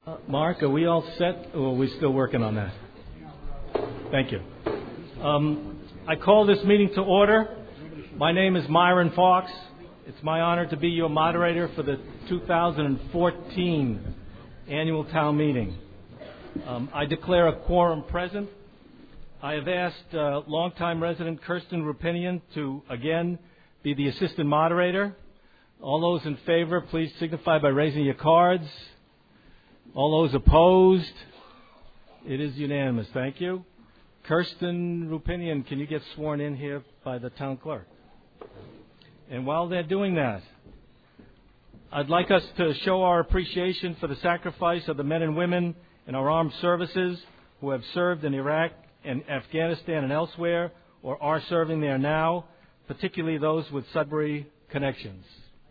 Mark, are we all set, or are we still working on that? Thank you. I call this meeting to order. My name is Myron Fox. It's my honor to be your moderator for the 2014 Annual Town Meeting. I declare a quorum present. I have asked longtime resident Kirsten Rupinian to, again, be the assistant moderator. All those in favor, please signify by raising your cards. All those opposed? It is unanimous. Thank you. Kirsten Rupinian, can you get sworn in here by the town clerk? And while they're doing that, I'd like us to show our appreciation for the sacrifice of the men and women in our armed services who have served in Iraq and Afghanistan and elsewhere, or are serving there now, particularly those with Sudbury connections.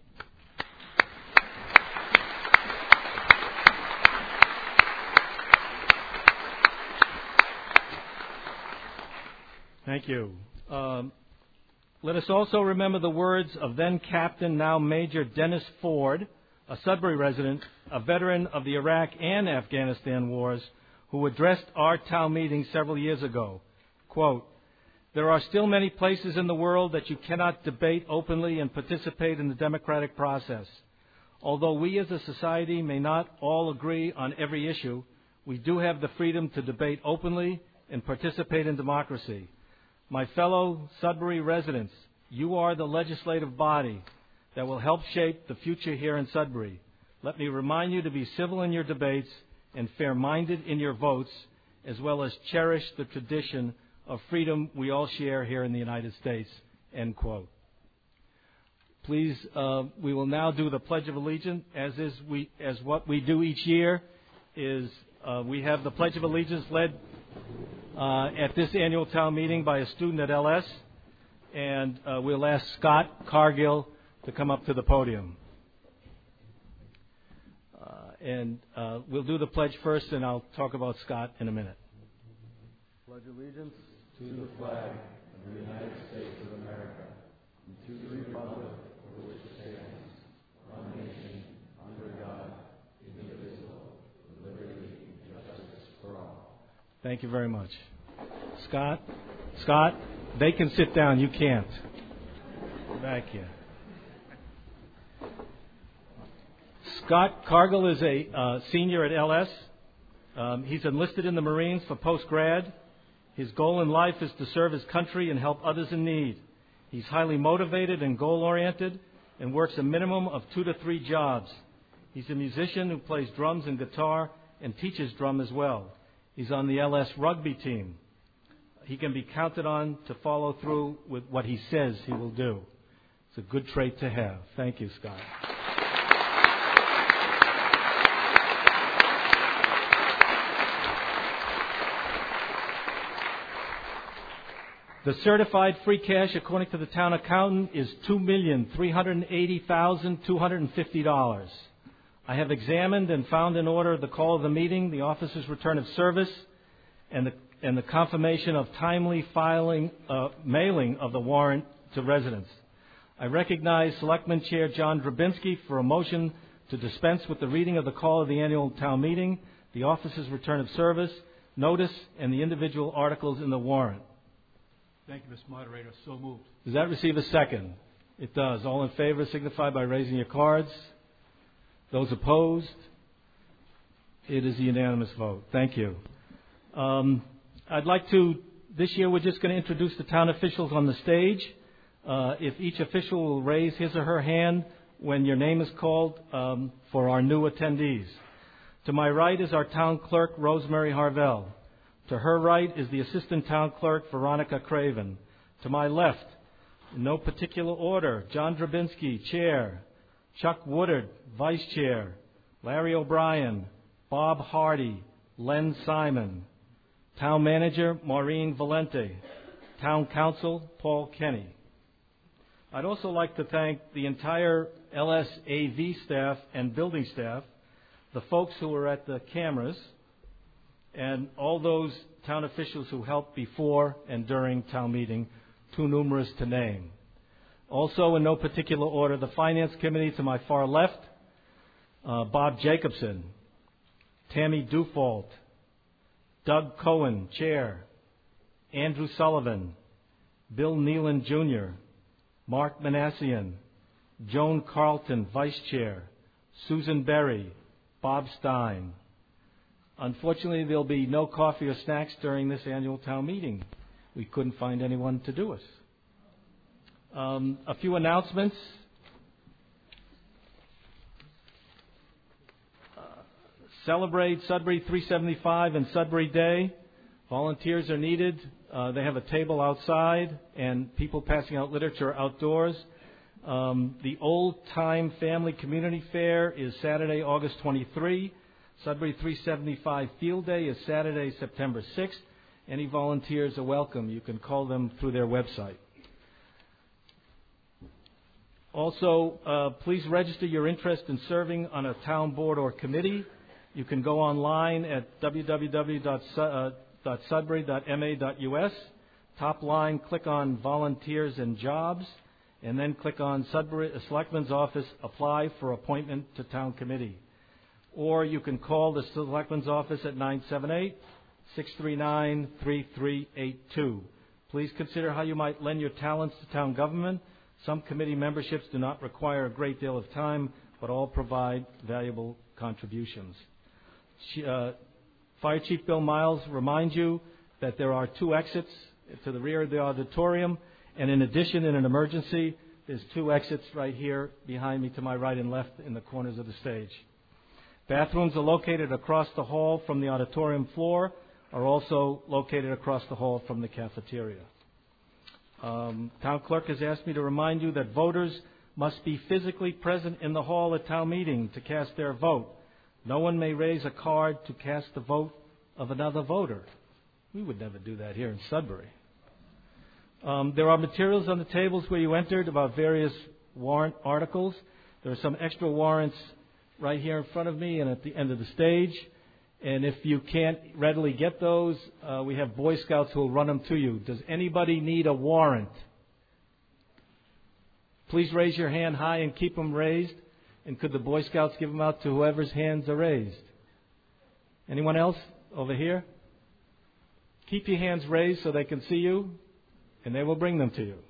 Thank you. Let us also remember the words of then Captain, now Major Dennis Ford, a Sudbury resident, a veteran of the Iraq and Afghanistan wars, who addressed our town meeting several years ago. Quote, "There are still many places in the world that you cannot debate openly and participate in the democratic process. Although we as a society may not all agree on every issue, we do have the freedom to debate openly and participate in democracy. My fellow Sudbury residents, you are the legislative body that will help shape the future here in Sudbury. Let me remind you to be civil in your debates and fair-minded in your votes, as well as cherish the tradition of freedom we all share here in the United States." End quote. Please, we will now do the Pledge of Allegiance. As what we do each year is we have the Pledge of Allegiance led at this annual town meeting by a student at LS, and we'll ask Scott Cargill to come up to the podium. We'll do the pledge first, and I'll talk about Scott in a minute. Pledge allegiance to the flag of the United States of America and to the republic for which it stands, one nation, under God, indivisible, with liberty and justice for all. Thank you very much. Scott, they can sit down. You can't. Back here. Scott Cargill is a senior at LS. He's enlisted in the Marines for post-grad. His goal in life is to serve his country and help others in need. He's highly motivated and goal-oriented and works a minimum of 2 to 3 jobs. He's a musician who plays drums and guitar and teaches drum as well. He's on the LS rugby team. He can be counted on to follow through with what he says he will do. It's a good trait to have. Thank you, Scott. The certified free cash, according to the town accountant, is $2,380,250. I have examined and found in order the call of the meeting, the officer's return of service, and the confirmation of timely mailing of the warrant to residents. I recognize Selectman Chair John Drabinski for a motion to dispense with the reading of the call of the annual town meeting, the officer's return of service, notice, and the individual articles in the warrant. Thank you, Mr. Moderator. So moved. Does that receive a second? It does. All in favor signify by raising your cards. Those opposed? It is a unanimous vote. Thank you. I'd like to, this year we're just going to introduce the town officials on the stage. If each official will raise his or her hand when your name is called for our new attendees. To my right is our town clerk, Rosemary Harvell. To her right is the assistant town clerk, Veronica Craven. To my left, in no particular order, John Drabinski, chair, Chuck Woodard, vice chair, Larry O'Brien, Bob Hardy, Len Simon, town manager, Maureen Valente, town council, Paul Kenny. I'd also like to thank the entire LSAV staff and building staff, the folks who were at the cameras, and all those town officials who helped before and during town meeting, too numerous to name. Also, in no particular order, the Finance Committee to my far left, Bob Jacobson, Tammy Dufault, Doug Cohen, Chair, Andrew Sullivan, Bill Nealon Jr., Mark Manassian, Joan Carlton, Vice Chair, Susan Berry, Bob Stein. Unfortunately, there'll be no coffee or snacks during this annual town meeting. We couldn't find anyone to do it. A few announcements. Celebrate Sudbury 375 and Sudbury Day. Volunteers are needed. They have a table outside and people passing out literature outdoors. The Old Time Family Community Fair is Saturday, August 23. Sudbury 375 Field Day is Saturday, September 6th. Any volunteers are welcome. You can call them through their website. Also, please register your interest in serving on a town board or committee. You can go online at www.sudbury.ma.us. Top line, click on Volunteers and Jobs, and then click on Sudbury Selectman's Office, Apply for Appointment to Town Committee. Or you can call the Selectman's Office at 978-639-3382. Please consider how you might lend your talents to town government. Some committee memberships do not require a great deal of time, but all provide valuable contributions. Fire Chief Bill Miles reminds you that there are 2 exits to the rear of the auditorium, and in addition, in an emergency, there's 2 exits right here behind me to my right and left in the corners of the stage. Bathrooms are located across the hall from the auditorium floor, are also located across the hall from the cafeteria. Town clerk has asked me to remind you that voters must be physically present in the hall at town meeting to cast their vote. No one may raise a card to cast the vote of another voter. We would never do that here in Sudbury. There are materials on the tables where you entered about various warrant articles. There are some extra warrants right here in front of me and at the end of the stage. And if you can't readily get those, we have Boy Scouts who will run them to you. Does anybody need a warrant? Please raise your hand high and keep them raised. And could the Boy Scouts give them out to whoever's hands are raised? Anyone else over here? Keep your hands raised so they can see you, and they will bring them to you.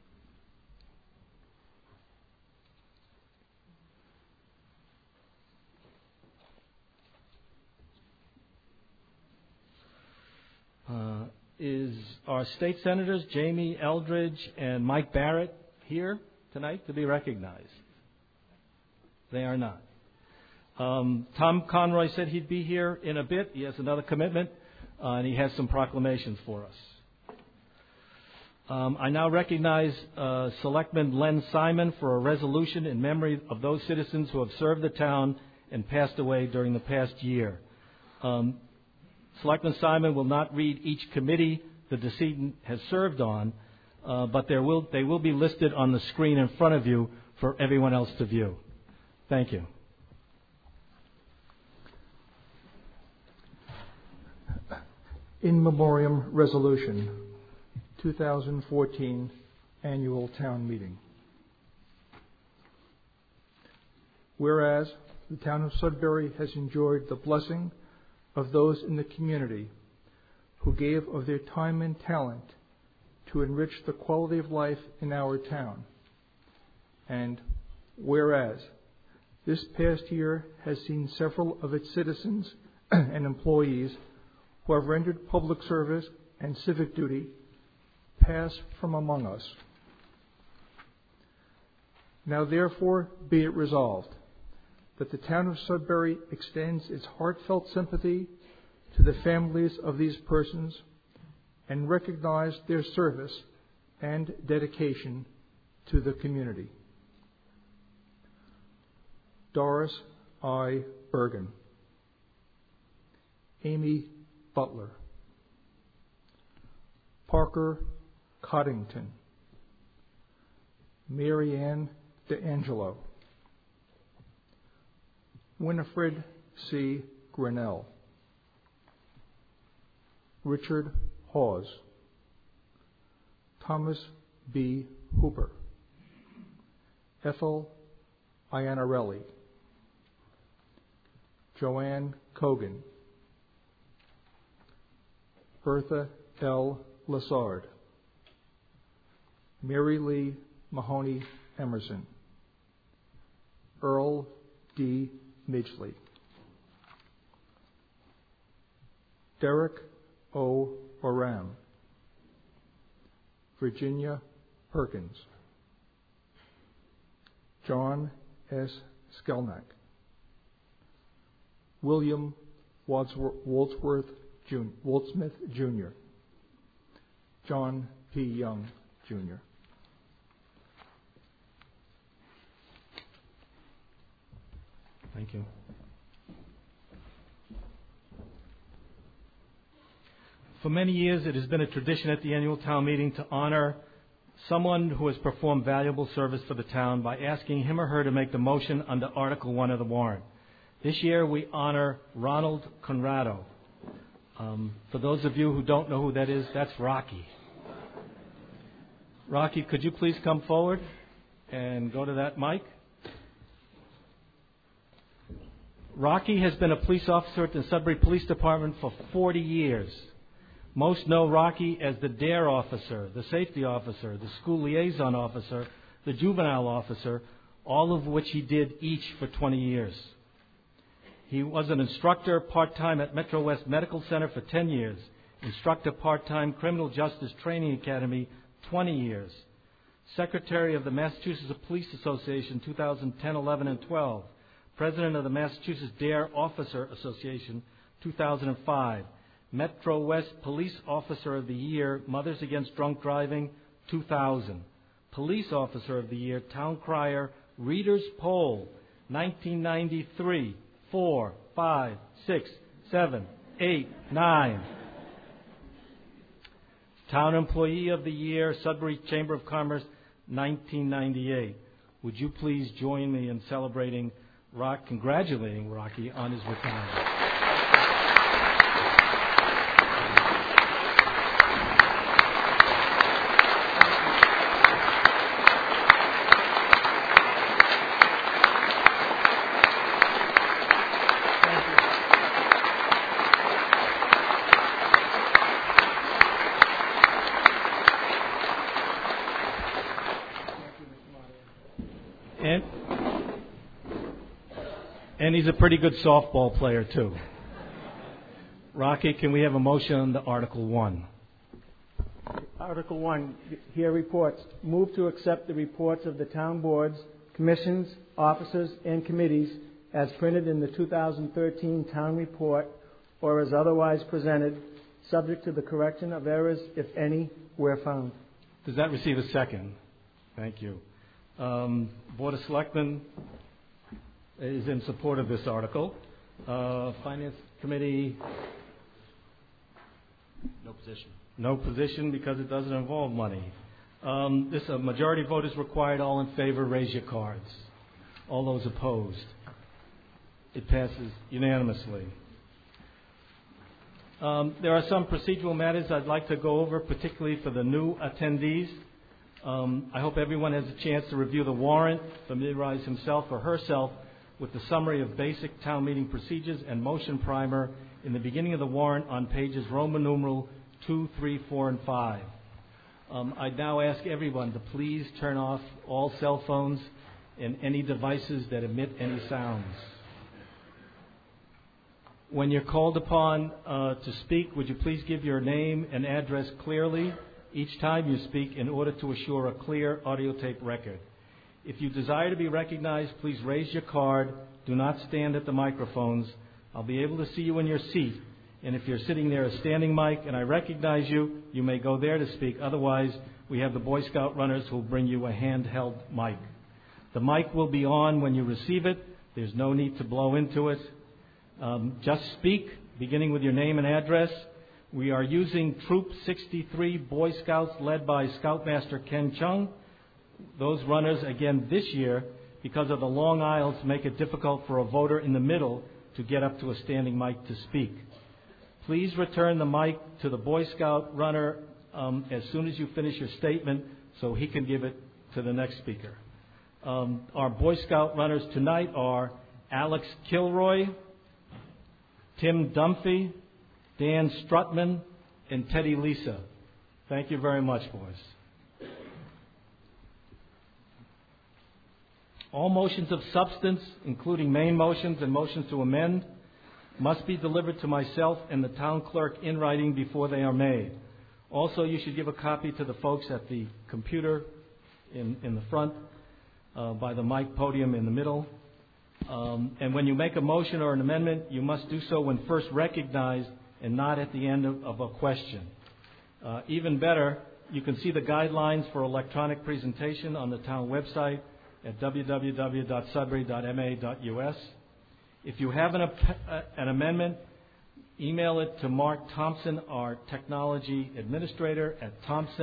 Is our state senators, Jamie Eldridge and Mike Barrett, here tonight to be recognized? They are not. Tom Conroy said he'd be here in a bit. He has another commitment, and he has some proclamations for us. I now recognize Selectman Len Simon for a resolution in memory of those citizens who have served the town and passed away during the past year. Selectman Simon will not read each committee the decedent has served on, but they will be listed on the screen in front of you for everyone else to view. Thank you. In Memoriam Resolution, 2014 Annual Town Meeting. Whereas the town of Sudbury has enjoyed the blessing of those in the community who gave of their time and talent to enrich the quality of life in our town. And whereas this past year has seen several of its citizens and employees who have rendered public service and civic duty pass from among us. Now therefore be it resolved that the town of Sudbury extends its heartfelt sympathy to the families of these persons and recognize their service and dedication to the community. Doris I. Bergen, Amy Butler, Parker Coddington, Marianne DeAngelo, Winifred C. Grinnell, Richard Hawes, Thomas B. Hooper, Ethel Iannarelli, Joanne Cogan, Bertha L. Lassard, Mary Lee Mahoney Emerson, Earl D. Midgley, Derek O. Oram, Virginia Perkins, John S. Skelnick, William Woldsmith Jr., John P. Young, Jr. Thank you. For many years, it has been a tradition at the annual town meeting to honor someone who has performed valuable service for the town by asking him or her to make the motion under Article 1 of the warrant. This year, we honor Ronald Conrado. For those of you who don't know who that is, that's Rocky. Rocky, could you please come forward and go to that mic? Rocky has been a police officer at the Sudbury Police Department for 40 years. Most know Rocky as the DARE officer, the safety officer, the school liaison officer, the juvenile officer, all of which he did each for 20 years. He was an instructor part-time at Metro West Medical Center for 10 years, instructor part-time Criminal Justice Training Academy 20 years, secretary of the Massachusetts Police Association 2010, 11, and 12, president of the Massachusetts DARE Officer Association 2005, Metro West Police Officer of the Year, Mothers Against Drunk Driving 2000, Police Officer of the Year, Town Crier, Readers Poll 1993, 4, 5, 6, 7, 8, 9. Town Employee of the Year, Sudbury Chamber of Commerce 1998. Would you please join me in congratulating Rocky on his retirement? And he's a pretty good softball player, too. Rocky, can we have a motion on the Article 1? Article 1, here reports. Move to accept the reports of the town boards, commissions, officers, and committees as printed in the 2013 town report or as otherwise presented, subject to the correction of errors, if any, where found. Does that receive a second? Thank you. Board of Selectmen is in support of this article. Finance Committee? No position. No position because it doesn't involve money. A majority vote is required. All in favor, raise your cards. All those opposed? It passes unanimously. There are some procedural matters I'd like to go over, particularly for the new attendees. I hope everyone has a chance to review the warrant, familiarize himself or herself with the summary of basic town meeting procedures and motion primer in the beginning of the warrant on pages Roman numeral 2, 3, 4, and 5. I now ask everyone to please turn off all cell phones and any devices that emit any sounds. When you're called upon to speak, would you please give your name and address clearly each time you speak in order to assure a clear audio tape record. If you desire to be recognized, please raise your card. Do not stand at the microphones. I'll be able to see you in your seat. And if you're sitting there a standing mic and I recognize you, you may go there to speak. Otherwise, we have the Boy Scout runners who will bring you a handheld mic. The mic will be on when you receive it. There's no need to blow into it. Just speak, beginning with your name and address. We are using Troop 63 Boy Scouts led by Scoutmaster Ken Chung. Those runners, again, this year, because of the long aisles, make it difficult for a voter in the middle to get up to a standing mic to speak. Please return the mic to the Boy Scout runner as soon as you finish your statement so he can give it to the next speaker. Our Boy Scout runners tonight are Alex Kilroy, Tim Dunphy, Dan Strutman, and Teddy Lisa. Thank you very much, boys. All motions of substance, including main motions and motions to amend, must be delivered to myself and the town clerk in writing before they are made. Also, you should give a copy to the folks at the computer in the front, by the mic podium in the middle. And when you make a motion or an amendment, you must do so when first recognized and not at the end of a question. Even better, you can see the guidelines for electronic presentation on the town website at www.sudbury.ma.us. If you have an amendment, email it to Mark Thompson, our technology administrator, at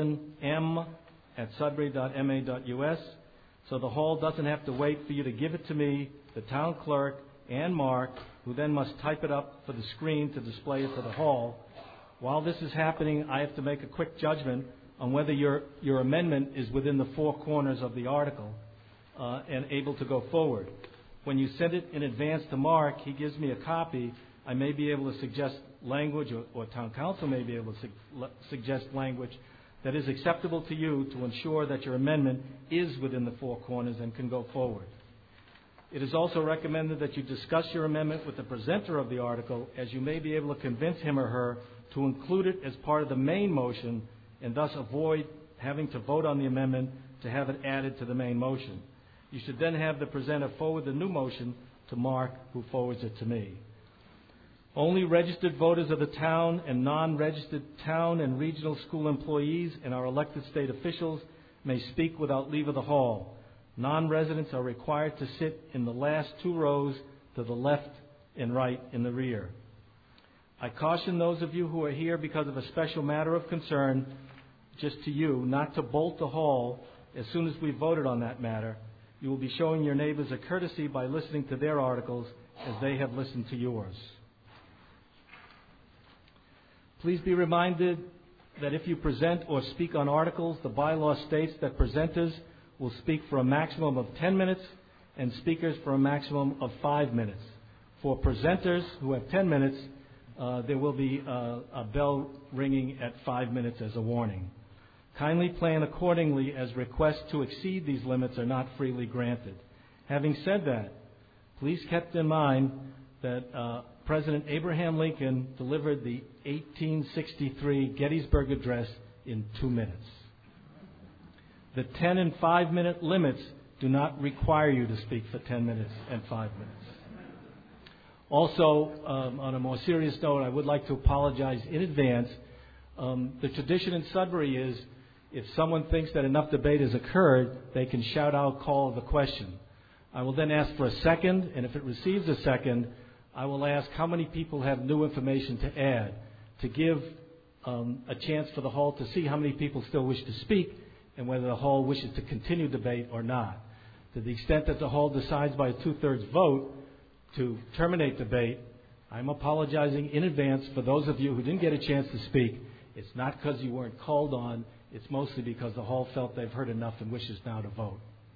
thompsonm@sudbury.ma.us, so the hall doesn't have to wait for you to give it to me, the town clerk, and Mark, who then must type it up for the screen to display it to the hall. While this is happening, I have to make a quick judgment on whether your amendment is within the four corners of the article and able to go forward. When you send it in advance to Mark, he gives me a copy. I may be able to suggest language, or town council may be able to suggest language that is acceptable to you to ensure that your amendment is within the four corners and can go forward. It is also recommended that you discuss your amendment with the presenter of the article, as you may be able to convince him or her to include it as part of the main motion and thus avoid having to vote on the amendment to have it added to the main motion. You should then have the presenter forward the new motion to Mark, who forwards it to me. Only registered voters of the town and non-registered town and regional school employees and our elected state officials may speak without leave of the hall. Non-residents are required to sit in the last two rows to the left and right in the rear. I caution those of you who are here because of a special matter of concern, just to you, not to bolt the hall as soon as we voted on that matter. You will be showing your neighbors a courtesy by listening to their articles as they have listened to yours. Please be reminded that if you present or speak on articles, the bylaw states that presenters will speak for a maximum of 10 minutes and speakers for a maximum of 5 minutes. For presenters who have 10 minutes, there will be a bell ringing at 5 minutes as a warning. Kindly plan accordingly, as requests to exceed these limits are not freely granted. Having said that, please keep in mind that President Abraham Lincoln delivered the 1863 Gettysburg Address in 2 minutes. The 10 and 5 minute limits do not require you to speak for 10 minutes and 5 minutes. Also, on a more serious note, I would like to apologize in advance. The tradition in Sudbury is if someone thinks that enough debate has occurred, they can shout out, call the question. I will then ask for a second, and if it receives a second, I will ask how many people have new information to add, to give a chance for the hall to see how many people still wish to speak and whether the hall wishes to continue debate or not. To the extent that the hall decides by a 2/3 vote to terminate debate, I'm apologizing in advance for those of you who didn't get a chance to speak. It's not because you weren't called on. It's mostly because the hall felt they've heard enough and wishes now to vote.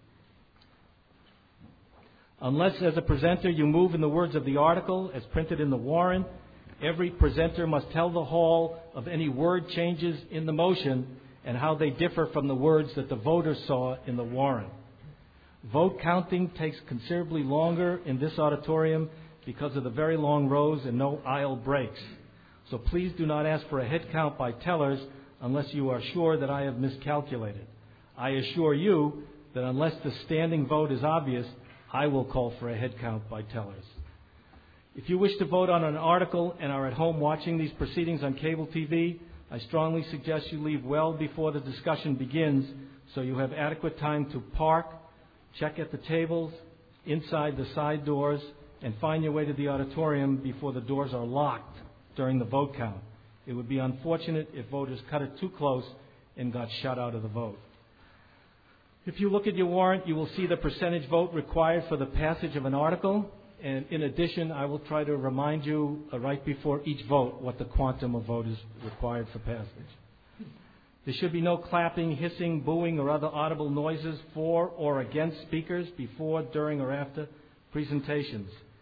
Unless, as a presenter, you move in the words of the article as printed in the warrant, every presenter must tell the hall of any word changes in the motion and how they differ from the words that the voters saw in the warrant. Vote counting takes considerably longer in this auditorium because of the very long rows and no aisle breaks. So please do not ask for a head count by tellers unless you are sure that I have miscalculated. I assure you that unless the standing vote is obvious, I will call for a head count by tellers. If you wish to vote on an article and are at home watching these proceedings on cable TV, I strongly suggest you leave well before the discussion begins so you have adequate time to park, check at the tables, inside the side doors, and find your way to the auditorium before the doors are locked during the vote count. It would be unfortunate if voters cut it too close and got shut out of the vote. If you look at your warrant, you will see the percentage vote required for the passage of an article. And in addition, I will try to remind you right before each vote what the quantum of vote is required for passage. There should be no clapping, hissing, booing, or other audible noises for or against speakers before, during, or after presentations.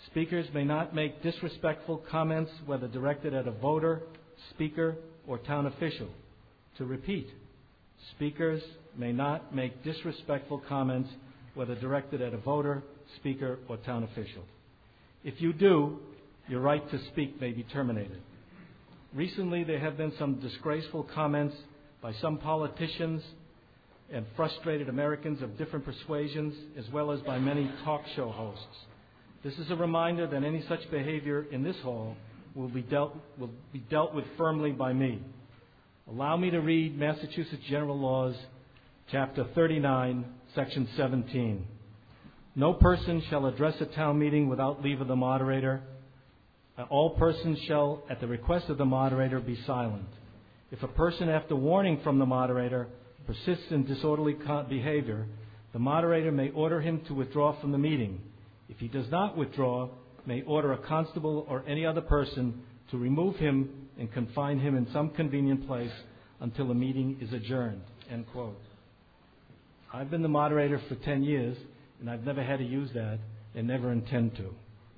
Speakers may not make disrespectful comments, whether directed at a voter, speaker, or town official. To repeat, speakers may not make disrespectful comments, whether directed at a voter, speaker, or town official. If you do, your right to speak may be terminated. Recently, there have been some disgraceful comments by some politicians and frustrated Americans of different persuasions, as well as by many talk show hosts. This is a reminder that any such behavior in this hall will be dealt with firmly by me. Allow me to read Massachusetts General Laws, Chapter 39, Section 17. No person shall address a town meeting without leave of the moderator. All persons shall, at the request of the moderator, be silent. If a person, after warning from the moderator, persists in disorderly behavior, the moderator may order him to withdraw from the meeting. If he does not withdraw, may order a constable or any other person to remove him and confine him in some convenient place until the meeting is adjourned." End quote. I've been the moderator for 10 years, and I've never had to use that and never intend to.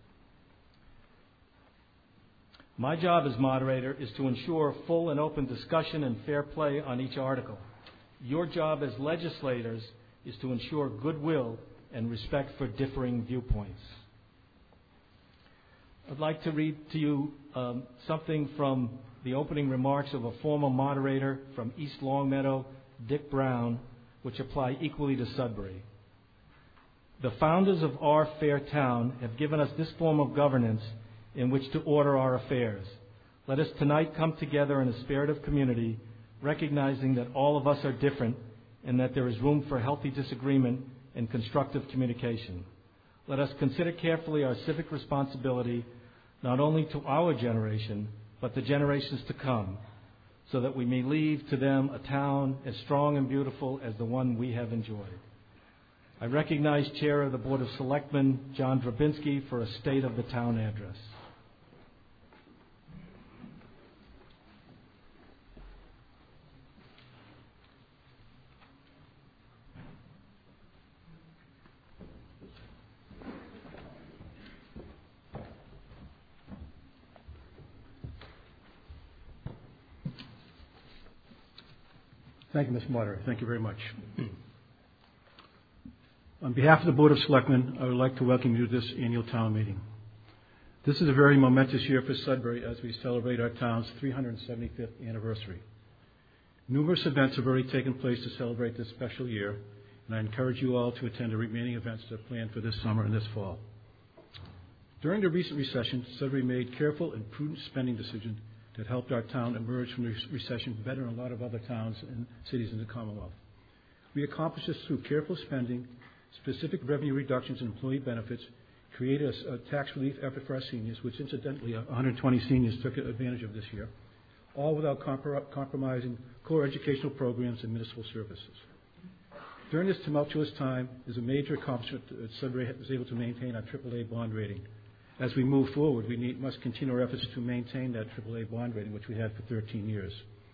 My job as moderator is to ensure full and open discussion and fair play on each article. Your job as legislators is to ensure goodwill and respect for differing viewpoints. I'd like to read to you something from the opening remarks of a former moderator from East Longmeadow, Dick Brown, which apply equally to Sudbury. "The founders of our fair town have given us this form of governance in which to order our affairs. Let us tonight come together in a spirit of community, recognizing that all of us are different and that there is room for healthy disagreement and constructive communication. Let us consider carefully our civic responsibility, not only to our generation, but the generations to come, so that we may leave to them a town as strong and beautiful as the one we have enjoyed." I recognize Chair of the Board of Selectmen, John Drabinski, for a State of the Town address. Thank you, Mr. Moderator. Thank you very much. On behalf of the Board of Selectmen, I would like to welcome you to this annual town meeting. This is a very momentous year for Sudbury as we celebrate our town's 375th anniversary. Numerous events have already taken place to celebrate this special year, and I encourage you all to attend the remaining events that are planned for this summer and this fall. During the recent recession, Sudbury made careful and prudent spending decisions that helped our town emerge from the recession better than a lot of other towns and cities in the Commonwealth. We accomplished this through careful spending, specific revenue reductions in employee benefits, created a tax relief effort for our seniors, which incidentally 120 seniors took advantage of this year, all without compromising core educational programs and municipal services. During this tumultuous time, is a major accomplishment that Sudbury was able to maintain our AAA bond rating. As we move forward, we must continue our efforts to maintain that AAA bond rating, which we had for 13 years.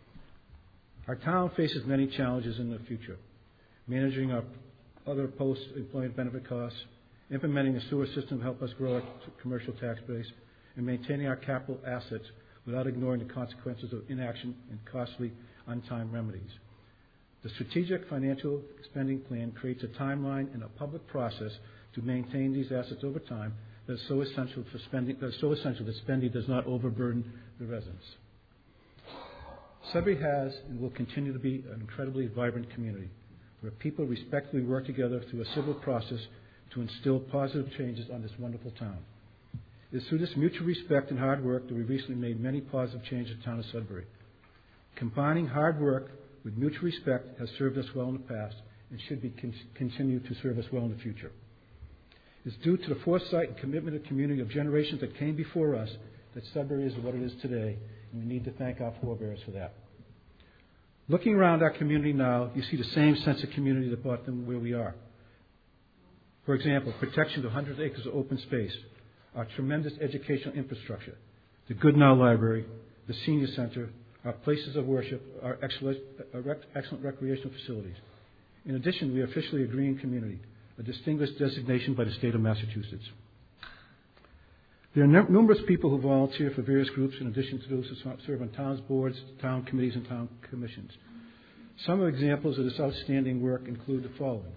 Our town faces many challenges in the future. Managing our other post-employment benefit costs, implementing a sewer system to help us grow our commercial tax base, and maintaining our capital assets without ignoring the consequences of inaction and costly, untimed remedies. The strategic financial spending plan creates a timeline and a public process to maintain these assets over time that is so essential that spending does not overburden the residents. Sudbury has and will continue to be an incredibly vibrant community where people respectfully work together through a civil process to instill positive changes on this wonderful town. It is through this mutual respect and hard work that we recently made many positive changes in the town of Sudbury. Combining hard work with mutual respect has served us well in the past and should continue to serve us well in the future. It's due to the foresight and commitment of the community of generations that came before us that Sudbury is what it is today, and we need to thank our forebears for that. Looking around our community now, you see the same sense of community that brought them where we are. For example, protection of 100 acres of open space, our tremendous educational infrastructure, the Goodnow Library, the Senior Center, our places of worship, our excellent recreational facilities. In addition, we are officially a green community, a distinguished designation by the state of Massachusetts. There are numerous people who volunteer for various groups in addition to those who serve on town's boards, town committees, and town commissions. Some examples of this outstanding work include the following.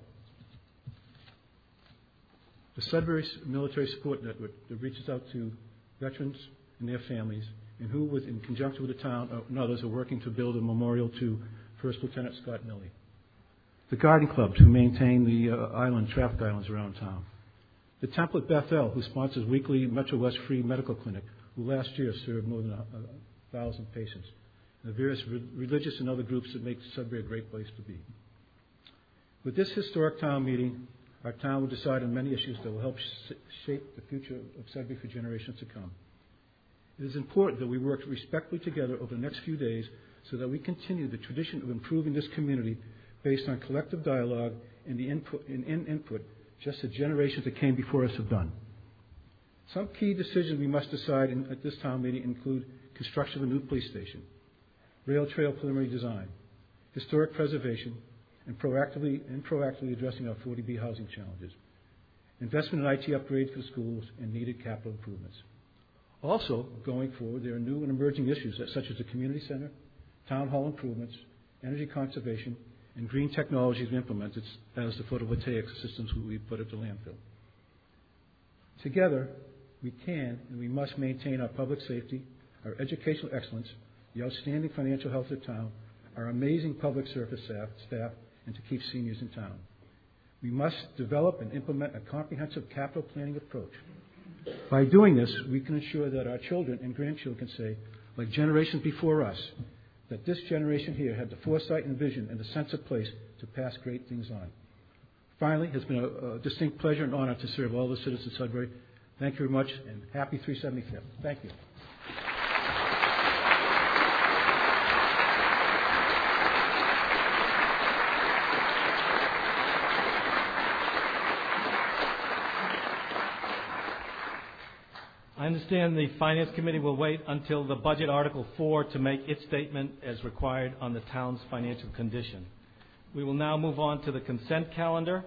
The Sudbury Military Support Network that reaches out to veterans and their families, and who, in conjunction with the town and others, are working to build a memorial to First Lieutenant Scott Milley. The Garden Clubs, who maintain the traffic islands around town. The Temple at Bethel, who sponsors weekly Metro West free medical clinic, who last year served more than 1,000 patients. And the various religious and other groups that make Sudbury a great place to be. With this historic town meeting, our town will decide on many issues that will help shape the future of Sudbury for generations to come. It is important that we work respectfully together over the next few days so that we continue the tradition of improving this community based on collective dialogue and the input just the generations that came before us have done. Some key decisions we must decide at this town meeting include construction of a new police station, rail trail preliminary design, historic preservation, and proactively addressing our 40B housing challenges, investment in IT upgrades for schools, and needed capital improvements. Also, going forward, there are new and emerging issues such as the community center, town hall improvements, energy conservation, and green technologies we implemented as the photovoltaic systems we put at the landfill. Together, we can and we must maintain our public safety, our educational excellence, the outstanding financial health of town, our amazing public service staff, and to keep seniors in town. We must develop and implement a comprehensive capital planning approach. By doing this, we can ensure that our children and grandchildren can say, like generations before us, that this generation here had the foresight and vision and the sense of place to pass great things on. Finally, it's been a distinct pleasure and honor to serve all the citizens of Sudbury. Thank you very much, and happy 375th. Thank you. I understand the Finance Committee will wait until the Budget Article 4 to make its statement as required on the town's financial condition. We will now move on to the consent calendar.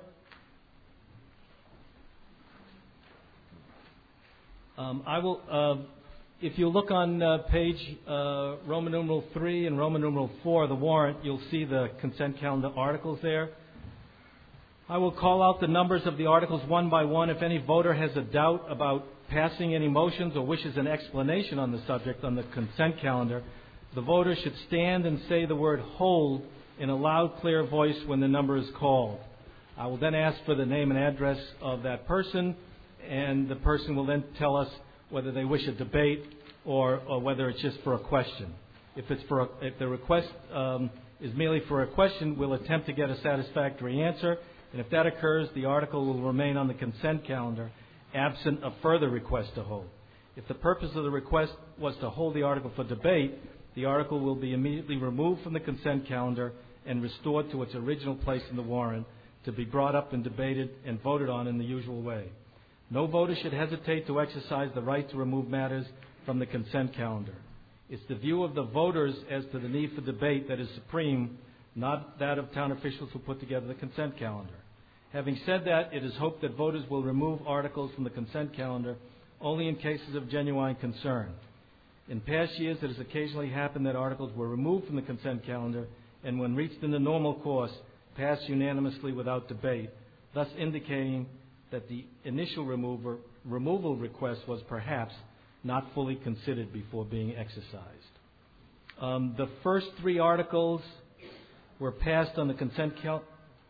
If you look on page Roman numeral 3 and Roman numeral 4 of the warrant, you'll see the consent calendar articles there. I will call out the numbers of the articles one by one. If any voter has a doubt about passing any motions or wishes an explanation on the subject on the consent calendar, the voter should stand and say the word hold in a loud, clear voice when the number is called. I will then ask for the name and address of that person, and the person will then tell us whether they wish a debate or whether it's just for a question. If the request is merely for a question, we'll attempt to get a satisfactory answer, and if that occurs, the article will remain on the consent calendar, absent a further request to hold. If the purpose of the request was to hold the article for debate, the article will be immediately removed from the consent calendar and restored to its original place in the warrant to be brought up and debated and voted on in the usual way. No voter should hesitate to exercise the right to remove matters from the consent calendar. It's the view of the voters as to the need for debate that is supreme, not that of town officials who put together the consent calendar. Having said that, it is hoped that voters will remove articles from the consent calendar only in cases of genuine concern. In past years, it has occasionally happened that articles were removed from the consent calendar and, when reached in the normal course, passed unanimously without debate, thus indicating that the initial removal request was perhaps not fully considered before being exercised. The first three articles were passed on the consent calendar.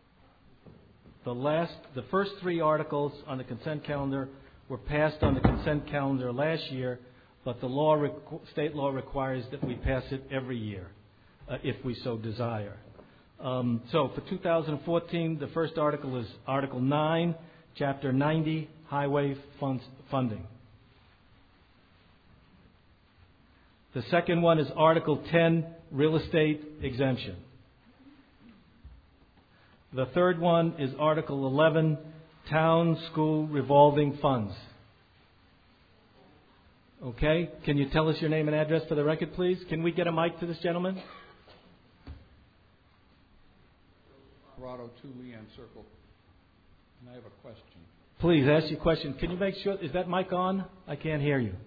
The first three articles on the consent calendar were passed on the consent calendar last year, but the state law requires that we pass it every year, if we so desire. So for 2014, the first article is Article 9, Chapter 90, Highway Funding. The second one is Article 10, Real Estate Exemption. The third one is Article 11, Town School Revolving Funds. Okay, can you tell us your name and address for the record, please? Can we get a mic to this gentleman? Colorado 2 Leanne Circle. And I have a question. Please ask your question. Can you make sure, is that mic on? I can't hear you.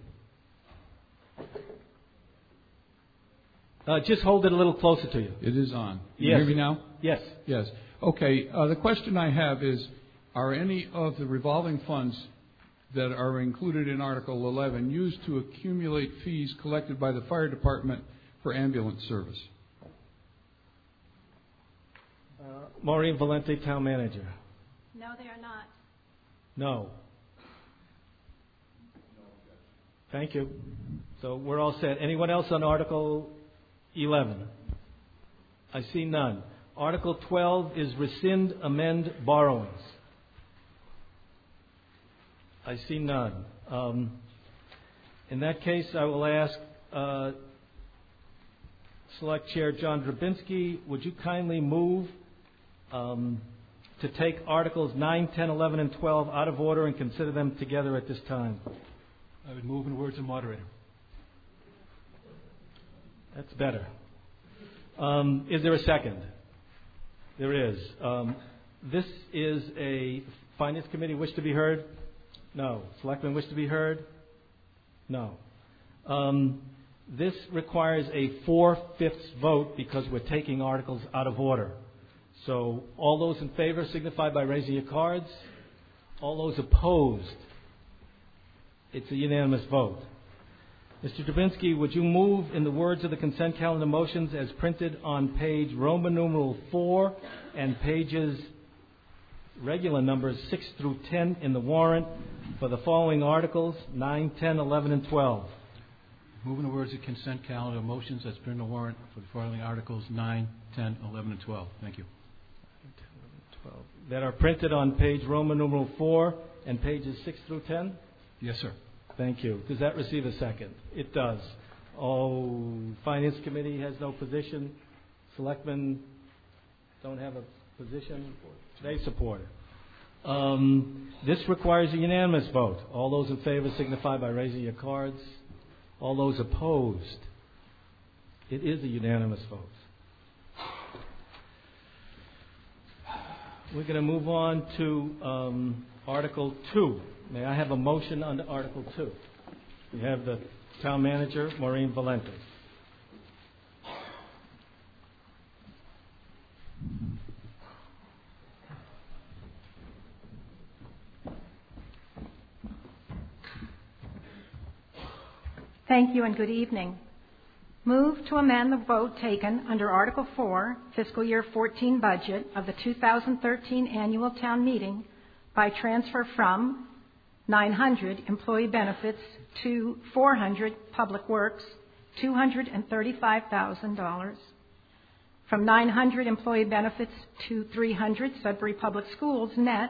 Just hold it a little closer to you. It is on. Can Yes. you hear me now? Yes. Yes. Okay. The question I have is, are any of the revolving funds that are included in Article 11 used to accumulate fees collected by the fire department for ambulance service? Maureen Valente, Town Manager. No, they are not. No. Thank you. So we're all set. Anyone else on Article 11? I see none. Article 12 is rescind, amend, borrowings. I see none. In that case, I will ask Select Chair John Drabinski, would you kindly move to take Articles 9, 10, 11, and 12 out of order and consider them together at this time? I would move in the words of moderator. That's better. Is there a second? There is. This is a Finance Committee wish to be heard? No. Selectmen wish to be heard? No. This requires a 4/5 vote because we're taking articles out of order. So all those in favor signify by raising your cards. All those opposed, it's a unanimous vote. Mr. Drabinski, would you move in the words of the consent calendar motions as printed on page Roman numeral 4 and pages regular numbers 6 through 10 in the warrant for the following articles, 9, 10, 11, and 12? Move in the words of consent calendar motions as printed in the warrant for the following articles 9, 10, 11, and 12. Thank you. 12. That are printed on page Roman numeral 4 and pages 6 through 10? Yes, sir. Thank you. Does that receive a second? It does. Oh, Finance Committee has no position. Selectmen don't have a position. They support it. This requires a unanimous vote. All those in favor signify by raising your cards. All those opposed, it is a unanimous vote. We're going to move on to Article 2. May I have a motion under Article 2? We have the Town Manager, Maureen Valente. Thank you and good evening. Move to amend the vote taken under Article 4, Fiscal Year 14 budget of the 2013 Annual Town Meeting by transfer from 900 Employee Benefits to 400 Public Works, $235,000. From 900 Employee Benefits to 300 Sudbury Public Schools, net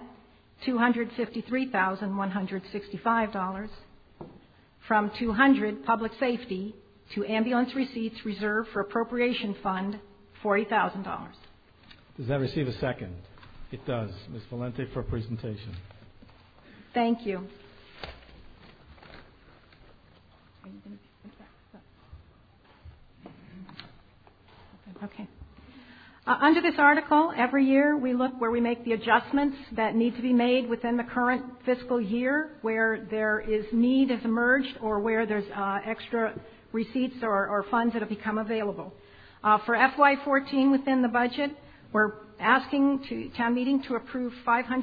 $253,165. From 200 Public Safety to Ambulance Receipts Reserved for Appropriation Fund, $40,000. Does that receive a second? It does. Ms. Valente for a presentation. Thank you. Okay. Under this article, every year we look where we make the adjustments that need to be made within the current fiscal year, where there is need has emerged or where there's extra receipts or funds that have become available. For FY14 within the budget, we're asking town meeting to approve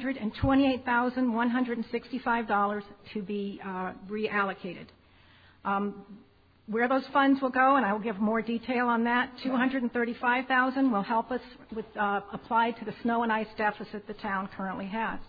$528,165 to be reallocated. Where those funds will go, and I will give more detail on that, $235,000 will help us with apply to the snow and ice deficit the town currently has.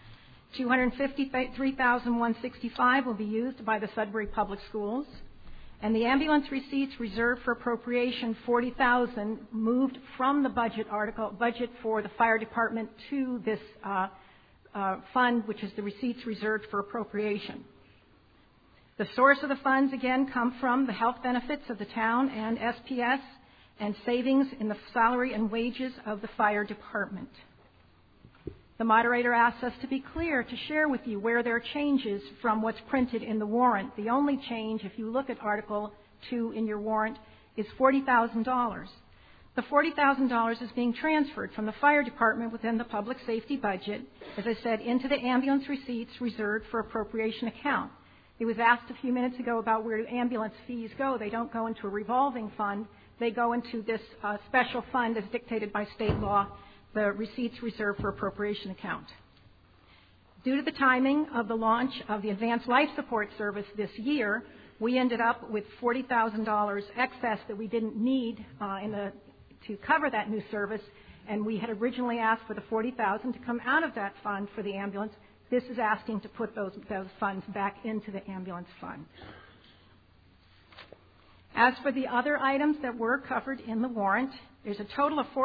$253,165 will be used by the Sudbury Public Schools, and the ambulance receipts reserved for appropriation, $40,000, moved from the budget for the fire department to this fund, which is the receipts reserved for appropriation. The source of the funds, again, come from the health benefits of the town and SPS and savings in the salary and wages of the fire department. The moderator asks us to be clear, to share with you where there are changes from what's printed in the warrant. The only change, if you look at Article 2 in your warrant, is $40,000. The $40,000 is being transferred from the fire department within the public safety budget, as I said, into the ambulance receipts reserved for appropriation account. It was asked a few minutes ago about where do ambulance fees go. They don't go into a revolving fund. They go into this special fund as dictated by state law, the receipts reserved for appropriation account. Due to the timing of the launch of the Advanced Life Support Service this year, we ended up with $40,000 excess that we didn't need to cover that new service, and we had originally asked for the $40,000 to come out of that fund for the ambulance. This is asking to put those funds back into the ambulance fund. As for the other items that were covered in the warrant, there's a total of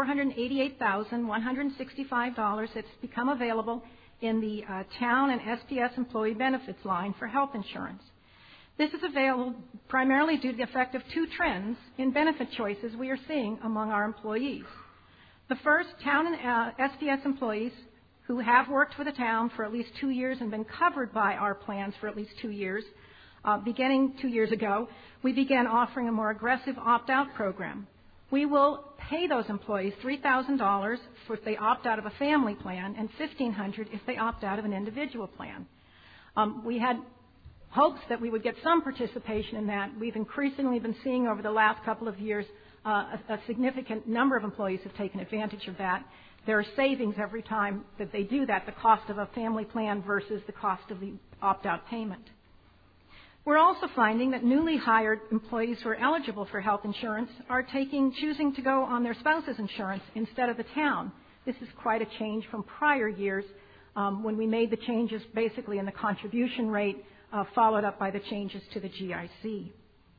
$488,165 that's become available in the town and SPS employee benefits line for health insurance. This is available primarily due to the effect of two trends in benefit choices we are seeing among our employees. The first, town and SPS employees who have worked for the town for at least 2 years and been covered by our plans for at least 2 years, beginning 2 years ago, we began offering a more aggressive opt-out program. We will pay those employees $3,000 if they opt out of a family plan and $1,500 if they opt out of an individual plan. We had hopes that we would get some participation in that. We've increasingly been seeing over the last couple of years a significant number of employees have taken advantage of that. There are savings every time that they do that, the cost of a family plan versus the cost of the opt-out payment. We're also finding that newly hired employees who are eligible for health insurance are choosing to go on their spouse's insurance instead of the town. This is quite a change from prior years when we made the changes basically in the contribution rate, followed up by the changes to the GIC.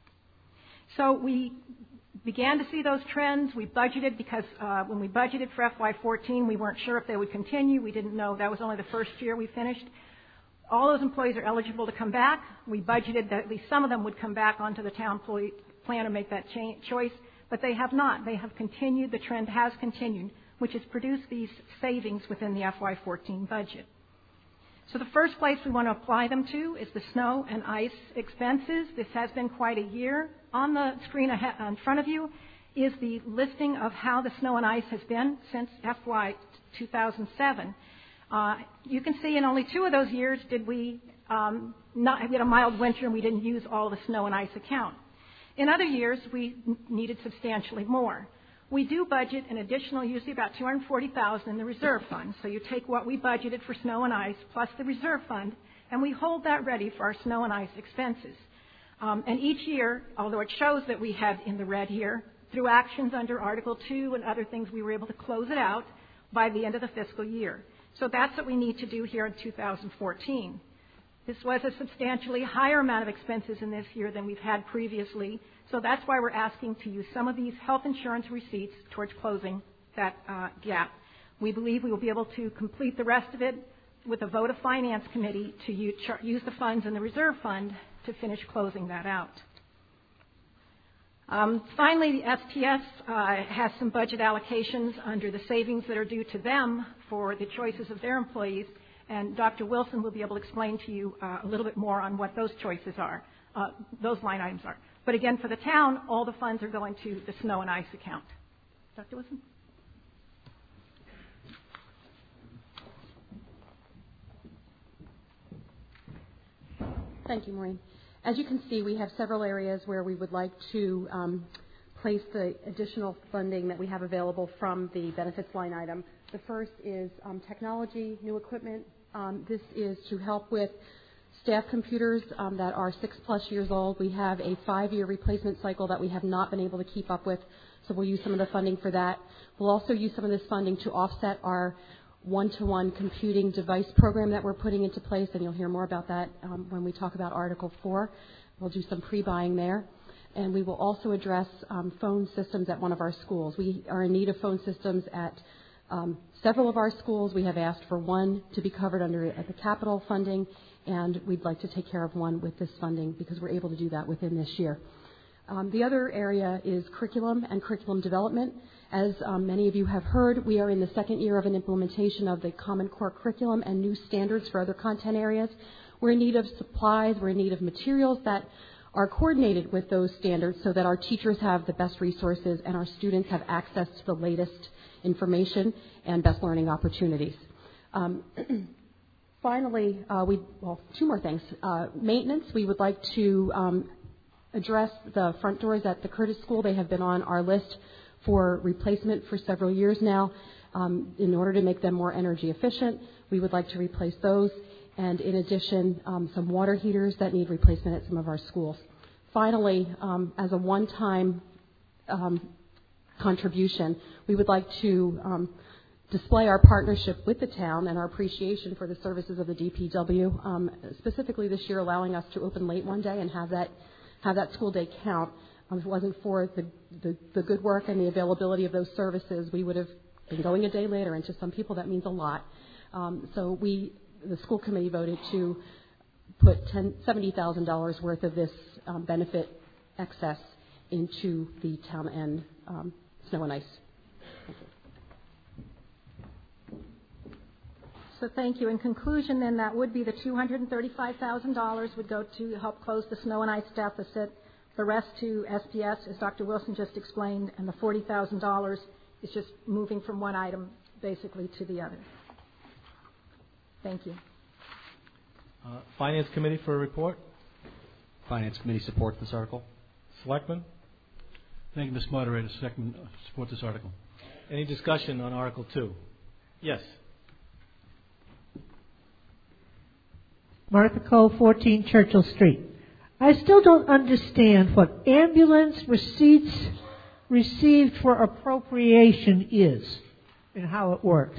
So we began to see those trends. We budgeted because when we budgeted for FY14, we weren't sure if they would continue. We didn't know. That was only the first year we finished. All those employees are eligible to come back. We budgeted that at least some of them would come back onto the town employee plan and make that choice, but they have not. They have continued. The trend has continued, which has produced these savings within the FY14 budget. So the first place we want to apply them to is the snow and ice expenses. This has been quite a year. On the screen in front of you is the listing of how the snow and ice has been since FY 2007. You can see in only 2 of those years did we had a mild winter and we didn't use all the snow and ice account. In other years, we needed substantially more. We do budget an additional, usually about $240,000 in the reserve fund. So you take what we budgeted for snow and ice plus the reserve fund, and we hold that ready for our snow and ice expenses. And each year, although it shows that we had in the red here, through actions under Article 2 and other things, we were able to close it out by the end of the fiscal year. So that's what we need to do here in 2014. This was a substantially higher amount of expenses in this year than we've had previously. So that's why we're asking to use some of these health insurance receipts towards closing that gap. We believe we will be able to complete the rest of it with a vote of Finance Committee to use the funds in the reserve fund to finish closing that out. Finally, the SPS has some budget allocations under the savings that are due to them for the choices of their employees, and Dr. Wilson will be able to explain to you a little bit more on what those choices are, those line items are. But again, for the town, all the funds are going to the snow and ice account. Dr. Wilson? Thank you, Maureen. As you can see, we have several areas where we would like to place the additional funding that we have available from the benefits line item. The first is technology, new equipment. This is to help with staff computers that are 6+ years old. We have a 5-year replacement cycle that we have not been able to keep up with, so we'll use some of the funding for that. We'll also use some of this funding to offset our one-to-one computing device program that we're putting into place, and you'll hear more about that when we talk about Article 4. We'll do some pre-buying there. And we will also address phone systems at one of our schools. We are in need of phone systems at several of our schools. We have asked for one to be covered under the capital funding, and we'd like to take care of one with this funding because we're able to do that within this year. The other area is curriculum and curriculum development. As many of you have heard, we are in the second year of an implementation of the Common Core curriculum and new standards for other content areas. We're in need of supplies. We're in need of materials that are coordinated with those standards so that our teachers have the best resources and our students have access to the latest information and best learning opportunities. Finally, two more things. Maintenance, we would like to address the front doors at the Curtis School. They have been on our list for replacement for several years now. In order to make them more energy efficient, we would like to replace those. And in addition, some water heaters that need replacement at some of our schools. Finally, as a one-time contribution, we would like to display our partnership with the town and our appreciation for the services of the DPW, specifically this year allowing us to open late one day and have that school day count. If it wasn't for the good work and the availability of those services, we would have been going a day later, and to some people that means a lot. So the school committee voted to put $70,000 worth of this benefit excess into the town and snow and ice. So thank you. In conclusion, then, that would be the $235,000 would go to help close the snow and ice deficit. The rest to SPS, as Dr. Wilson just explained, and the $40,000 is just moving from one item basically to the other. Thank you. Finance Committee for a report. Finance Committee supports this article. Selectman? Thank you, Mr. Moderator. Second, support this article. Any discussion on Article 2? Yes. Martha Cole, 14 Churchill Street. I still don't understand what ambulance receipts received for appropriation is and how it works.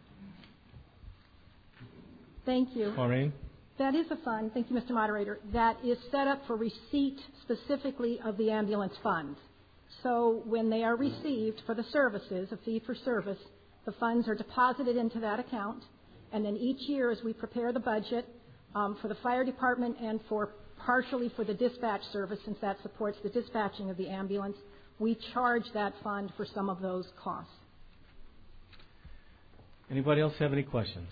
Thank you. Maureen? That is a fund, thank you, Mr. Moderator, that is set up for receipt specifically of the ambulance funds. So when they are received for the services, a fee for service, the funds are deposited into that account, and then each year as we prepare the budget for the fire department and partially for the dispatch service, since that supports the dispatching of the ambulance, we charge that fund for some of those costs. Anybody else have any questions?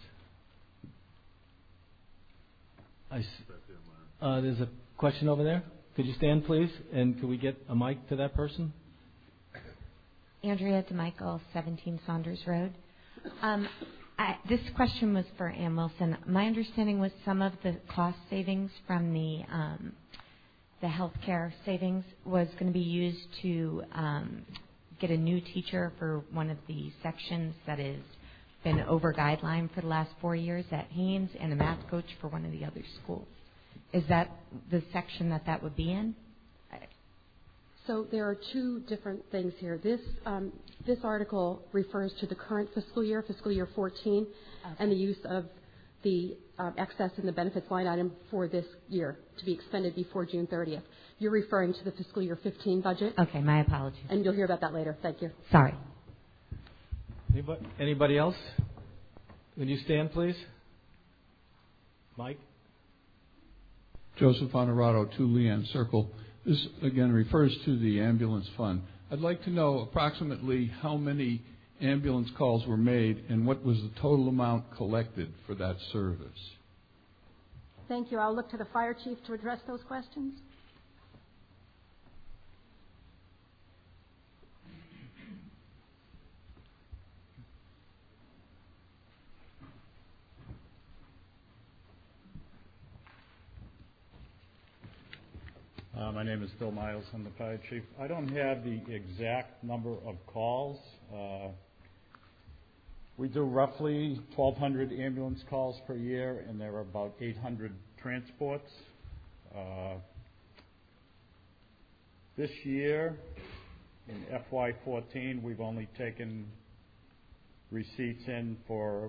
There's a question over there. Could you stand, please? And could we get a mic to that person? Andrea DeMichael, 17 Saunders Road. This question was for Ann Wilson. My understanding was some of the cost savings from the healthcare savings was going to be used to get a new teacher for one of the sections that has been over guideline for the last 4 years at Haynes, and a math coach for one of the other schools. Is that the section that would be in? So there are two different things here. This article refers to the current fiscal year 14, and the use of the excess in the benefits line item for this year to be expended before June 30th. You're referring to the fiscal year 15 budget? Okay, my apologies. And you'll hear about that later. Thank you. Sorry. Anybody else? Would you stand, please? Mike? Joseph Honorato, 2 Leanne Circle. This, again, refers to the ambulance fund. I'd like to know approximately how many ambulance calls were made and what was the total amount collected for that service. Thank you. I'll look to the fire chief to address those questions. My name is Bill Miles. I'm the fire chief. I don't have the exact number of calls. We do roughly 1,200 ambulance calls per year, and there are about 800 transports. This year, in FY14, we've only taken receipts in for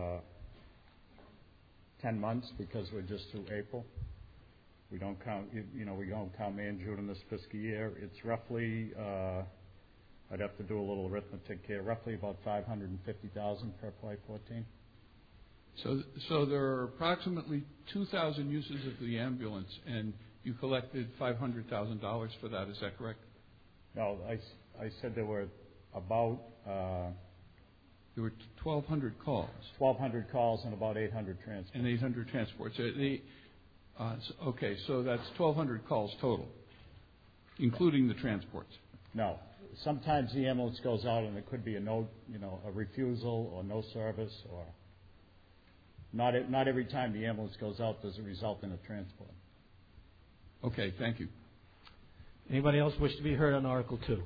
10 months because we're just through April. We don't count, we don't count May and June in this fiscal year. It's roughly, I'd have to do a little arithmetic here, roughly about $550,000 per FY14. So there are approximately 2,000 uses of the ambulance, and you collected $500,000 for that. Is that correct? No, I said there were about... there were 1,200 calls. 1,200 calls and about 800 transports. And 800 transports. Okay, so that's 1,200 calls total, including the transports. No. Sometimes the ambulance goes out and it could be a refusal or no service, or not every time the ambulance goes out does it result in a transport. Okay, thank you. Anybody else wish to be heard on Article 2?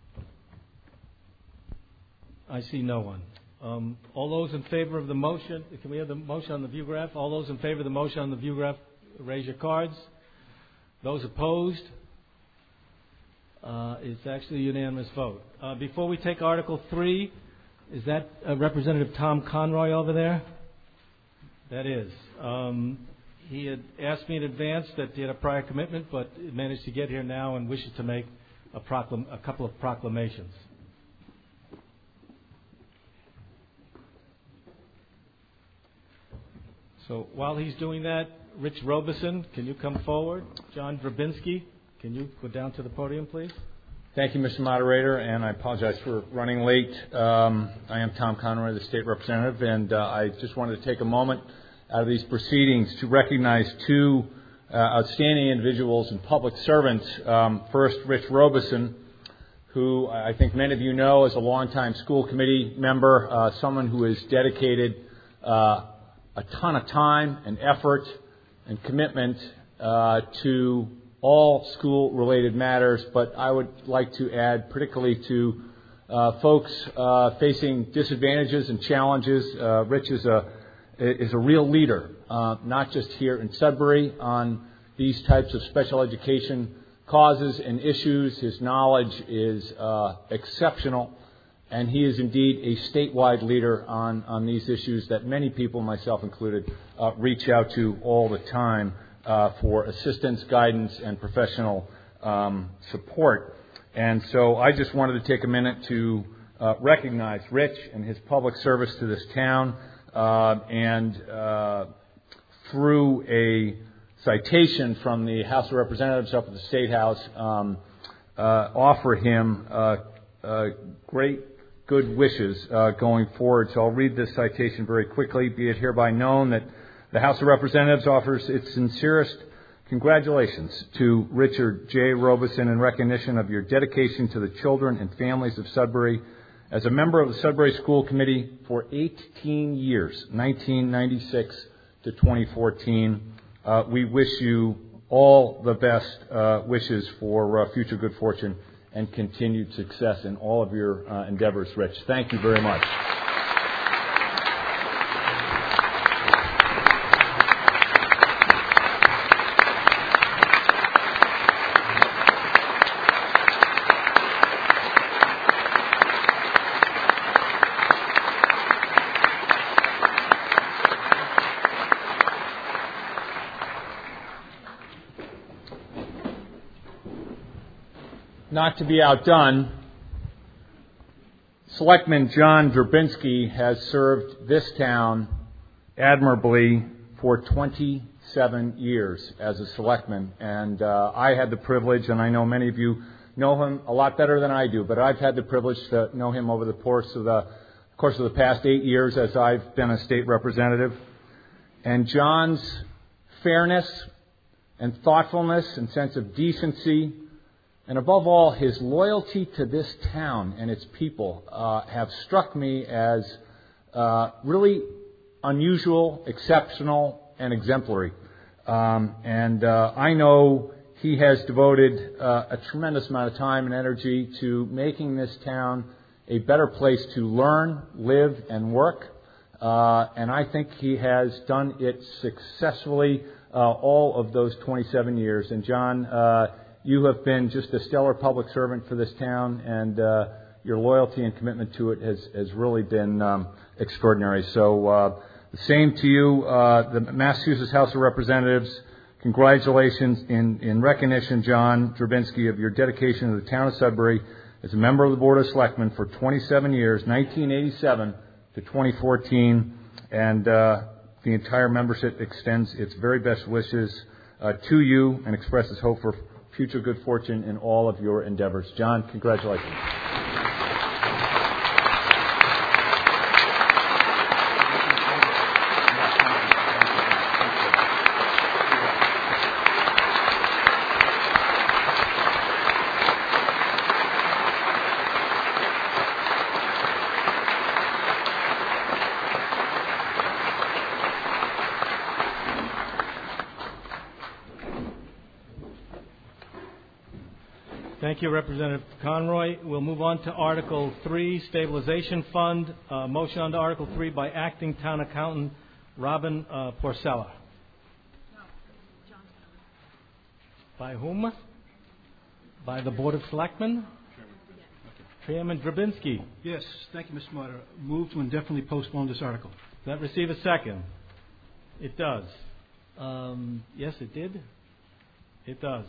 I see no one. All those in favor of the motion, can we have the motion on the view graph? All those in favor of the motion on the view graph, raise your cards. Those opposed? It's actually a unanimous vote. Before we take Article 3, is that Representative Tom Conroy over there? That is. He had asked me in advance that he had a prior commitment, but managed to get here now and wishes to make a couple of proclamations. So while he's doing that, Rich Robeson, can you come forward? John Drabinski, can you go down to the podium, please? Thank you, Mr. Moderator, and I apologize for running late. I am Tom Conroy, the state representative, and I just wanted to take a moment out of these proceedings to recognize two outstanding individuals and public servants. First, Rich Robeson, who I think many of you know as a longtime school committee member, someone who has dedicated a ton of time and effort and commitment to all school-related matters, but I would like to add particularly to folks facing disadvantages and challenges. Rich is a real leader, not just here in Sudbury on these types of special education causes and issues. His knowledge is exceptional, and he is indeed a statewide leader on these issues that many people, myself included, reach out to all the time for assistance, guidance, and professional support. And so I just wanted to take a minute to recognize Rich and his public service to this town, and through a citation from the House of Representatives up at the State House, offer him great good wishes going forward. So I'll read this citation very quickly. Be it hereby known that the House of Representatives offers its sincerest congratulations to Richard J. Robeson in recognition of your dedication to the children and families of Sudbury. As a member of the Sudbury School Committee for 18 years, 1996 to 2014, we wish you all the best wishes for future good fortune and continued success in all of your endeavors, Rich. Thank you very much. Not to be outdone, Selectman John Drabinski has served this town admirably for 27 years as a selectman. And I had the privilege, and I know many of you know him a lot better than I do, but I've had the privilege to know him over the course of the past 8 years as I've been a state representative. And John's fairness and thoughtfulness and sense of decency, and above all, his loyalty to this town and its people have struck me as really unusual, exceptional, and exemplary. I know he has devoted a tremendous amount of time and energy to making this town a better place to learn, live, and work. And I think he has done it successfully all of those 27 years. And John, you have been just a stellar public servant for this town, and your loyalty and commitment to it has really been extraordinary. So the same to you, the Massachusetts House of Representatives. Congratulations in recognition, John Drabinski, of your dedication to the town of Sudbury as a member of the Board of Selectmen for 27 years, 1987 to 2014, and the entire membership extends its very best wishes to you and expresses hope for future good fortune in all of your endeavors. John, congratulations. Thank you, Representative Conroy. We'll move on to Article 3, Stabilization Fund. Motion on to Article 3 by Acting Town Accountant Robin Porcella. By whom? By the Board of Selectmen? Chairman Drabinski. Yes, thank you, Mr. Moderator. Move to indefinitely postpone this article. Does that receive a second? It does. Yes, it did. It does.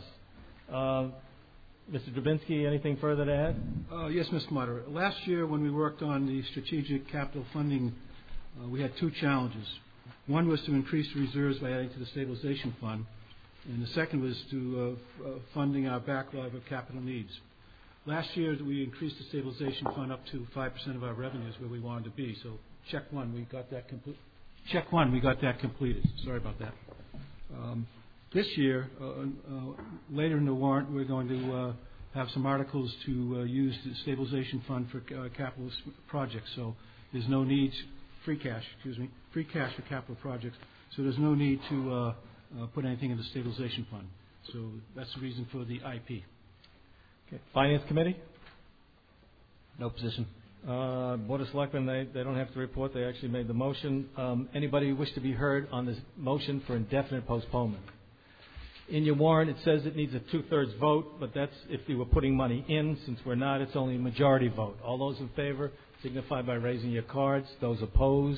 Mr. Drabinski, anything further to add? Yes, Mr. Moderator. Last year, when we worked on the strategic capital funding, we had two challenges. One was to increase the reserves by adding to the stabilization fund, and the second was to funding our backlog of capital needs. Last year, we increased the stabilization fund up to 5% of our revenues where we wanted to be. So, check one, we got that complete. Check one, we got that completed. Sorry about that. This year, later in the warrant, we're going to have some articles to use the stabilization fund for capital projects. So there's no need, free cash for capital projects. So there's no need to put anything in the stabilization fund. So that's the reason for the IP. Okay. Finance Committee? No position. Board of Selectmen, they don't have to report. They actually made the motion. Anybody wish to be heard on this motion for indefinite postponement? In your warrant, it says it needs a 2/3 vote, but that's if you were putting money in. Since we're not, it's only a majority vote. All those in favor signify by raising your cards. Those opposed?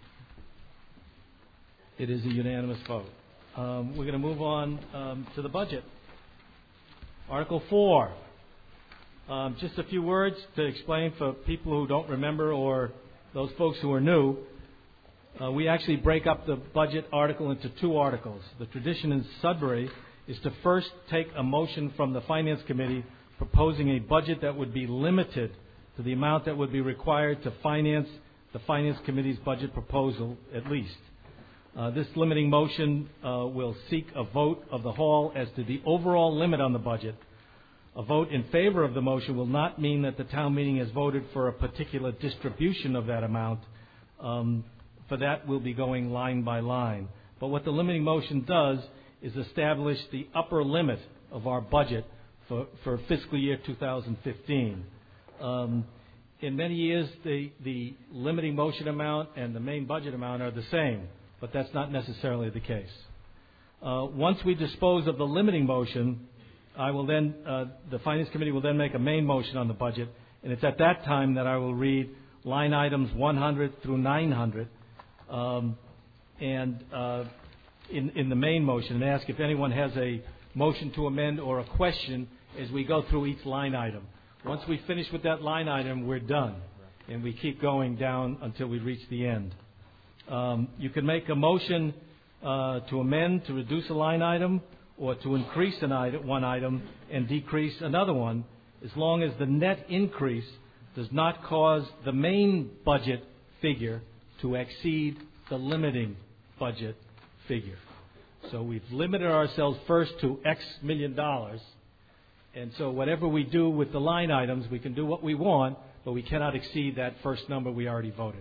It is a unanimous vote. We're going to move on to the budget. Article 4. Just a few words to explain for people who don't remember or those folks who are new. We actually break up the budget article into two articles. The tradition in Sudbury is to first take a motion from the Finance Committee proposing a budget that would be limited to the amount that would be required to finance the Finance Committee's budget proposal at least. This limiting motion will seek a vote of the Hall as to the overall limit on the budget. A vote in favor of the motion will not mean that the town meeting has voted for a particular distribution of that amount. For that, we'll be going line by line. But what the limiting motion does is establish the upper limit of our budget for fiscal year 2015. In many years, the limiting motion amount and the main budget amount are the same, but that's not necessarily the case. Once we dispose of the limiting motion, the Finance Committee will then make a main motion on the budget, and it's at that time that I will read line items 100 through 900 in the main motion and ask if anyone has a motion to amend or a question as we go through each line item. Once we finish with that line item, we're done, and we keep going down until we reach the end. You can make a motion to amend, to reduce a line item, or to increase one item and decrease another one, as long as the net increase does not cause the main budget figure to exceed the limiting budget figure. So we've limited ourselves first to X $million, and so whatever we do with the line items, we can do what we want, but we cannot exceed that first number we already voted.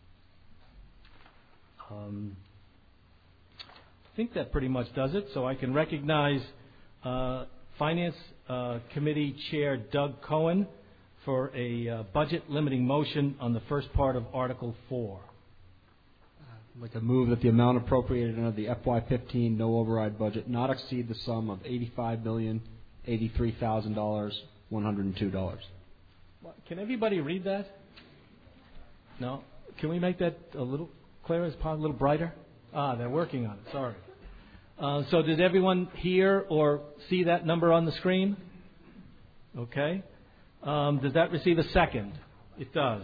I think that pretty much does it. So I can recognize Finance Committee Chair Doug Cohen for a budget limiting motion on the first part of Article 4. I'd like to move that the amount appropriated under the FY15 no override budget not exceed the sum of $85,083,102. Can everybody read that? No? Can we make that a little clearer, a little brighter? They're working on it. Sorry. So did everyone hear or see that number on the screen? Okay. Does that receive a second? It does.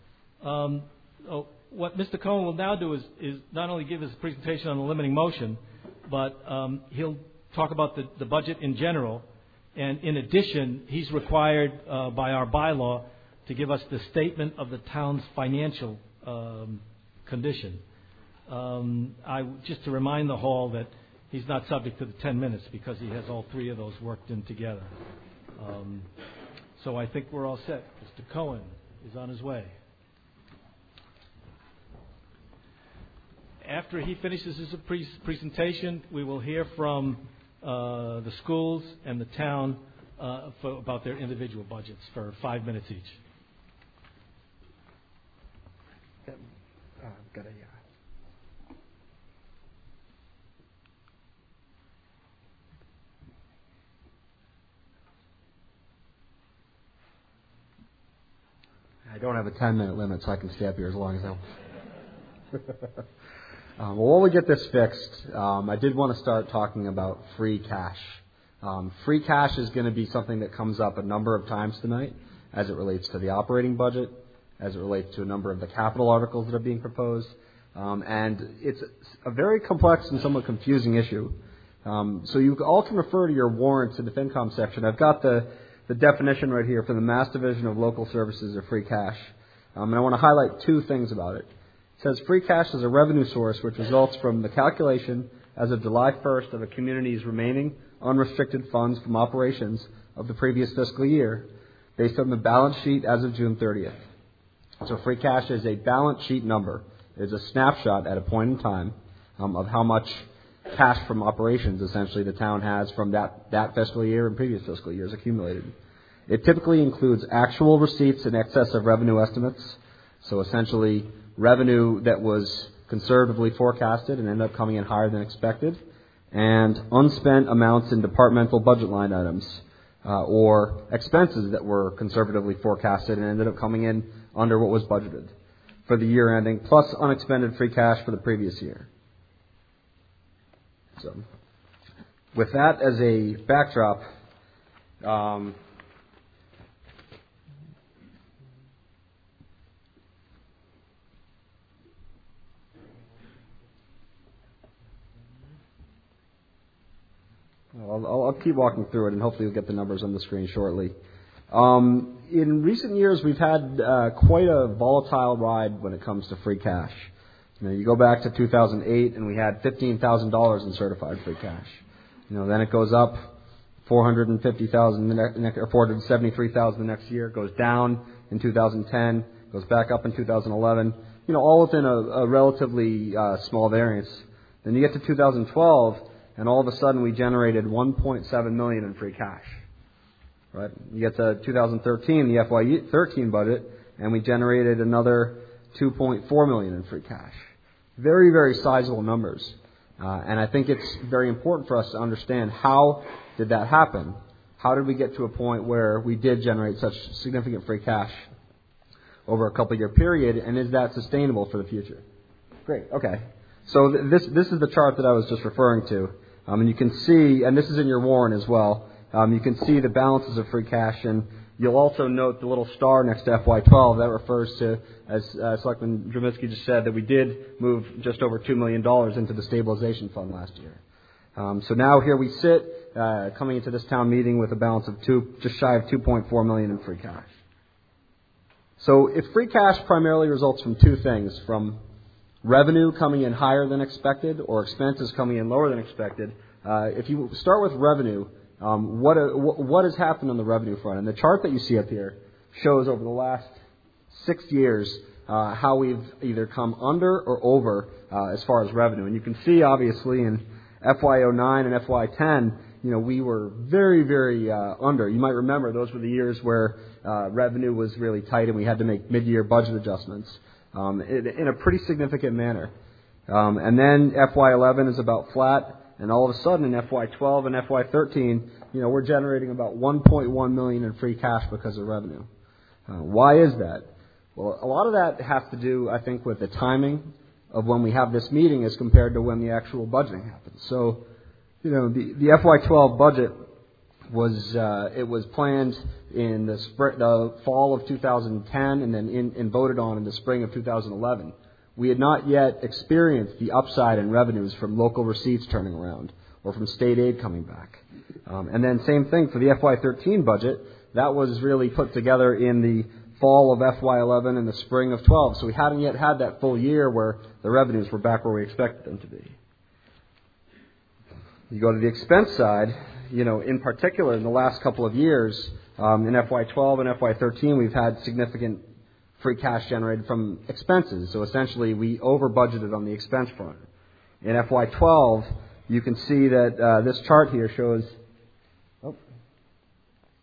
What Mr. Cohen will now do is not only give his presentation on the limiting motion, but he'll talk about the budget in general. And in addition, he's required by our bylaw to give us the statement of the town's financial condition. Just to remind the Hall that he's not subject to the 10 minutes because he has all three of those worked in together. So I think we're all set. Mr. Cohen is on his way. After he finishes his presentation, we will hear from the schools and the town about their individual budgets for 5 minutes each. I don't have a 10-minute limit, so I can stay up here as long as I want. Well, while we get this fixed, I did want to start talking about free cash. Free cash is going to be something that comes up a number of times tonight as it relates to the operating budget, as it relates to a number of the capital articles that are being proposed. And it's a very complex and somewhat confusing issue. So you all can refer to your warrants in the FinCom section. I've got the definition right here for the Mass Division of Local Services of free cash. And I want to highlight two things about it. It says free cash is a revenue source which results from the calculation as of July 1st of a community's remaining unrestricted funds from operations of the previous fiscal year based on the balance sheet as of June 30th. So free cash is a balance sheet number. It's a snapshot at a point in time of how much cash from operations essentially the town has from that fiscal year and previous fiscal years accumulated. It typically includes actual receipts in excess of revenue estimates, so essentially revenue that was conservatively forecasted and ended up coming in higher than expected, and unspent amounts in departmental budget line items or expenses that were conservatively forecasted and ended up coming in under what was budgeted for the year ending, plus unexpended free cash for the previous year. So, with that as a backdrop, I'll keep walking through it, and hopefully you'll get the numbers on the screen shortly. In recent years, we've had quite a volatile ride when it comes to free cash. You go back to 2008, and we had $15,000 in certified free cash. Then it goes up $450,000 or $473,000 the next year. It goes down in 2010. Goes back up in 2011. All within a relatively small variance. Then you get to 2012, and all of a sudden we generated $1.7 million in free cash. Right? You get to 2013, the FY13 budget, and we generated another $2.4 million in free cash. Very, very sizable numbers. And I think it's very important for us to understand how did that happen? How did we get to a point where we did generate such significant free cash over a couple-year period, and is that sustainable for the future? Great, okay. So this is the chart that I was just referring to. And you can see, and this is in your warrant as well, you can see the balances of free cash, and you'll also note the little star next to FY12. That refers to, as Selectman Drabinski just said, that we did move just over $2 million into the stabilization fund last year. So now here we sit, coming into this town meeting with a balance of just shy of $2.4 million in free cash. So if free cash primarily results from two things, from revenue coming in higher than expected or expenses coming in lower than expected, if you start with revenue, what has happened on the revenue front? And the chart that you see up here shows over the last 6 years how we've either come under or over as far as revenue. And you can see, obviously, in FY09 and FY10, we were very, very under. You might remember those were the years where revenue was really tight and we had to make mid-year budget adjustments in a pretty significant manner. And then FY11 is about flat. And all of a sudden in FY12 and FY13, we're generating about $1.1 million in free cash because of revenue. Why is that? Well, a lot of that has to do, I think, with the timing of when we have this meeting as compared to when the actual budgeting happens. So, the FY12 budget was planned in the fall of 2010 and then voted on in the spring of 2011. We had not yet experienced the upside in revenues from local receipts turning around or from state aid coming back. And then same thing for the FY13 budget. That was really put together in the fall of FY11 and the spring of 12. So we hadn't yet had that full year where the revenues were back where we expected them to be. You go to the expense side, in particular in the last couple of years, in FY12 and FY13, we've had significant free cash generated from expenses. So essentially, we over-budgeted on the expense front. In FY12, you can see that this chart here shows...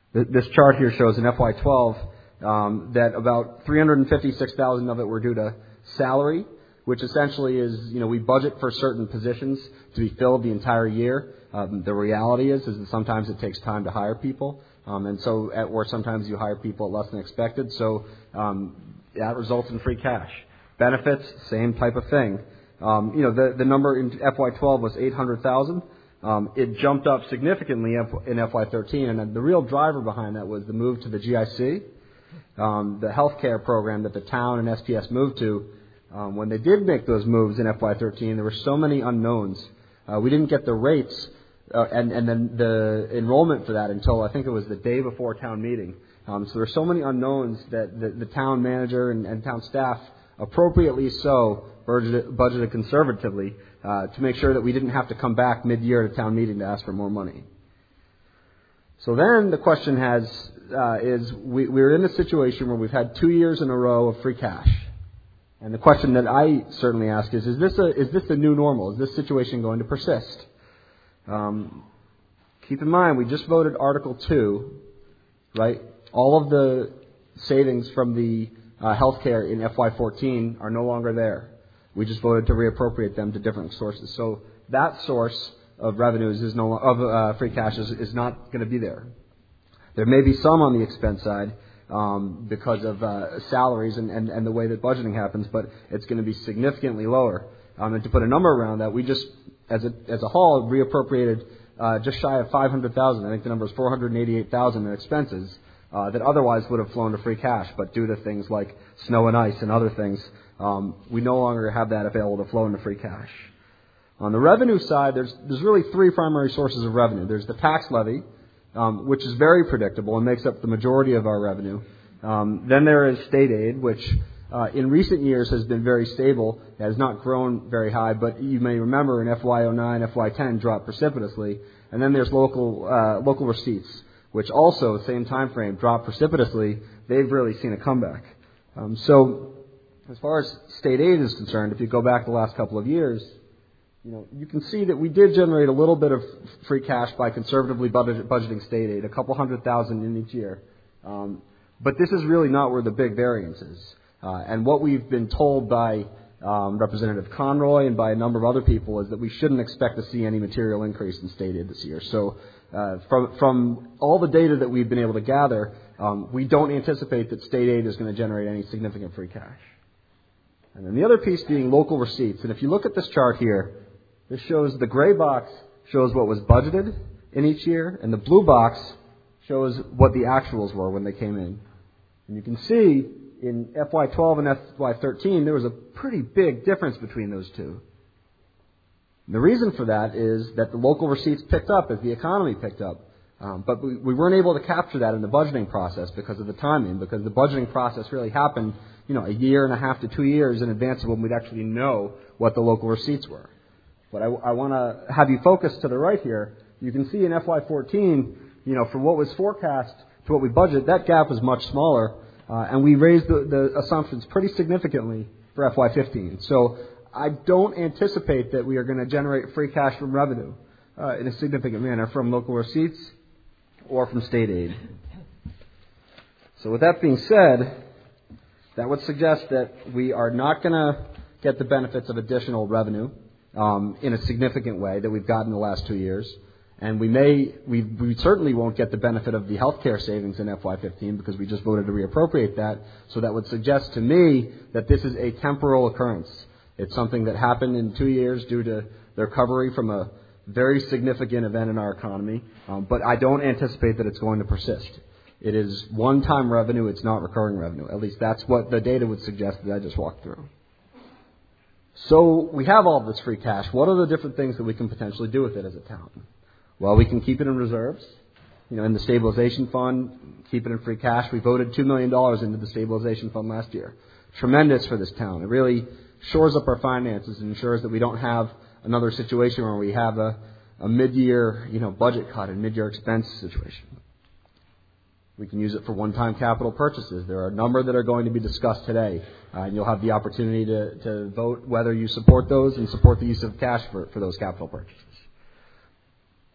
This chart here shows in FY12 that about $356,000 of it were due to salary, which essentially is, we budget for certain positions to be filled the entire year. The reality is that sometimes it takes time to hire people, or sometimes you hire people at less than expected. So that results in free cash. Benefits, same type of thing. The number in FY12 was $800,000. It jumped up significantly in FY13, and the real driver behind that was the move to the GIC, the healthcare program that the town and SPS moved to. When they did make those moves in FY13, there were so many unknowns. We didn't get the rates and then the enrollment for that until I think it was the day before town meeting. So there were so many unknowns that the town manager and town staff, appropriately so, budgeted conservatively to make sure that we didn't have to come back mid-year to town meeting to ask for more money. So then the question is we're in a situation where we've had 2 years in a row of free cash. And the question that I certainly ask is this the new normal? Is this situation going to persist? Keep in mind, we just voted Article 2, right? All of the savings from the healthcare in FY14 are no longer there. We just voted to reappropriate them to different sources. So that source of revenues free cash is not going to be there. There may be some on the expense side because of salaries and the way that budgeting happens, but it's going to be significantly lower. And to put a number around that, we just, as a whole, reappropriated just shy of $500,000. I think the number is $488,000 in expenses that otherwise would have flown to free cash, but due to things like snow and ice and other things, we no longer have that available to flow into free cash. On the revenue side, there's really three primary sources of revenue. There's the tax levy, which is very predictable and makes up the majority of our revenue. Then there is state aid, which in recent years has been very stable. It has not grown very high, but you may remember in FY09, FY10 dropped precipitously. And then there's local receipts, which also, same time frame, dropped precipitously. They've really seen a comeback. So as far as state aid is concerned, if you go back the last couple of years, you can see that we did generate a little bit of free cash by conservatively budgeting state aid, $200,000 in each year. But this is really not where the big variance is. And what we've been told by Representative Conroy and by a number of other people is that we shouldn't expect to see any material increase in state aid this year. So from all the data that we've been able to gather, we don't anticipate that state aid is going to generate any significant free cash. And then the other piece being local receipts. And if you look at this chart here, this shows the gray box shows what was budgeted in each year, and the blue box shows what the actuals were when they came in. And you can see in FY12 and FY13, there was a pretty big difference between those two. And the reason for that is that the local receipts picked up as the economy picked up. But we weren't able to capture that in the budgeting process because of the timing, because the budgeting process really happened, a year and a half to 2 years in advance of when we'd actually know what the local receipts were. But I want to have you focus to the right here. You can see in FY14, from what was forecast to what we budgeted, that gap was much smaller, and we raised the assumptions pretty significantly for FY15. So I don't anticipate that we are going to generate free cash from revenue in a significant manner from local receipts or from state aid. So with that being said, that would suggest that we are not going to get the benefits of additional revenue in a significant way that we've gotten the last 2 years. And we certainly won't get the benefit of the healthcare savings in FY15 because we just voted to reappropriate that. So that would suggest to me that this is a temporal occurrence. It's something that happened in 2 years due to the recovery from a very significant event in our economy. But I don't anticipate that it's going to persist. It is one-time revenue. It's not recurring revenue. At least that's what the data would suggest that I just walked through. So we have all this free cash. What are the different things that we can potentially do with it as a town? Well, we can keep it in reserves, in the stabilization fund, keep it in free cash. We voted $2 million into the stabilization fund last year. Tremendous for this town. It really shores up our finances and ensures that we don't have another situation where we have a mid-year, budget cut and mid-year expense situation. We can use it for one-time capital purchases. There are a number that are going to be discussed today, and you'll have the opportunity to vote whether you support those and support the use of cash for those capital purchases.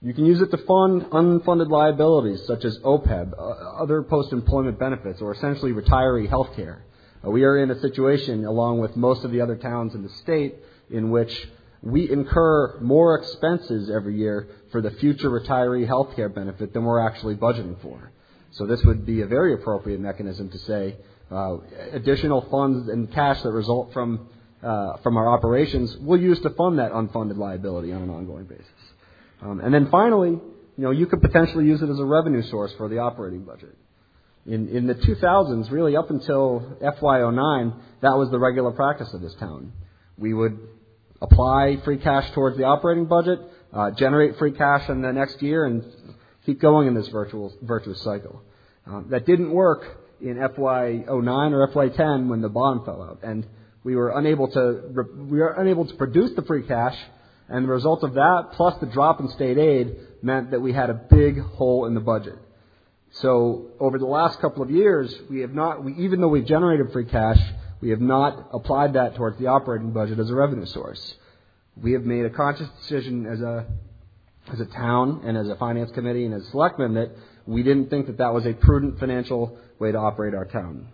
You can use it to fund unfunded liabilities such as OPEB, other post-employment benefits, or essentially retiree health care. We are in a situation, along with most of the other towns in the state, in which we incur more expenses every year for the future retiree health care benefit than we're actually budgeting for. So this would be a very appropriate mechanism to say additional funds and cash that result from our operations we'll use to fund that unfunded liability on an ongoing basis. And then finally, you could potentially use it as a revenue source for the operating budget. In the 2000s, really up until FY09, that was the regular practice of this town. We would apply free cash towards the operating budget, generate free cash in the next year, and keep going in this virtuous cycle. That didn't work in FY09 or FY10 when the bond fell out, and we were unable to produce the free cash. And the result of that, plus the drop in state aid, meant that we had a big hole in the budget. So over the last couple of years, even though we've generated free cash, we have not applied that towards the operating budget as a revenue source. We have made a conscious decision as a town and as a finance committee and as selectmen that we didn't think that was a prudent financial way to operate our town.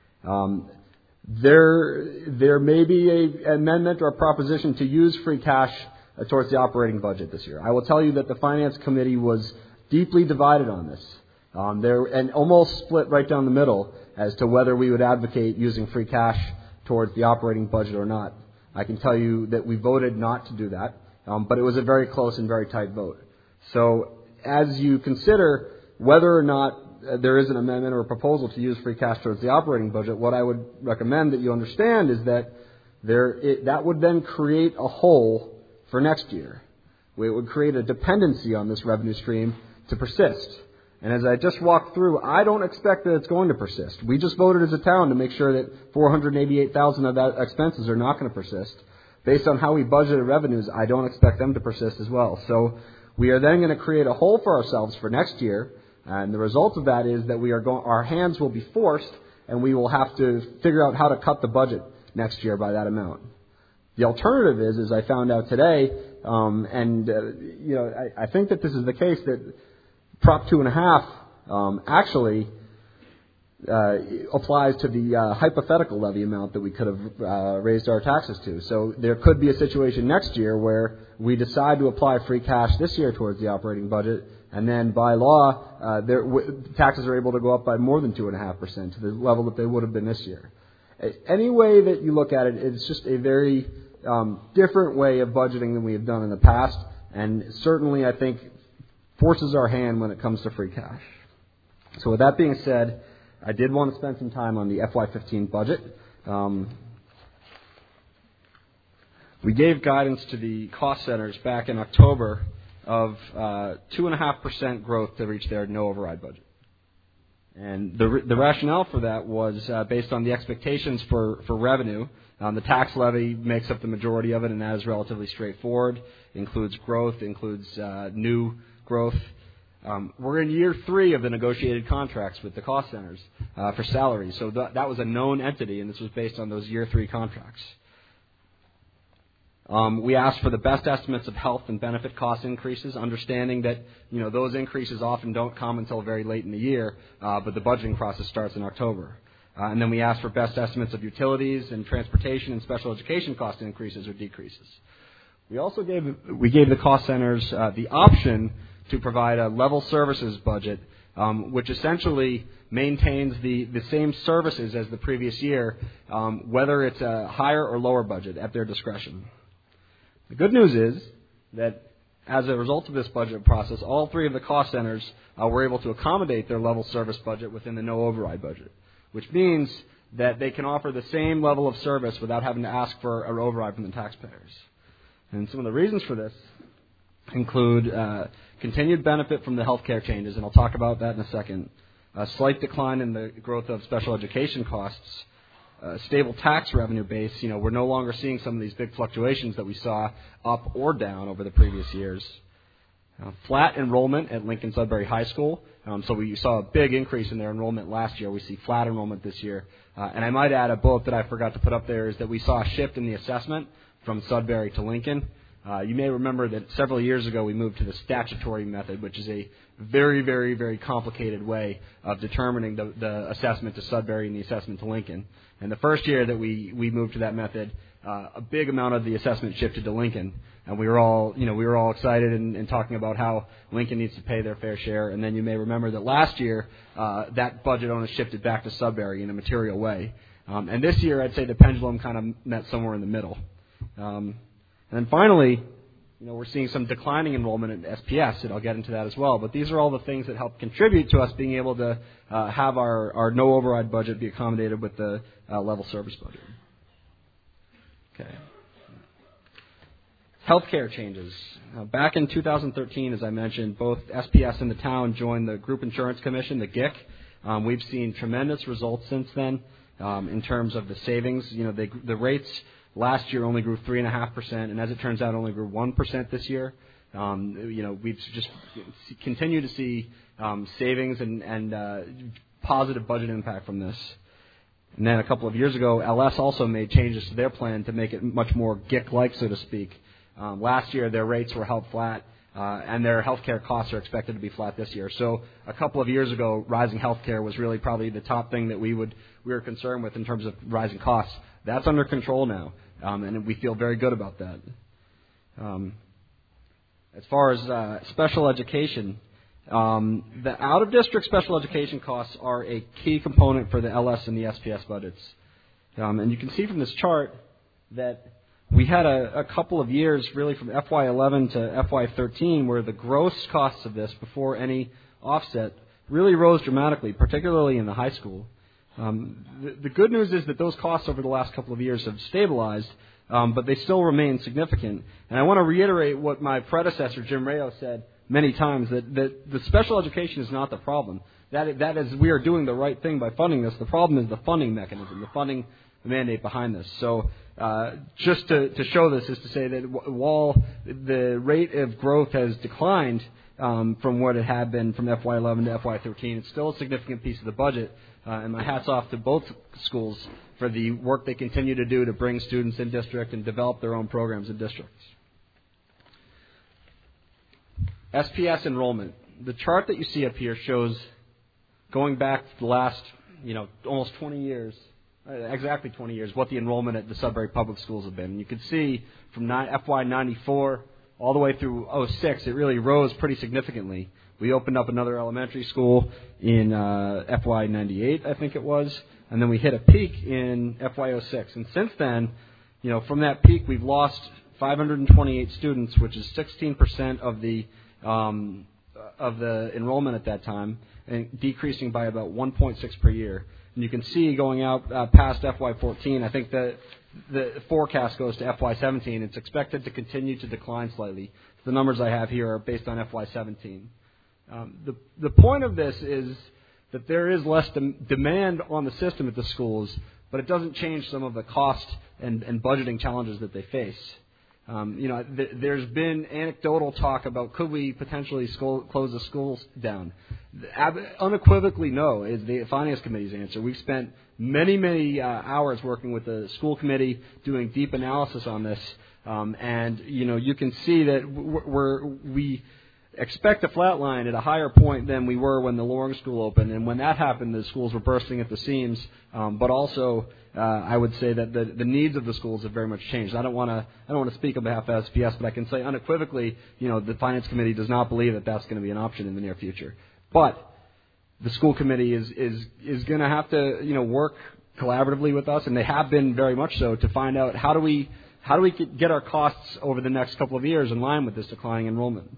There may be an amendment or a proposition to use free cash towards the operating budget this year. I will tell you that the Finance Committee was deeply divided on this, and almost split right down the middle as to whether we would advocate using free cash towards the operating budget or not. I can tell you that we voted not to do that, but it was a very close and very tight vote. So as you consider whether or not there is an amendment or a proposal to use free cash towards the operating budget, what I would recommend that you understand is that that would then create a hole for next year. It would create a dependency on this revenue stream to persist. And as I just walked through, I don't expect that it's going to persist. We just voted as a town to make sure that $488,000 of that expenses are not going to persist. Based on how we budgeted revenues, I don't expect them to persist as well. So we are then going to create a hole for ourselves for next year. And the result of that is that our hands will be forced, and we will have to figure out how to cut the budget next year by that amount. The alternative is, as I found out today, I think that this is the case, that Prop 2.5 actually applies to the hypothetical levy amount that we could have raised our taxes to. So there could be a situation next year where we decide to apply free cash this year towards the operating budget, and then by law, taxes are able to go up by more than 2.5% to the level that they would have been this year. Any way that you look at it, it's just a very different way of budgeting than we have done in the past, and certainly I think forces our hand when it comes to free cash. So with that being said, I did want to spend some time on the FY15 budget. We gave guidance to the cost centers back in October of 2.5% growth to reach their no override budget. And the rationale for that was based on the expectations for revenue. The tax levy makes up the majority of it, and that is relatively straightforward. Includes growth, includes new growth. We're in year 3 of the negotiated contracts with the cost centers for salaries. So that was a known entity, and this was based on those year 3 contracts. We asked for the best estimates of health and benefit cost increases, understanding that those increases often don't come until very late in the year, but the budgeting process starts in October. And then we asked for best estimates of utilities and transportation and special education cost increases or decreases. We also gave the cost centers the option to provide a level services budget, which essentially maintains the same services as the previous year, whether it's a higher or lower budget at their discretion. The good news is that as a result of this budget process, all 3 of the cost centers were able to accommodate their level service budget within the no override budget, which means that they can offer the same level of service without having to ask for an override from the taxpayers. And some of the reasons for this include continued benefit from the healthcare changes, and I'll talk about that in a second, a slight decline in the growth of special education costs, stable tax revenue base. We're no longer seeing some of these big fluctuations that we saw up or down over the previous years. Flat enrollment at Lincoln Sudbury High School. So we saw a big increase in their enrollment last year. We see flat enrollment this year. And I might add a bullet that I forgot to put up there is that we saw a shift in the assessment from Sudbury to Lincoln. You may remember that several years ago we moved to the statutory method, which is a very, very, very complicated way of determining the assessment to Sudbury and the assessment to Lincoln. And the first year that we moved to that method, a big amount of the assessment shifted to Lincoln, and we were all excited and talking about how Lincoln needs to pay their fair share. And then you may remember that last year that budget onus shifted back to Sudbury in a material way. And this year, I'd say the pendulum kind of met somewhere in the middle. And then finally, we're seeing some declining enrollment at SPS, and I'll get into that as well. But these are all the things that help contribute to us being able to have our no override budget be accommodated with the level service budget. Okay. Healthcare changes. Back in 2013, as I mentioned, both SPS and the town joined the Group Insurance Commission, the GIC. We've seen tremendous results since then in terms of the savings. The rates last year only grew 3.5%, and as it turns out, only grew 1% this year. We've just continue to see savings and positive budget impact from this. And then a couple of years ago, LS also made changes to their plan to make it much more GIC-like, so to speak. Last year, their rates were held flat, and their healthcare costs are expected to be flat this year. So a couple of years ago, rising healthcare was really probably the top thing that we were concerned with in terms of rising costs. That's under control now, and we feel very good about that. As far as special education, the out-of-district special education costs are a key component for the LS and the SPS budgets. And you can see from this chart that we had a couple of years, really from FY11 to FY13, where the gross costs of this, before any offset, really rose dramatically, particularly in the high school. The good news is that those costs over the last couple of years have stabilized, but they still remain significant. And I want to reiterate what my predecessor, Jim Rayo, said many times, that the special education is not the problem. That is, we are doing the right thing by funding this. The problem is the funding mechanism, the funding mandate behind this. So just to show this is to say that while the rate of growth has declined from what it had been from FY11 to FY13, it's still a significant piece of the budget. And my hat's off to both schools for the work they continue to do to bring students in district and develop their own programs in districts. SPS enrollment. The chart that you see up here shows, going back to the last, almost 20 years, exactly 20 years, what the enrollment at the Sudbury Public Schools have been. And you can see from FY94 all the way through 06, it really rose pretty significantly. We opened up another elementary school in FY98, I think it was, and then we hit a peak in FY06. And since then, from that peak, we've lost 528 students, which is 16% of the enrollment at that time, and decreasing by about 1.6 per year. And you can see going out past FY14, I think the forecast goes to FY17. It's expected to continue to decline slightly. The numbers I have here are based on FY17. The point of this is that there is less demand on the system at the schools, but it doesn't change some of the cost and budgeting challenges that they face. There's been anecdotal talk about could we potentially close the schools down. Unequivocally no is the Finance Committee's answer. We've spent many hours working with the school committee doing deep analysis on this, and you can see that we expect a flat line at a higher point than we were when the Loring School opened, and when that happened, the schools were bursting at the seams. But also, I would say that the needs of the schools have very much changed. I don't want to speak on behalf of SPS, but I can say unequivocally, the Finance Committee does not believe that that's going to be an option in the near future. But the school committee is going to have to work collaboratively with us, and they have been very much so, to find out how do we get our costs over the next couple of years in line with this declining enrollment.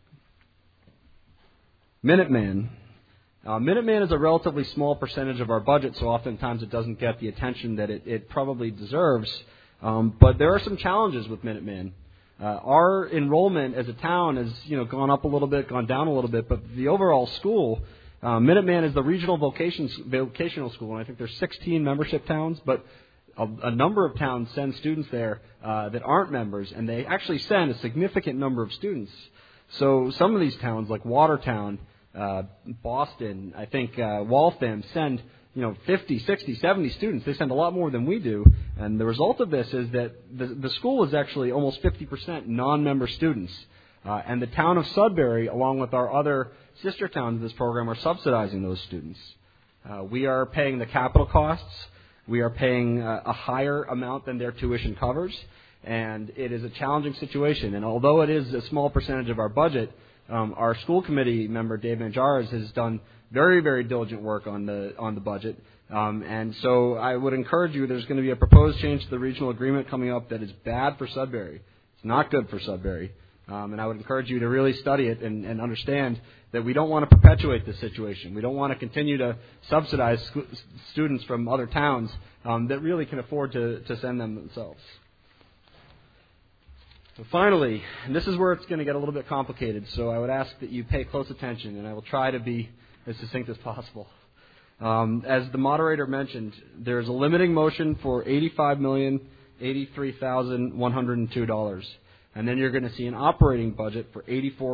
Minuteman. Minuteman is a relatively small percentage of our budget, so oftentimes it doesn't get the attention that it probably deserves. But there are some challenges with Minuteman. Our enrollment as a town has gone up a little bit, gone down a little bit, but the overall school, Minuteman is the regional vocational school, and I think there's 16 membership towns, but a number of towns send students there that aren't members, and they actually send a significant number of students. So some of these towns, like Watertown, Boston, I think Waltham, send 50, 60, 70 students. They send a lot more than we do. And the result of this is that the school is actually almost 50% non-member students. And the town of Sudbury, along with our other sister towns in this program, are subsidizing those students. We are paying the capital costs. We are paying a higher amount than their tuition covers. And it is a challenging situation. And although it is a small percentage of our budget, our school committee member, Dave Manjares, has done very, very diligent work on the budget. And so I would encourage you, there's going to be a proposed change to the regional agreement coming up that is bad for Sudbury. It's not good for Sudbury. And I would encourage you to really study it and understand that we don't want to perpetuate this situation. We don't want to continue to subsidize students from other towns that really can afford to send them themselves. So finally, and this is where it's going to get a little bit complicated, so I would ask that you pay close attention, and I will try to be as succinct as possible. As the moderator mentioned, there's a limiting motion for $85,083,102. And then you're going to see an operating budget for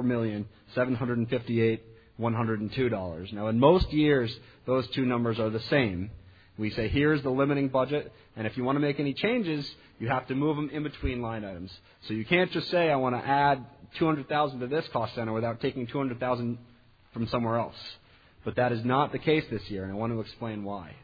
$84,758,102. Now, in most years, those two numbers are the same. We say, here's the limiting budget, and if you want to make any changes, you have to move them in between line items. So you can't just say, I want to add $200,000 to this cost center without taking $200,000 from somewhere else. But that is not the case this year, and I want to explain why.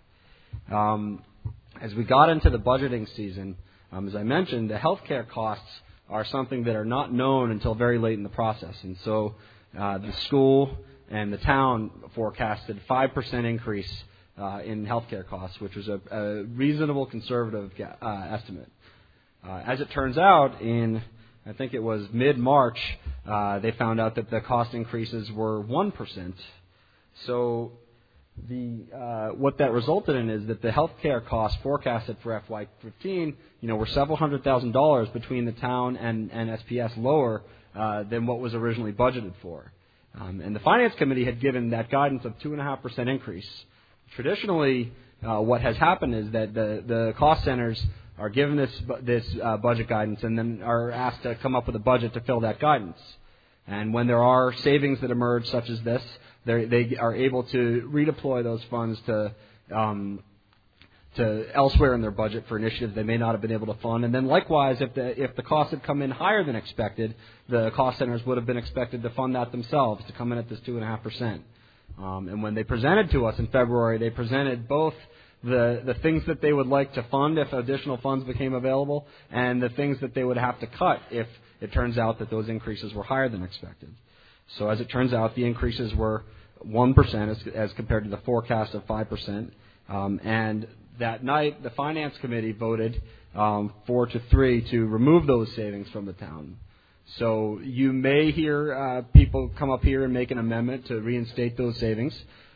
As we got into the budgeting season, as I mentioned, the healthcare costs are something that are not known until very late in the process. And so the school and the town forecasted 5% increase in healthcare costs, which was a reasonable conservative estimate. As it turns out, in I think it was mid-March, they found out that the cost increases were 1%. So what that resulted in is that the healthcare costs forecasted for FY15, were several $100,000 between the town and SPS lower than what was originally budgeted for. And the Finance Committee had given that guidance of 2.5% increase. Traditionally, what has happened is that the cost centers are given this budget guidance and then are asked to come up with a budget to fill that guidance. And when there are savings that emerge, such as this, they are able to redeploy those funds to elsewhere in their budget for initiatives they may not have been able to fund. And then likewise, if the costs had come in higher than expected, the cost centers would have been expected to fund that themselves, to come in at this 2.5%. And when they presented to us in February, they presented both the things that they would like to fund if additional funds became available, and the things that they would have to cut if it turns out that those increases were higher than expected. So as it turns out, the increases were 1% as compared to the forecast of 5%. And that night, the Finance Committee voted 4-3 to remove those savings from the town. So you may hear people come up here and make an amendment to reinstate those savings.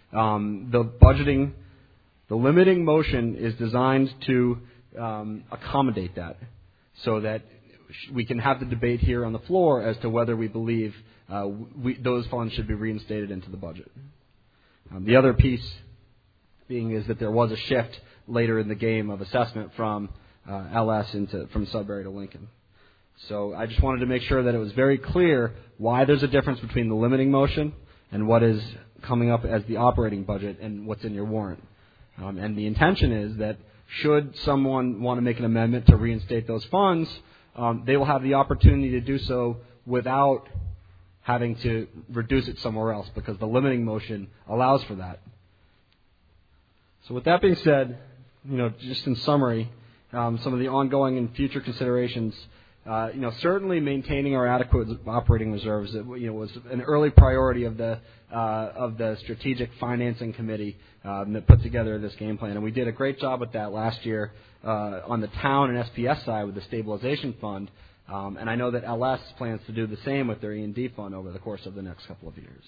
The limiting motion is designed to accommodate that, so that we can have the debate here on the floor as to whether we believe those funds should be reinstated into the budget. The other piece being is that there was a shift later in the game of assessment from LS from Sudbury to Lincoln. So I just wanted to make sure that it was very clear why there's a difference between the limiting motion and what is coming up as the operating budget and what's in your warrant. And the intention is that should someone want to make an amendment to reinstate those funds, they will have the opportunity to do so without having to reduce it somewhere else, because the limiting motion allows for that. So with that being said, just in summary, some of the ongoing and future considerations, certainly maintaining our adequate operating reserves, was an early priority of the strategic financing committee that put together this game plan, and we did a great job with that last year on the town and SPS side with the stabilization fund, and I know that LS plans to do the same with their E&D fund over the course of the next couple of years.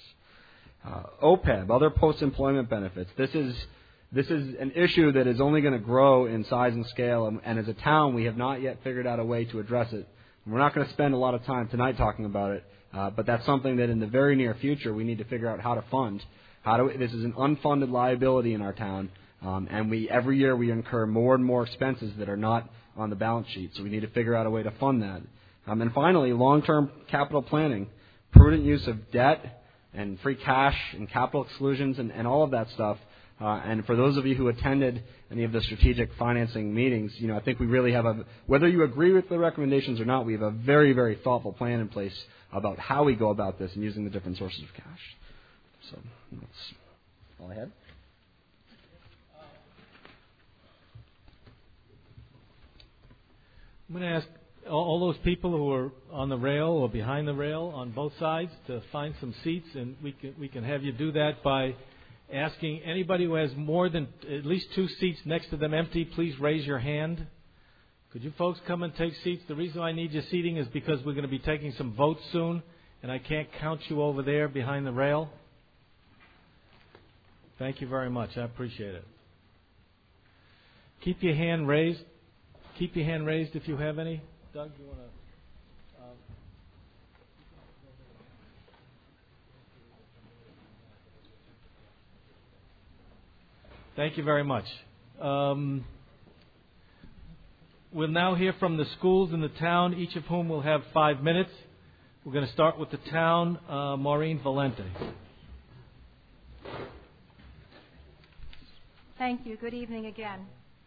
OPEB, other post-employment benefits. This is an issue that is only going to grow in size and scale, and as a town, we have not yet figured out a way to address it. We're not going to spend a lot of time tonight talking about it, but that's something that in the very near future we need to figure out how to fund. This is an unfunded liability in our town, and every year we incur more and more expenses that are not on the balance sheet, so we need to figure out a way to fund that. And finally, long-term capital planning, prudent use of debt and free cash and capital exclusions and all of that stuff And for those of you who attended any of the strategic financing meetings, I think we really have whether you agree with the recommendations or not, we have a very, very thoughtful plan in place about how we go about this and using the different sources of cash. So that's all I had. I'm going to ask all those people who are on the rail or behind the rail on both sides to find some seats, and we can have you do that by asking anybody who has more than at least 2 seats next to them empty, please raise your hand. Could you folks come and take seats? The reason I need your seating is because we're going to be taking some votes soon, and I can't count you over there behind the rail. Thank you very much. I appreciate it. Keep your hand raised. Keep your hand raised if you have any. Doug, you want to... Thank you very much. We'll now hear from the schools in the town, each of whom will have 5 minutes. We're going to start with the town. Maureen Valente. Thank you. Good evening again.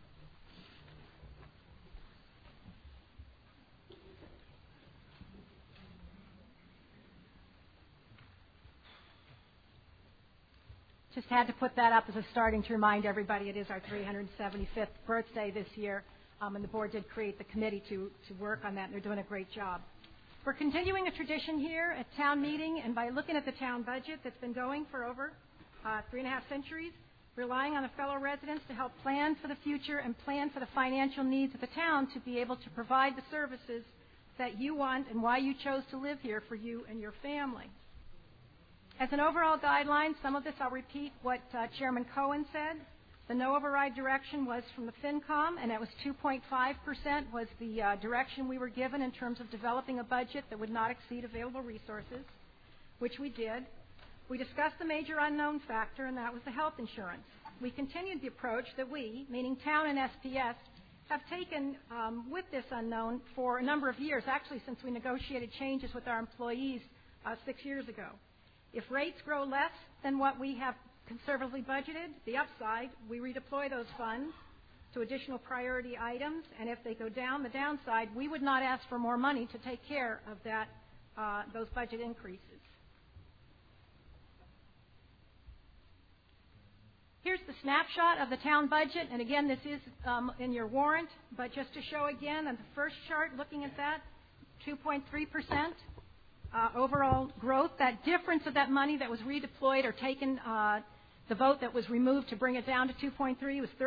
Just had to put that up as a starting to remind everybody it is our 375th birthday this year, and the board did create the committee to work on that, and they're doing a great job. We're continuing a tradition here at town meeting, and by looking at the town budget that's been going for over 3.5 centuries, relying on the fellow residents to help plan for the future and plan for the financial needs of the town to be able to provide the services that you want and why you chose to live here for you and your family. As an overall guideline, some of this I'll repeat what Chairman Cohen said. The no override direction was from the FinCom, and that was 2.5% was the direction we were given in terms of developing a budget that would not exceed available resources, which we did. We discussed the major unknown factor, and that was the health insurance. We continued the approach that we, meaning town and SPS, have taken with this unknown for a number of years, actually since we negotiated changes with our employees 6 years ago. If rates grow less than what we have conservatively budgeted, the upside, we redeploy those funds to additional priority items, and if they go down the downside, we would not ask for more money to take care of that, those budget increases. Here's the snapshot of the town budget, and again, this is in your warrant, but just to show again on the first chart, looking at that, 2.3%. Overall growth, that difference of that money that was redeployed or taken, the vote that was removed to bring it down to 2.3 was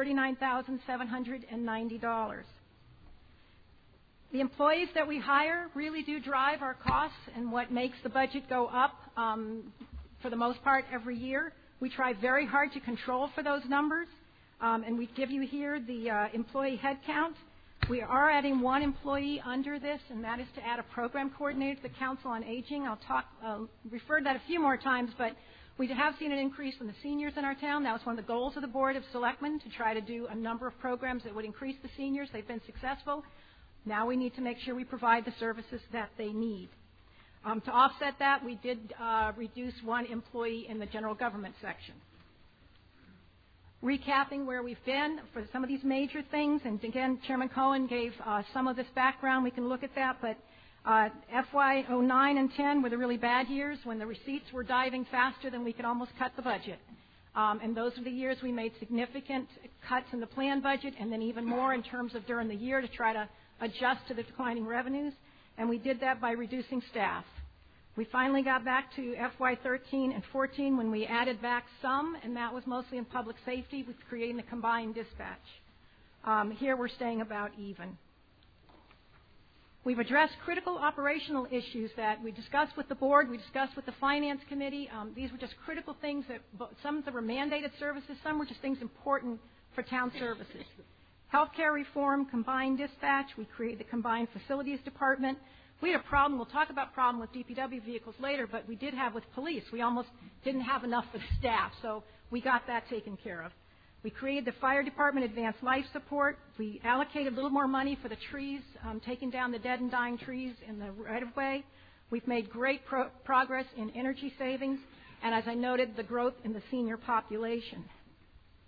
$39,790. The employees that we hire really do drive our costs and what makes the budget go up for the most part every year. We try very hard to control for those numbers, and we give you here the employee headcount. We are adding 1 employee under this, and that is to add a program coordinator to the Council on Aging. I'll refer to that a few more times, but we have seen an increase in the seniors in our town. That was one of the goals of the Board of Selectmen, to try to do a number of programs that would increase the seniors. They've been successful. Now we need to make sure we provide the services that they need. To offset that, we did reduce 1 employee in the general government section. Recapping where we've been for some of these major things, and again, Chairman Cohen gave some of this background. We can look at that, but FY 09 and 10 were the really bad years when the receipts were diving faster than we could almost cut the budget. And those were the years we made significant cuts in the planned budget, and then even more in terms of during the year to try to adjust to the declining revenues, and we did that by reducing staff. We finally got back to FY 13 and 14 when we added back some, and that was mostly in public safety with creating the combined dispatch. Here we're staying about even. We've addressed critical operational issues that we discussed with the board, we discussed with the finance committee. These were just critical things that some of them were mandated services, some were just things important for town services. Healthcare reform, combined dispatch, we created the combined facilities department. We had a problem, we'll talk about problem with DPW vehicles later, but we did have with police. We almost didn't have enough for the staff, so we got that taken care of. We created the fire department advanced life support. We allocated a little more money for the trees, taking down the dead and dying trees in the right-of-way. We've made great progress in energy savings, and as I noted, the growth in the senior population.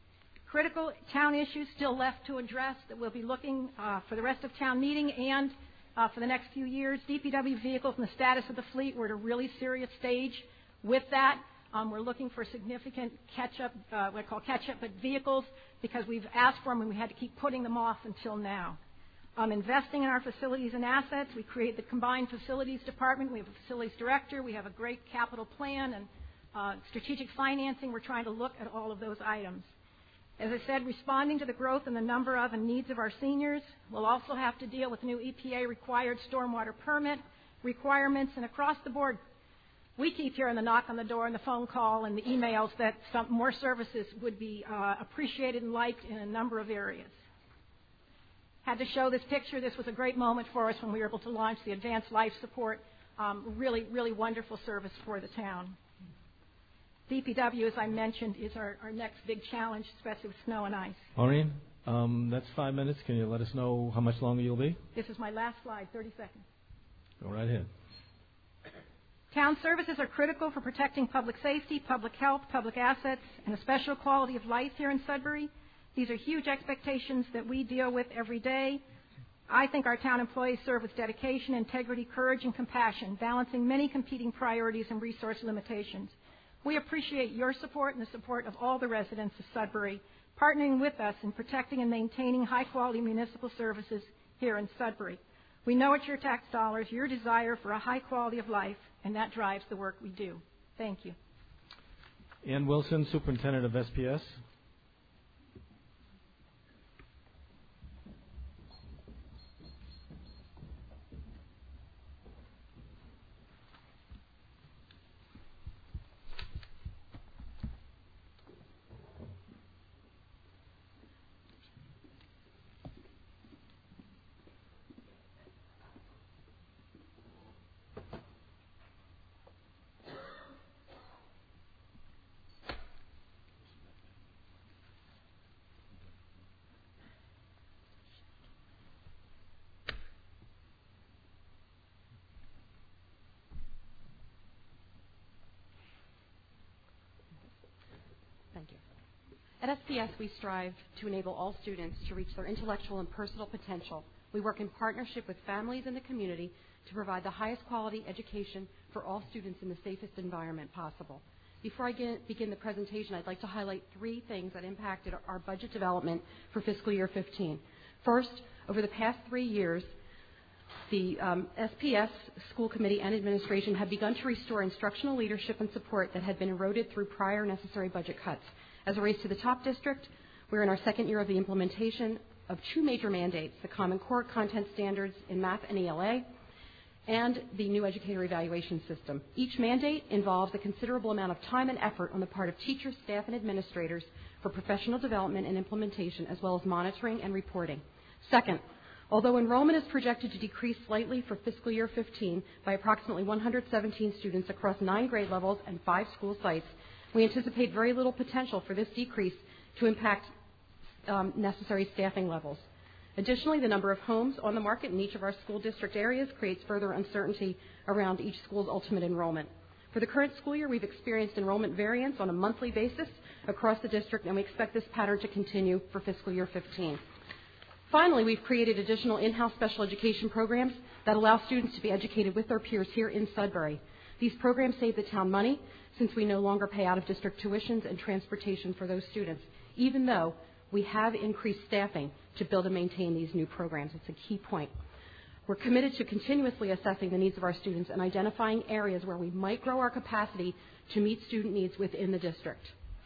Critical town issues still left to address that we'll be looking for the rest of town meeting and for the next few years. DPW vehicles and the status of the fleet. We're at a really serious stage with that. We're looking for significant catch-up, what I call catch-up, but vehicles, because we've asked for them and we had to keep putting them off until now. Investing in our facilities and assets. We create the combined facilities department. We have a facilities director. We have a great capital plan and strategic financing. We're trying to look at all of those items. As I said, responding to the growth in the number of and needs of our seniors. We'll also have to deal with new EPA-required stormwater permit requirements, and across the board, we keep hearing the knock on the door and the phone call and the emails that some more services would be appreciated and liked in a number of areas. Had to show this picture. This was a great moment for us when we were able to launch the Advanced Life Support. Really, really wonderful service for the town. DPW, as I mentioned, is our next big challenge, especially with snow and ice. Maureen, that's 5 minutes. Can you let us know how much longer you'll be? This is my last slide, 30 seconds. Go right ahead. Town services are critical for protecting public safety, public health, public assets, and a special quality of life here in Sudbury. These are huge expectations that we deal with every day. I think our town employees serve with dedication, integrity, courage, and compassion, balancing many competing priorities and resource limitations. We appreciate your support and the support of all the residents of Sudbury, partnering with us in protecting and maintaining high-quality municipal services here in Sudbury. We know it's your tax dollars, your desire for a high quality of life, and that drives the work we do. Thank you. Ann Wilson, Superintendent of SPS. At SPS, we strive to enable all students to reach their intellectual and personal potential. We work in partnership with families and the community to provide the highest quality education for all students in the safest environment possible. Before I begin the presentation, I'd like to highlight 3 things that impacted our budget development for fiscal year 15. First, over the past 3 years, the SPS school committee and administration have begun to restore instructional leadership and support that had been eroded through prior necessary budget cuts. As a race to the top district, we're in our 2nd year of the implementation of 2 major mandates, the Common Core content standards in math and ELA, and the new educator evaluation system. Each mandate involves a considerable amount of time and effort on the part of teachers, staff, and administrators for professional development and implementation, as well as monitoring and reporting. Second, although enrollment is projected to decrease slightly for fiscal year 15 by approximately 117 students across 9 grade levels and 5 school sites, we anticipate very little potential for this decrease to impact necessary staffing levels. Additionally, the number of homes on the market in each of our school district areas creates further uncertainty around each school's ultimate enrollment. For the current school year, we've experienced enrollment variance on a monthly basis across the district, and we expect this pattern to continue for fiscal year 15. Finally, we've created additional in-house special education programs that allow students to be educated with their peers here in Sudbury. These programs save the town money since we no longer pay out-of-district tuitions and transportation for those students, even though we have increased staffing to build and maintain these new programs. It's a key point. We're committed to continuously assessing the needs of our students and identifying areas where we might grow our capacity to meet student needs within the district.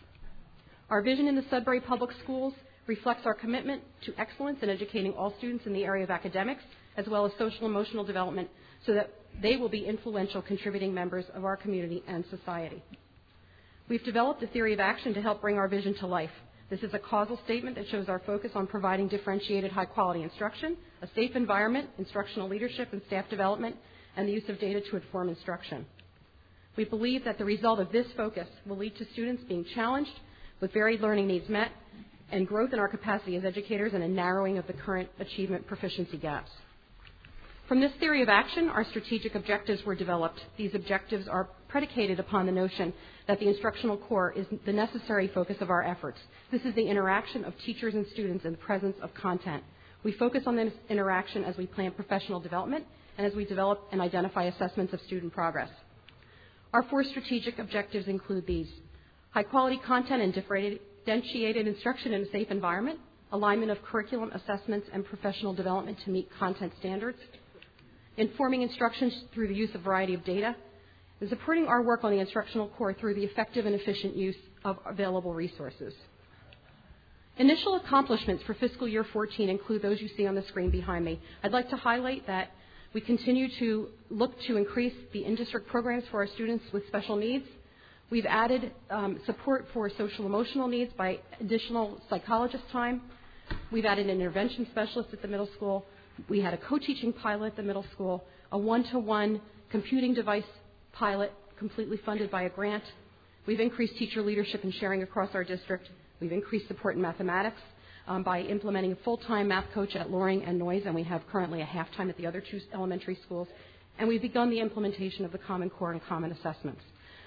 Our vision in the Sudbury Public Schools reflects our commitment to excellence in educating all students in the area of academics, as well as social and emotional development, so that they will be influential contributing members of our community and society. We've developed a theory of action to help bring our vision to life. This is a causal statement that shows our focus on providing differentiated high-quality instruction, a safe environment, instructional leadership and staff development, and the use of data to inform instruction. We believe that the result of this focus will lead to students being challenged with varied learning needs met and growth in our capacity as educators and a narrowing of the current achievement proficiency gaps. From this theory of action, our strategic objectives were developed. These objectives are predicated upon the notion that the instructional core is the necessary focus of our efforts. This is the interaction of teachers and students in the presence of content. We focus on this interaction as we plan professional development and as we develop and identify assessments of student progress. Our 4 strategic objectives include these: high-quality content and differentiated instruction in a safe environment, alignment of curriculum assessments and professional development to meet content standards, informing instruction through the use of a variety of data, and supporting our work on the instructional core through the effective and efficient use of available resources. Initial accomplishments for fiscal year 14 include those you see on the screen behind me. I'd like to highlight that we continue to look to increase the in-district programs for our students with special needs. We've added support for social-emotional needs by additional psychologist time. We've added an intervention specialist at the middle school. We had a co-teaching pilot at the middle school, a one-to-one computing device pilot completely funded by a grant. We've increased teacher leadership and sharing across our district. We've increased support in mathematics by implementing a full-time math coach at Loring and Noyes, and we have currently a half-time at the other 2 elementary schools. And we've begun the implementation of the Common Core and Common Assessments.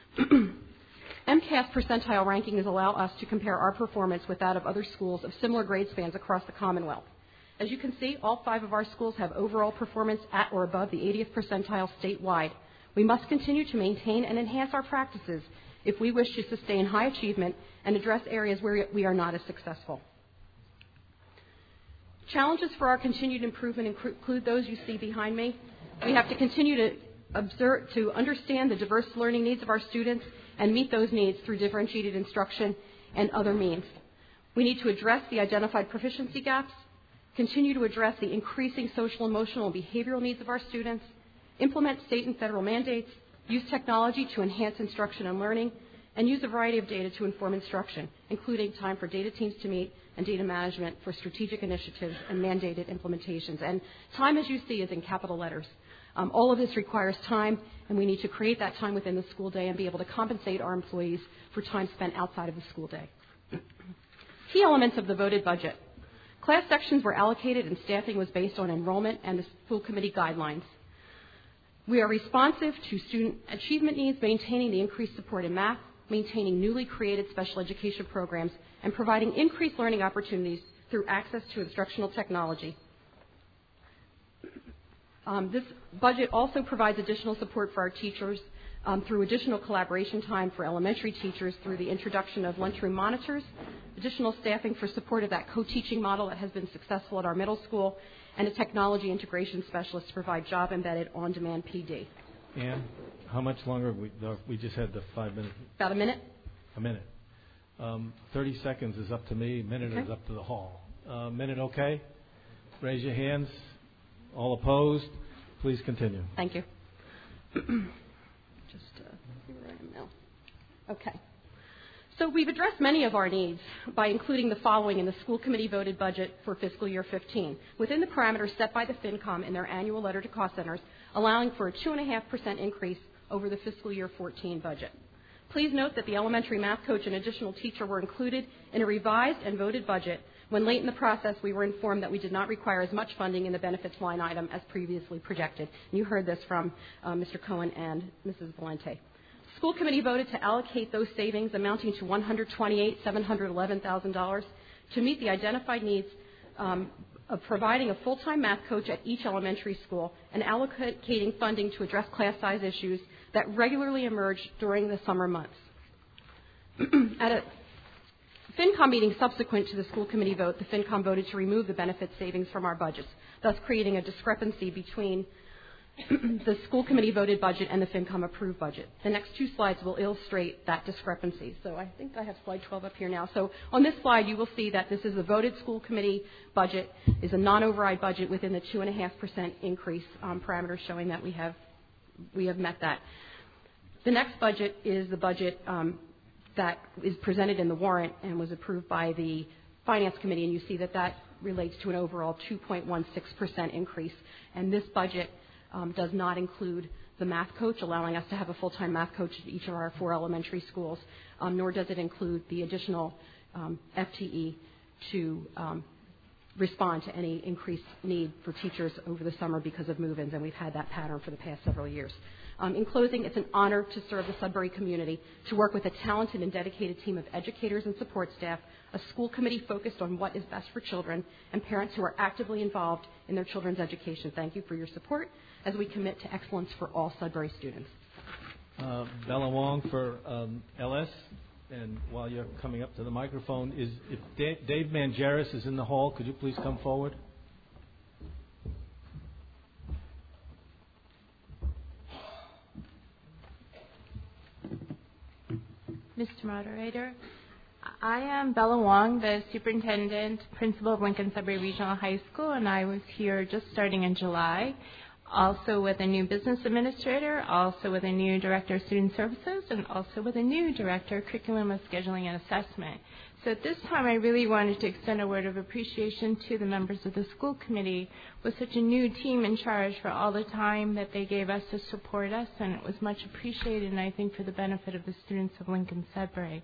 MCAS percentile rankings allow us to compare our performance with that of other schools of similar grade spans across the Commonwealth. As you can see, all 5 of our schools have overall performance at or above the 80th percentile statewide. We must continue to maintain and enhance our practices if we wish to sustain high achievement and address areas where we are not as successful. Challenges for our continued improvement include those you see behind me. We have to continue to understand the diverse learning needs of our students and meet those needs through differentiated instruction and other means. We need to address the identified proficiency gaps, continue to address the increasing social, emotional, and behavioral needs of our students, implement state and federal mandates, use technology to enhance instruction and learning, and use a variety of data to inform instruction, including time for data teams to meet and data management for strategic initiatives and mandated implementations. And time, as you see, is in capital letters. All of this requires time, and we need to create that time within the school day and be able to compensate our employees for time spent outside of the school day. Key elements of the voted budget. Class sections were allocated and staffing was based on enrollment and the school committee guidelines. We are responsive to student achievement needs, maintaining the increased support in math, maintaining newly created special education programs, and providing increased learning opportunities through access to instructional technology. This budget also provides additional support for our teachers through additional collaboration time for elementary teachers through the introduction of lunchroom monitors, additional staffing for support of that co-teaching model that has been successful at our middle school, and a technology integration specialist to provide job-embedded on-demand PD. Ann, how much longer? We just had the 5 minutes. About a minute. A minute. 30 seconds is up to me. A minute is up to the hall. Minute okay? Raise your hands. All opposed? Please continue. Thank you. Just see where I am now. Okay. So we've addressed many of our needs by including the following in the school committee voted budget for fiscal year 15, within the parameters set by the FinCom in their annual letter to cost centers, allowing for a 2.5% increase over the fiscal year 14 budget. Please note that the elementary math coach and additional teacher were included in a revised and voted budget when late in the process we were informed that we did not require as much funding in the benefits line item as previously projected. And you heard this from Mr. Cohen and Mrs. Valente. School committee voted to allocate those savings amounting to $128,711,000 to meet the identified needs of providing a full-time math coach at each elementary school and allocating funding to address class size issues that regularly emerge during the summer months. At a FinCom meeting subsequent to the school committee vote, the FinCom voted to remove the benefit savings from our budgets, thus creating a discrepancy between the school committee voted budget and the FinCom approved budget. The next 2 slides will illustrate that discrepancy. So I think I have slide 12 up here now. So on this slide, you will see that this is a voted school committee budget, is a non-override budget within the 2.5% increase parameters, showing that we have met that. The next budget is the budget that is presented in the warrant and was approved by the Finance Committee, and you see that that relates to an overall 2.16% increase. And this budget does not include the math coach, allowing us to have a full-time math coach at each of our 4 elementary schools, nor does it include the additional FTE to respond to any increased need for teachers over the summer because of move-ins, and we've had that pattern for the past several years. In closing, it's an honor to serve the Sudbury community, to work with a talented and dedicated team of educators and support staff, a school committee focused on what is best for children, and parents who are actively involved in their children's education. Thank you for your support as we commit to excellence for all Sudbury students. Bella Wong for LS. And while you're coming up to the microphone, if Dave Mangeris is in the hall, could you please come forward? Mr. Moderator, I am Bella Wong, the Superintendent, Principal of Lincoln Sudbury Regional High School, and I was here just starting in July. Also with a new business administrator, also with a new director of student services, and also with a new director of curriculum of scheduling and assessment. So at this time, I really wanted to extend a word of appreciation to the members of the school committee with such a new team in charge for all the time that they gave us to support us, and it was much appreciated, and I think for the benefit of the students of Lincoln Sudbury.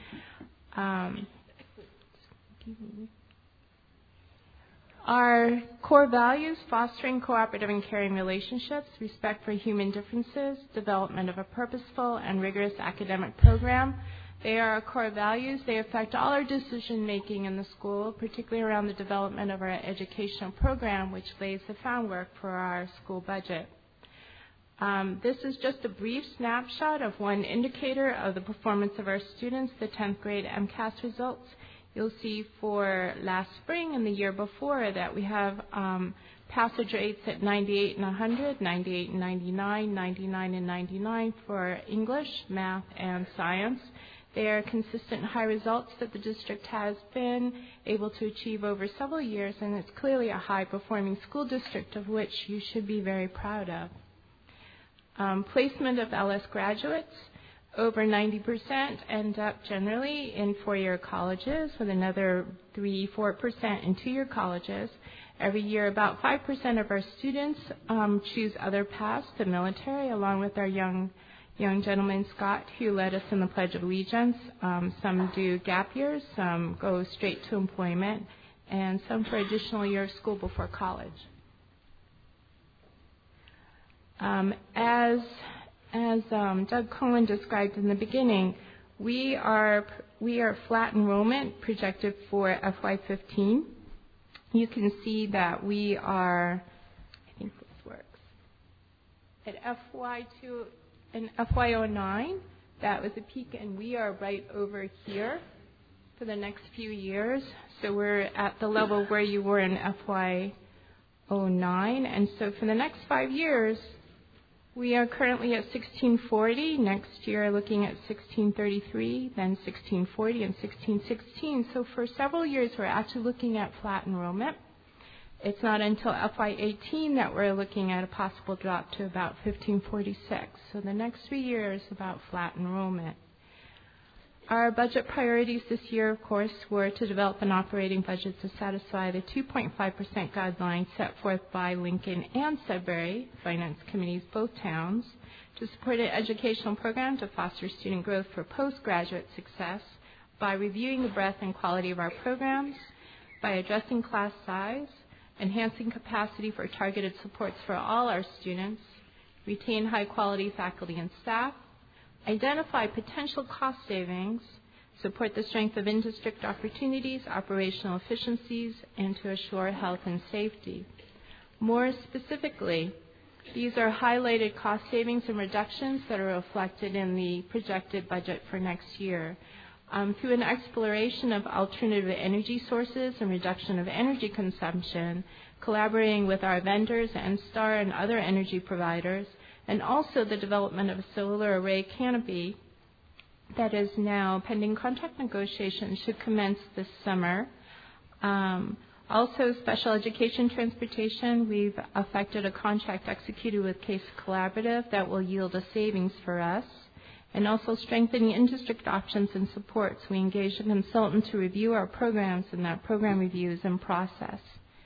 Our core values: fostering cooperative and caring relationships, respect for human differences, development of a purposeful and rigorous academic program. They are our core values. They affect all our decision making in the school, particularly around the development of our educational program, which lays the groundwork for our school budget. This is just a brief snapshot of one indicator of the performance of our students, the 10th grade MCAS results. You'll see for last spring and the year before that we have passage rates at 98 and 100, 98 and 99, 99 and 99 for English, math, and science. They are consistent high results that the district has been able to achieve over several years, and it's clearly a high-performing school district of which you should be very proud of. Placement of LS graduates. Over 90% end up generally in four-year colleges, with another 3-4% in two-year colleges. Every year, about 5% of our students choose other paths, the military, along with our young gentleman, Scott, who led us in the Pledge of Allegiance. Some do gap years, some go straight to employment, and some for additional year of school before college. As Doug Cohen described in the beginning, we are flat enrollment projected for FY15. You can see that we are, I think this works, at FY2 and FY09. That was a peak, and we are right over here for the next few years. So we're at the level where you were in FY09, and so for the next 5 years, we are currently at 1640. Next year, looking at 1633, then 1640 and 1616. So for several years, we're actually looking at flat enrollment. It's not until FY18 that we're looking at a possible drop to about 1546. So the next 3 years, about flat enrollment. Our budget priorities this year, of course, were to develop an operating budget to satisfy the 2.5% guideline set forth by Lincoln and Sudbury Finance Committees, both towns, to support an educational program to foster student growth for postgraduate success by reviewing the breadth and quality of our programs, by addressing class size, enhancing capacity for targeted supports for all our students, retain high-quality faculty and staff, identify potential cost savings, support the strength of in-district opportunities, operational efficiencies, and to assure health and safety. More specifically, these are highlighted cost savings and reductions that are reflected in the projected budget for next year. Through an exploration of alternative energy sources and reduction of energy consumption, collaborating with our vendors, NSTAR, and other energy providers, and also the development of a solar array canopy that is now pending contract negotiation, should commence this summer. Also, special education transportation, we've effected a contract executed with Case Collaborative that will yield a savings for us. And also strengthening in-district options and supports. We engaged a consultant to review our programs, and that program review is in process.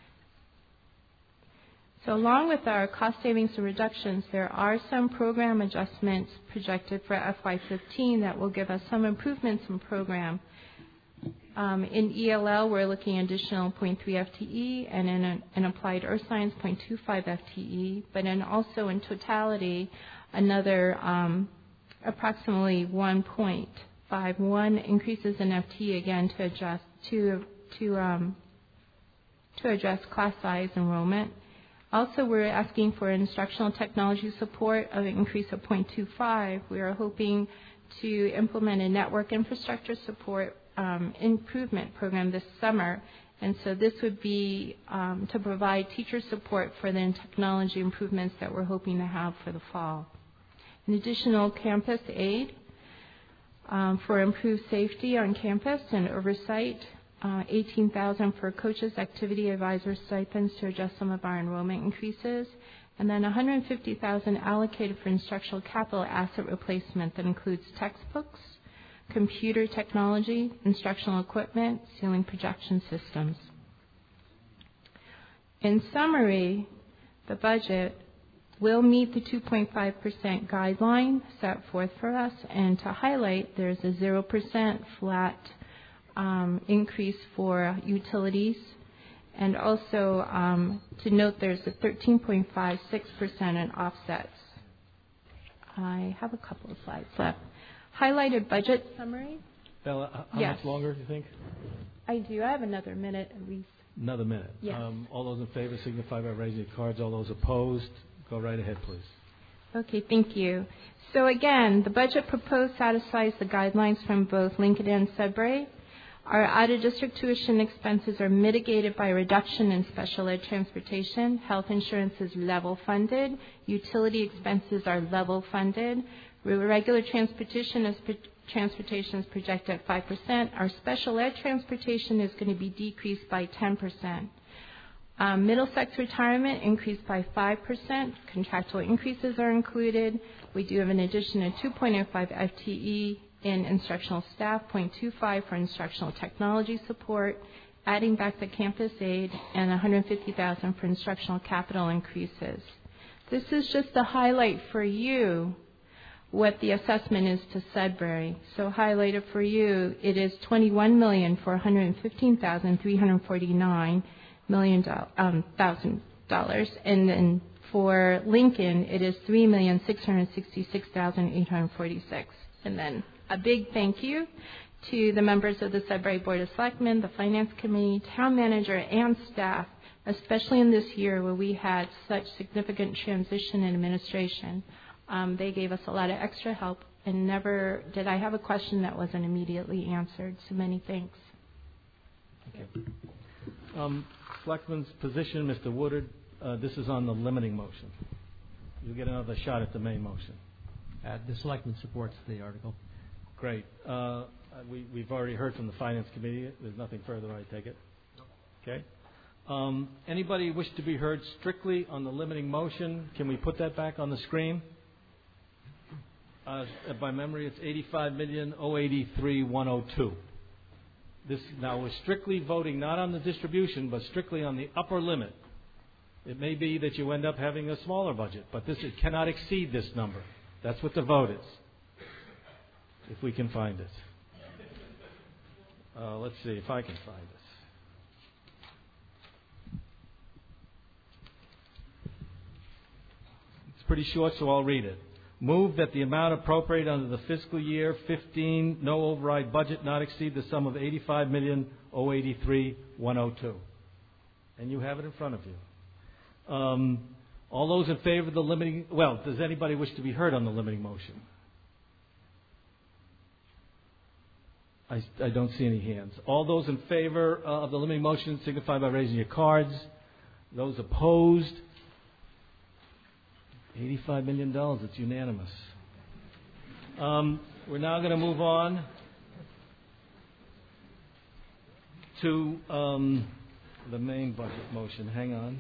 So along with our cost savings and reductions, there are some program adjustments projected for FY15 that will give us some improvements in program. In ELL, we're looking at additional 0.3 FTE, and in Applied Earth Science, 0.25 FTE. But then also in totality, another approximately 1.51 increases in FTE again to adjust to address class size enrollment. Also, we're asking for instructional technology support of an increase of 0.25. We are hoping to implement a network infrastructure support improvement program this summer. And so this would be to provide teacher support for the technology improvements that we're hoping to have for the fall. An additional campus aid for improved safety on campus and oversight. $18,000 for coaches, activity advisor stipends to adjust some of our enrollment increases, and then $150,000 allocated for instructional capital asset replacement that includes textbooks, computer technology, instructional equipment, ceiling projection systems. In summary, the budget will meet the 2.5% guideline set forth for us, and to highlight, there's a 0% flat increase for utilities, and also to note there's a 13.56% in offsets. I have a couple of slides left. Highlighted budget summary. Bella, how Yes. much longer do you think? I do. I have another minute at least. Another minute. Yes. All those in favor signify by raising your cards. All those opposed, go right ahead, please. Okay, thank you. So again, the budget proposed satisfies the guidelines from both Lincoln and Sudbury. Our out-of-district tuition expenses are mitigated by a reduction in special ed transportation. Health insurance is level funded. Utility expenses are level funded. Regular transportation is projected at 5%. Our special ed transportation is going to be decreased by 10%. Middlesex retirement increased by 5%. Contractual increases are included. We do have an addition of 2.05 FTE in instructional staff, 0.25 for instructional technology support, adding back the campus aid, and $150,000 for instructional capital increases. This is just a highlight for you what the assessment is to Sudbury. So highlighted for you, it is $21,415,349,000, and then for Lincoln, it is $3,666,846. And then a big thank you to the members of the Sudbury Board of Selectmen, the Finance Committee, Town Manager, and staff, especially in this year where we had such significant transition in administration. They gave us a lot of extra help, and never did I have a question that wasn't immediately answered. So many thanks. Okay. Selectman's position, Mr. Woodard, this is on the limiting motion. You'll get another shot at the main motion. The Selectman supports the article. Great. We've already heard from the Finance Committee. There's nothing further, I take it? Okay. Anybody wish to be heard strictly on the limiting motion? Can we put that back on the screen? By memory, it's $85,083,102. Now we're strictly voting not on the distribution, but strictly on the upper limit. It may be that you end up having a smaller budget, but it cannot exceed this number. That's what the vote is, if we can find it. Let's see if I can find it. It's pretty short, so I'll read it. Move that the amount appropriated under the fiscal year 15 no override budget not exceed the sum of $85,083,102. And you have it in front of you. All those in favor of the limiting... Well, does anybody wish to be heard on the limiting motion? I don't see any hands. All those in favor of the limiting motion signify by raising your cards. Those opposed... $85 million. It's unanimous. We're now going to move on to the main budget motion. Hang on.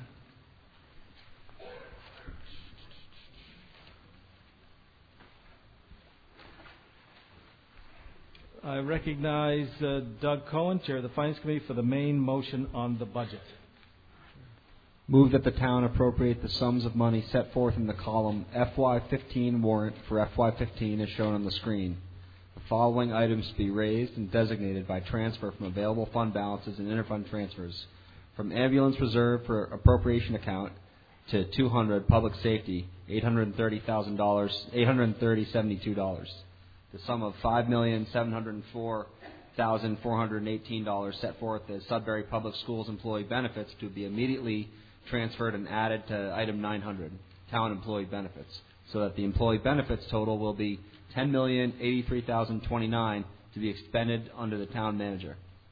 I recognize Doug Cohen, Chair of the Finance Committee, for the main motion on the budget. Move that the town appropriate the sums of money set forth in the column FY15 warrant for FY15 as shown on the screen. The following items to be raised and designated by transfer from available fund balances and interfund transfers from ambulance reserve for appropriation account to 200 public safety, $830,72. The sum of $5,704,418 set forth as Sudbury Public Schools employee benefits to be immediately transferred and added to item 900, town employee benefits, so that the employee benefits total will be $10,083,029 to be expended under the town manager.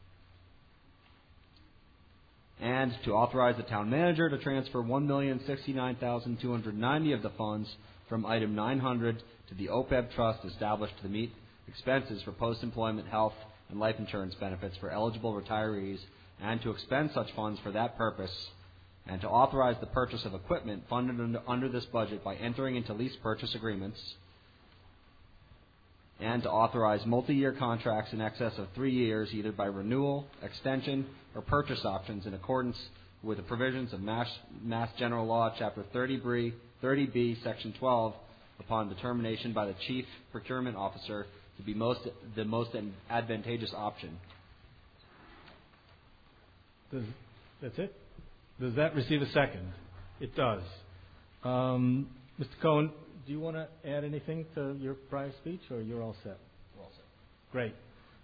And to authorize the town manager to transfer $1,069,290 of the funds from item 900 to the OPEB trust established to meet expenses for post-employment health and life insurance benefits for eligible retirees, and to expend such funds for that purpose, and to authorize the purchase of equipment funded under this budget by entering into lease purchase agreements, and to authorize multi-year contracts in excess of 3 years, either by renewal, extension, or purchase options in accordance with the provisions of Mass General Law, Chapter 30B, Section 12, upon determination by the Chief Procurement Officer to be the most advantageous option. That's it? Does that receive a second? It does. Mr. Cohen, do you want to add anything to your prior speech, or you're all set? We're all set. Great.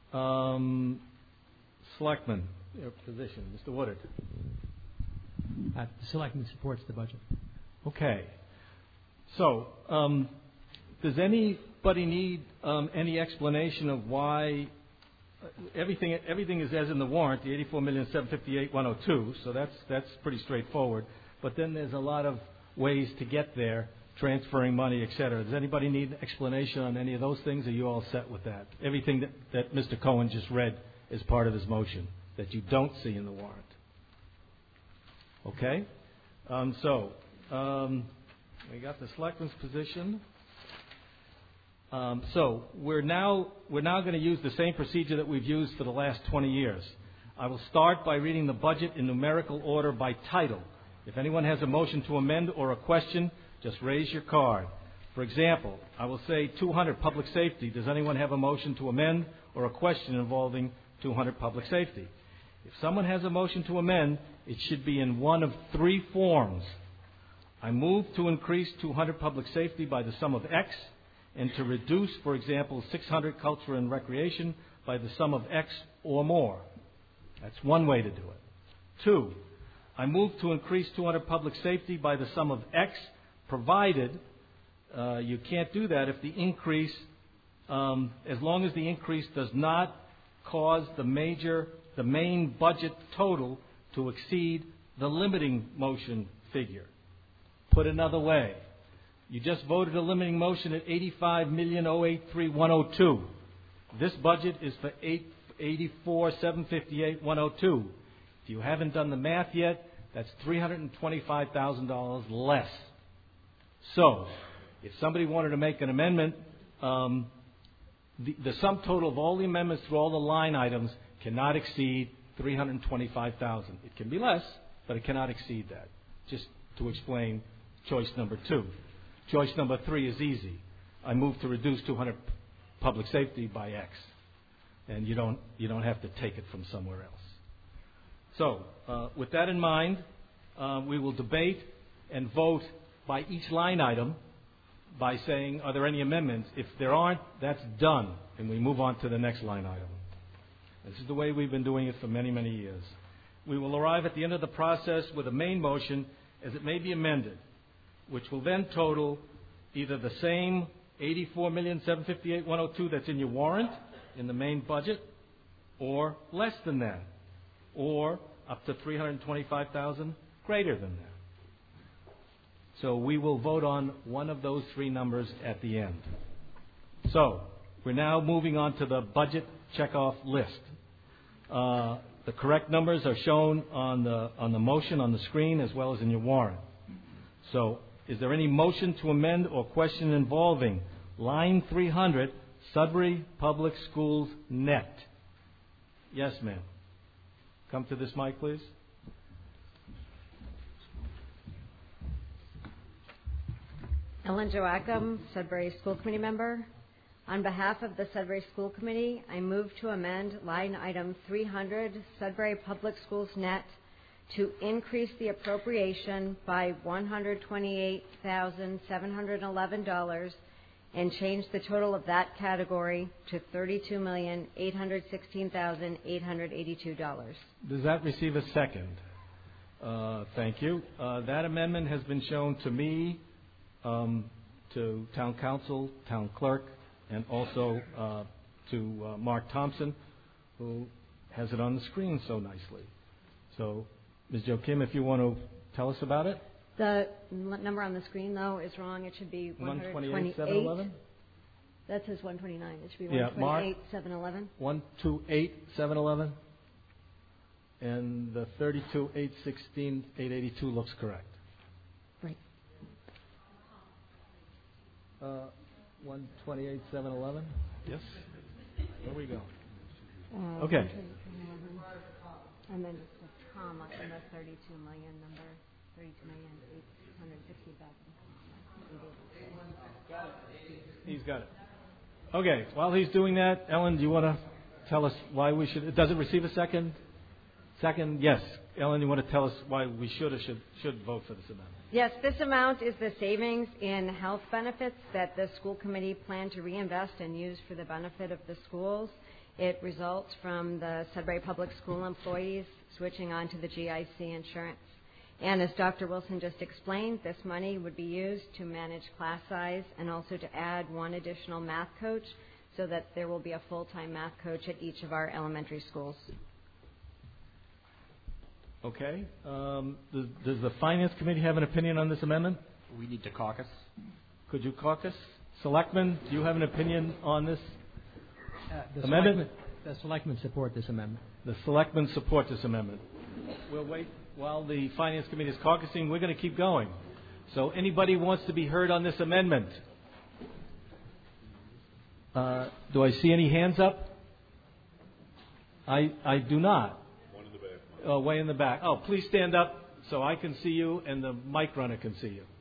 Selectman, your position. Mr. Woodard. The Selectman supports the budget. Okay. So, does anybody need any explanation of why everything is as in the warrant, the $84,758,102, so that's pretty straightforward. But then there's a lot of ways to get there, transferring money, et cetera. Does anybody need explanation on any of those things, or are you all set with that? Everything that Mr. Cohen just read is part of his motion that you don't see in the warrant. Okay? We got the Selectman's position. So we're now going to use the same procedure that we've used for the last 20 years. I will start by reading the budget in numerical order by title. If anyone has a motion to amend or a question, just raise your card. For example, I will say 200 public safety. Does anyone have a motion to amend or a question involving 200 public safety? If someone has a motion to amend, it should be in one of three forms. I move to increase 200 public safety by the sum of X, and to reduce, for example, 600 culture and recreation by the sum of X or more. That's one way to do it. 2, I move to increase 200 public safety by the sum of X, provided you can't do that if the increase, as long as the increase does not cause the main budget total to exceed the limiting motion figure. Put another way, you just voted a limiting motion at $85,083,102. This budget is for $84,758,102. If you haven't done the math yet, that's $325,000 less. So, if somebody wanted to make an amendment, the sum total of all the amendments through all the line items cannot exceed $325,000. It can be less, but it cannot exceed that. Just to explain choice number 2. Choice number 3 is easy. I move to reduce 200 public safety by X, and you don't have to take it from somewhere else. So, with that in mind, we will debate and vote by each line item by saying, are there any amendments? If there aren't, that's done, and we move on to the next line item. This is the way we've been doing it for many, many years. We will arrive at the end of the process with a main motion as it may be amended, which will then total either the same $84,758,102 that's in your warrant in the main budget, or less than that, or up to $325,000 greater than that. So we will vote on one of those three numbers at the end. So we're now moving on to the budget checkoff list. The correct numbers are shown on the motion on the screen as well as in your warrant. So is there any motion to amend or question involving line 300, Sudbury Public Schools net? Yes, ma'am. Come to this mic, please. Ellen Joachim, Sudbury School Committee member. On behalf of the Sudbury School Committee, I move to amend line item 300, Sudbury Public Schools net, to increase the appropriation by $128,711 and change the total of that category to $32,816,882. Does that receive a second? Thank you. That amendment has been shown to me, to Town Council, Town Clerk, and also to Mark Thompson, who has it on the screen so nicely. So, Ms. Jo Kim, if you want to tell us about it. The number on the screen, though, is wrong. It should be 128,711. That says 129. It should be 128,711. 128,711. And the 32,816,882 looks correct. Right. 128,711. Yes. There we go. Okay. And then just a comma in the 32 million number. 32,860,000. He's got it. Okay. While he's doing that, Ellen, do you want to tell us why we should? Does it receive a second? Second, yes. Ellen, you want to tell us why we should or should vote for this amendment? Yes, this amount is the savings in health benefits that the school committee planned to reinvest and use for the benefit of the schools. It results from the Sudbury Public School employees switching on to the GIC insurance. And as Dr. Wilson just explained, this money would be used to manage class size and also to add one additional math coach so that there will be a full-time math coach at each of our elementary schools. Okay. Does the Finance Committee have an opinion on this amendment? We need to caucus. Could you caucus? Selectmen, do you have an opinion on this amendment? The Selectmen support this amendment. The Selectmen support this amendment. We'll wait while the Finance Committee is caucusing. We're going to keep going. So anybody wants to be heard on this amendment? Do I see any hands up? I do not. One in the back. Way in the back. Oh, please stand up so I can see you and the mic runner can see you.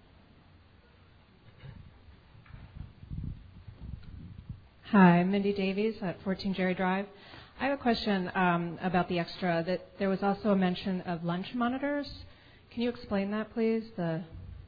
Hi, Mindy Davies at 14 Jerry Drive. I have a question about the extra. That there was also a mention of lunch monitors. Can you explain that, please? The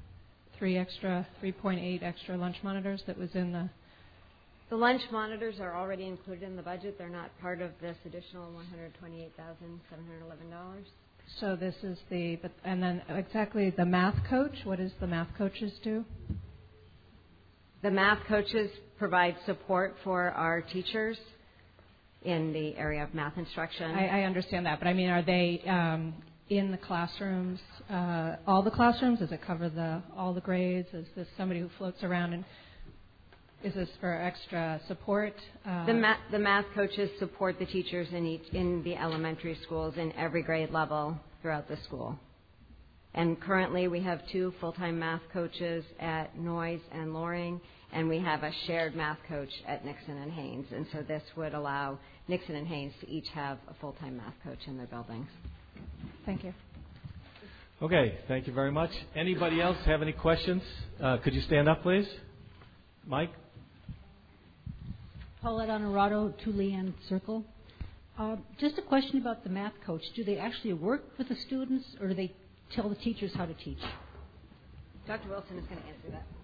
3.8 extra lunch monitors that was in the... The lunch monitors are already included in the budget. They're not part of this additional $128,711. So this is and then exactly the math coach. What does the math coaches do? The math coaches provide support for our teachers in the area of math instruction. I understand that, but I mean, are they in the classrooms, all the classrooms? Does it cover all the grades? Is this somebody who floats around, and is this for extra support? The math coaches support the teachers in the elementary schools in every grade level throughout the school. And currently we have 2 full-time math coaches at Noyes and Loring, and we have a shared math coach at Nixon and Haynes. And so this would allow Nixon and Haynes to each have a full-time math coach in their buildings. Thank you. Okay, thank you very much. Anybody else have any questions? Could you stand up, please? Mike? Paulette Honorado, 2 Leanne Circle. Just a question about the math coach. Do they actually work with the students, or do they tell the teachers how to teach? Dr. Wilson is going to answer that.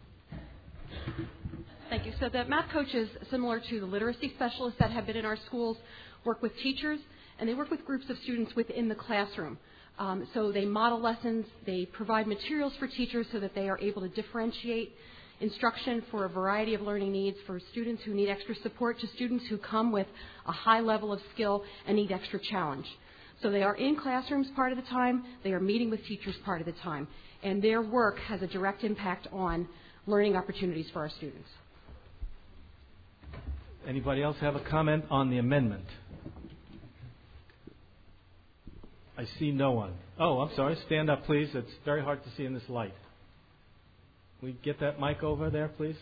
Thank you. So the math coaches, similar to the literacy specialists that have been in our schools, work with teachers, and they work with groups of students within the classroom. So they model lessons, they provide materials for teachers so that they are able to differentiate instruction for a variety of learning needs, for students who need extra support to students who come with a high level of skill and need extra challenge. So they are in classrooms part of the time, they are meeting with teachers part of the time, and their work has a direct impact on learning opportunities for our students. Anybody else have a comment on the amendment? I see no one. Oh, I'm sorry. Stand up, please. It's very hard to see in this light. We get that mic over there, please?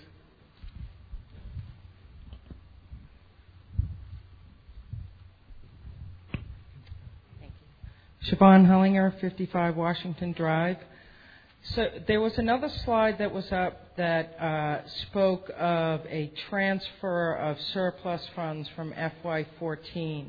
Siobhan Hellinger, 55 Washington Drive. So there was another slide that was up that spoke of a transfer of surplus funds from FY14.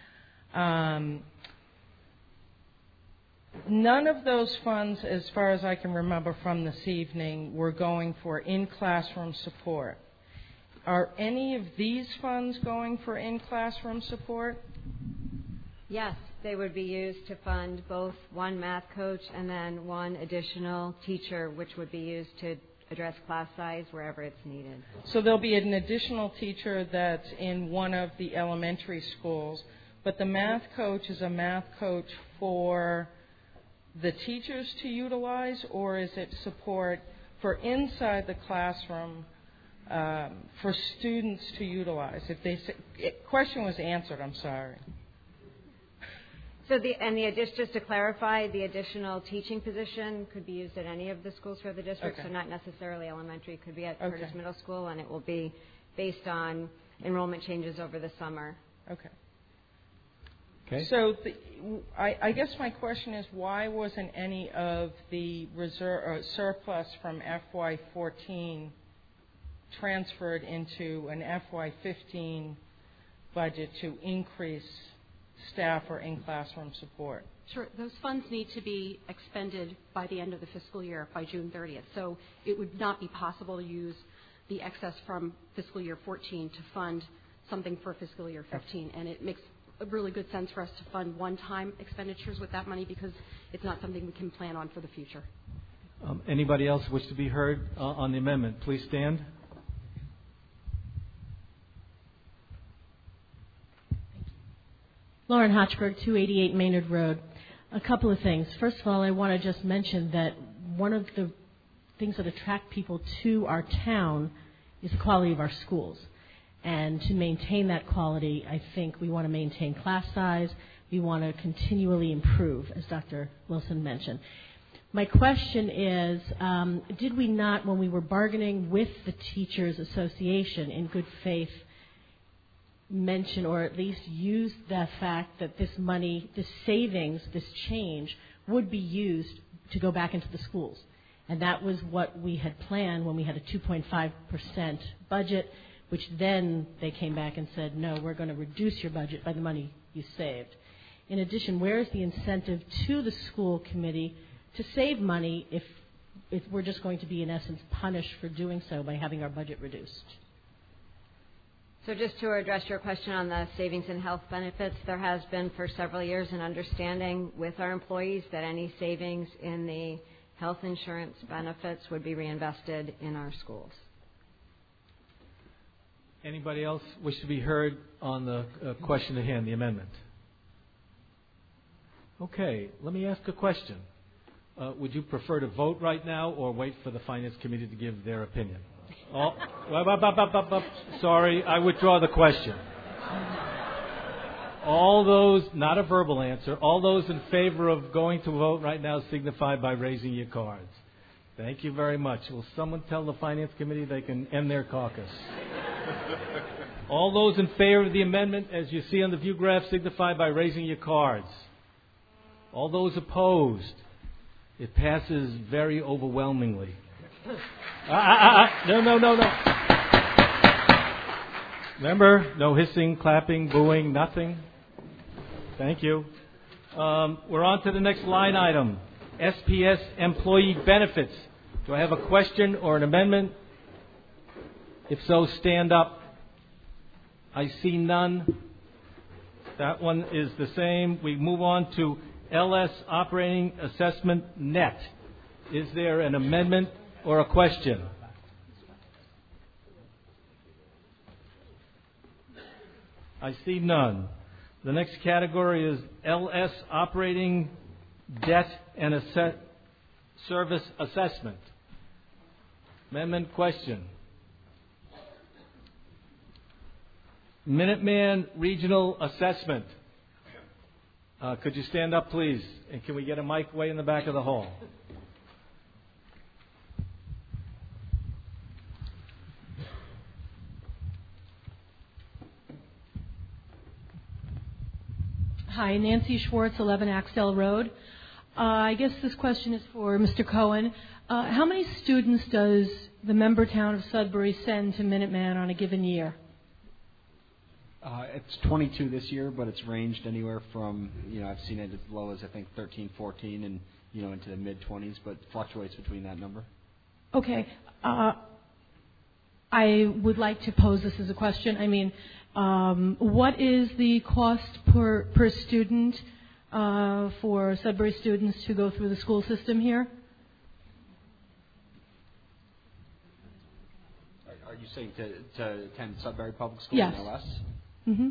None of those funds, as far as I can remember from this evening, were going for in-classroom support. Are any of these funds going for in-classroom support? Yes, they would be used to fund both one math coach and then one additional teacher, which would be used to address class size wherever it's needed. So there'll be an additional teacher that's in one of the elementary schools, but the math coach is a math coach for the teachers to utilize, or is it support for inside the classroom for students to utilize? If they question was answered, I'm sorry. So just to clarify, the additional teaching position could be used at any of the schools for the district, so not necessarily elementary. It could be at Curtis Middle School, and it will be based on enrollment changes over the summer. Okay. So I guess my question is, why wasn't any of the surplus from FY14 transferred into an FY15 budget to increase staff or in-classroom support? Sure. Those funds need to be expended by the end of the fiscal year, by June 30th. So it would not be possible to use the excess from fiscal year 14 to fund something for fiscal year 15. And it makes a really good sense for us to fund one-time expenditures with that money because it's not something we can plan on for the future. Anybody else wish to be heard on the amendment? Please stand. Lauren Hochberg, 288 Maynard Road. A couple of things. First of all, I want to just mention that one of the things that attract people to our town is the quality of our schools. And to maintain that quality, I think we want to maintain class size. We want to continually improve, as Dr. Wilson mentioned. My question is, did we not, when we were bargaining with the Teachers Association in good faith, mention or at least use the fact that this money, this savings, this change would be used to go back into the schools? And that was what we had planned when we had a 2.5% budget, which then they came back and said, no, we're going to reduce your budget by the money you saved. In addition, where is the incentive to the school committee to save money if we're just going to be, in essence, punished for doing so by having our budget reduced? So just to address your question on the savings and health benefits, there has been for several years an understanding with our employees that any savings in the health insurance benefits would be reinvested in our schools. Anybody else wish to be heard on the question at hand, the amendment? Okay, let me ask a question. Would you prefer to vote right now or wait for the Finance Committee to give their opinion? Sorry, I withdraw the question. All those, not a verbal answer, all those in favor of going to vote right now signify by raising your cards. Thank you very much. Will someone tell the Finance Committee they can end their caucus? All those in favor of the amendment, as you see on the view graph, signify by raising your cards. All those opposed, it passes very overwhelmingly. No. Remember, no hissing, clapping, booing, nothing. Thank you. We're on to the next line item, SPS employee benefits. Do I have a question or an amendment? If so, stand up. I see none. That one is the same. We move on to LS operating assessment net. Is there an amendment or a question? I see none. The next category is LS operating debt and service assessment. Amendment, question. Minuteman Regional Assessment. Could you stand up, please? And can we get a mic way in the back of the hall? Hi, Nancy Schwartz, 11 Axtell Road. I guess this question is for Mr. Cohen. How many students does the member town of Sudbury send to Minuteman on a given year? It's 22 this year, but it's ranged anywhere from, I've seen it as low as I think 13, 14, and, into the mid-20s, but fluctuates between that number. Okay. I would like to pose this as a question. I mean, what is the cost per student for Sudbury students to go through the school system here? Are you saying to attend Sudbury Public School yes. in LS? Mm-hmm.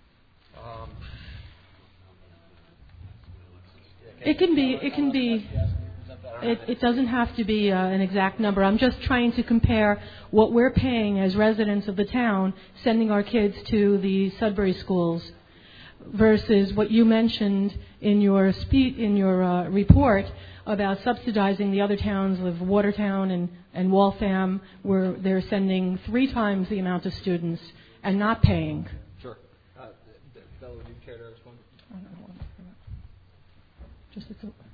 It can be. It doesn't have to be an exact number. I'm just trying to compare what we're paying as residents of the town, sending our kids to the Sudbury schools, versus what you mentioned in your report about subsidizing the other towns of Watertown and Waltham, where they're sending 3 times the amount of students and not paying. Sure. Bella, would you care to respond? Just a quick.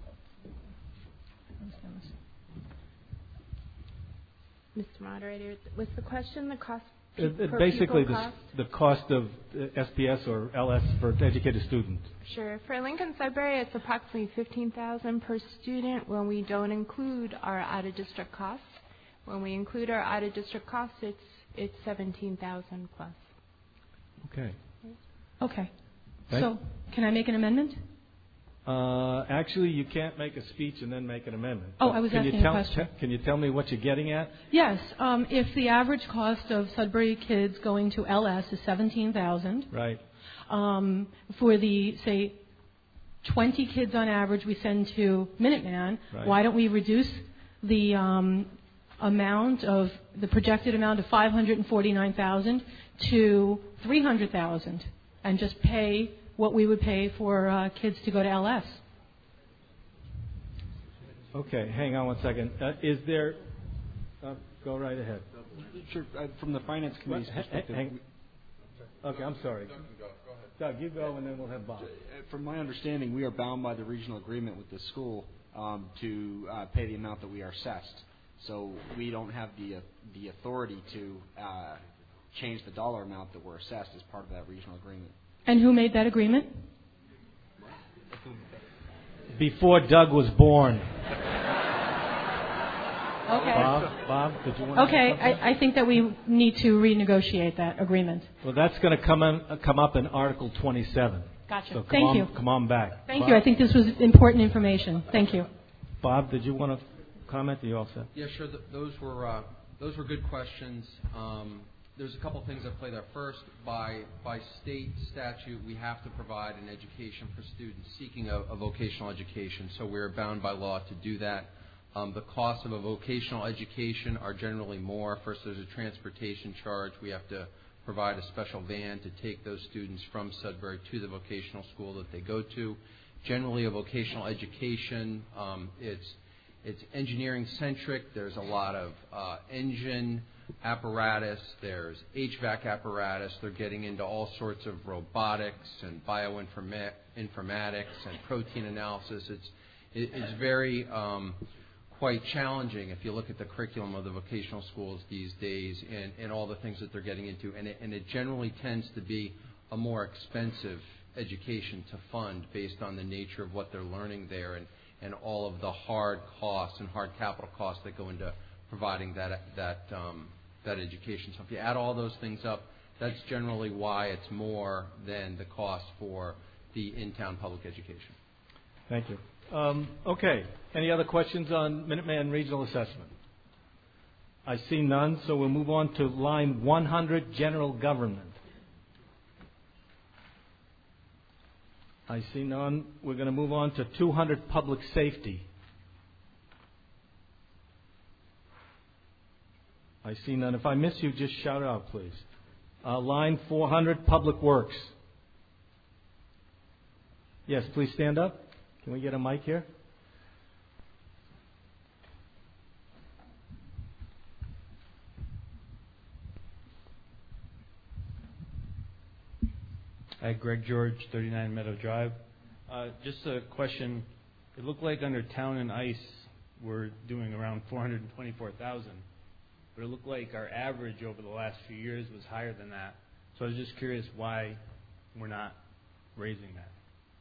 Mr. Moderator, was the question the cost? Basically, the cost of SPS or LS for educated students. Sure. For Lincoln Sudbury, it's approximately $15,000 per student when we don't include our out-of-district costs. When we include our out-of-district costs, it's $17,000 plus. Okay. Okay. So, can I make an amendment? Actually, you can't make a speech and then make an amendment. Oh, I was asking a question. Can you tell me what you're getting at? Yes. If the average cost of Sudbury kids going to LS is $17,000, right? For the, say, 20 kids on average we send to Minuteman, right. Why don't we reduce the amount of the projected amount of $549,000 to $300,000 and just pay what we would pay for kids to go to LS? Okay, hang on 1 second. Is there? Go right ahead. Sure. From the finance committee's perspective. Okay, I'm sorry. Doug, you go, and then we'll have Bob. From my understanding, we are bound by the regional agreement with the school to pay the amount that we are assessed. So we don't have the authority to change the dollar amount that we're assessed as part of that regional agreement. And who made that agreement? Before Doug was born. Okay. Bob, did you want to? Okay, I think that we need to renegotiate that agreement. Well, that's going to come up in Article 27. Gotcha. So Thank you. Come on back. Thank Bob? you. I think this was important information. Thank you. Bob, did you want to comment? Are you all set? Yeah, sure. Those were good questions. There's a couple things that play there. First, by state statute, we have to provide an education for students seeking a vocational education. So we're bound by law to do that. The costs of a vocational education are generally more. First, there's a transportation charge. We have to provide a special van to take those students from Sudbury to the vocational school that they go to. Generally, a vocational education, it's engineering centric. There's a lot of engine apparatus. There's HVAC apparatus. They're getting into all sorts of robotics and bioinformatics and protein analysis. It's very quite challenging if you look at the curriculum of the vocational schools these days and all the things that they're getting into. And it generally tends to be a more expensive education to fund based on the nature of what they're learning there and all of the hard costs and hard capital costs that go into providing that education. So if you add all those things up, that's generally why it's more than the cost for the in-town public education. Thank you. Okay. Any other questions on Minuteman Regional Assessment? I see none, so we'll move on to line 100, General Government. I see none. We're going to move on to 200, Public Safety. I see none. If I miss you, just shout out, please. Line 400, Public Works. Yes, please stand up. Can we get a mic here? Hi, Greg George, 39 Meadow Drive. Just a question it looked like under Town and Ice we're doing around $424,000, but it looked like our average over the last few years was higher than that. So I was just curious why we're not raising that.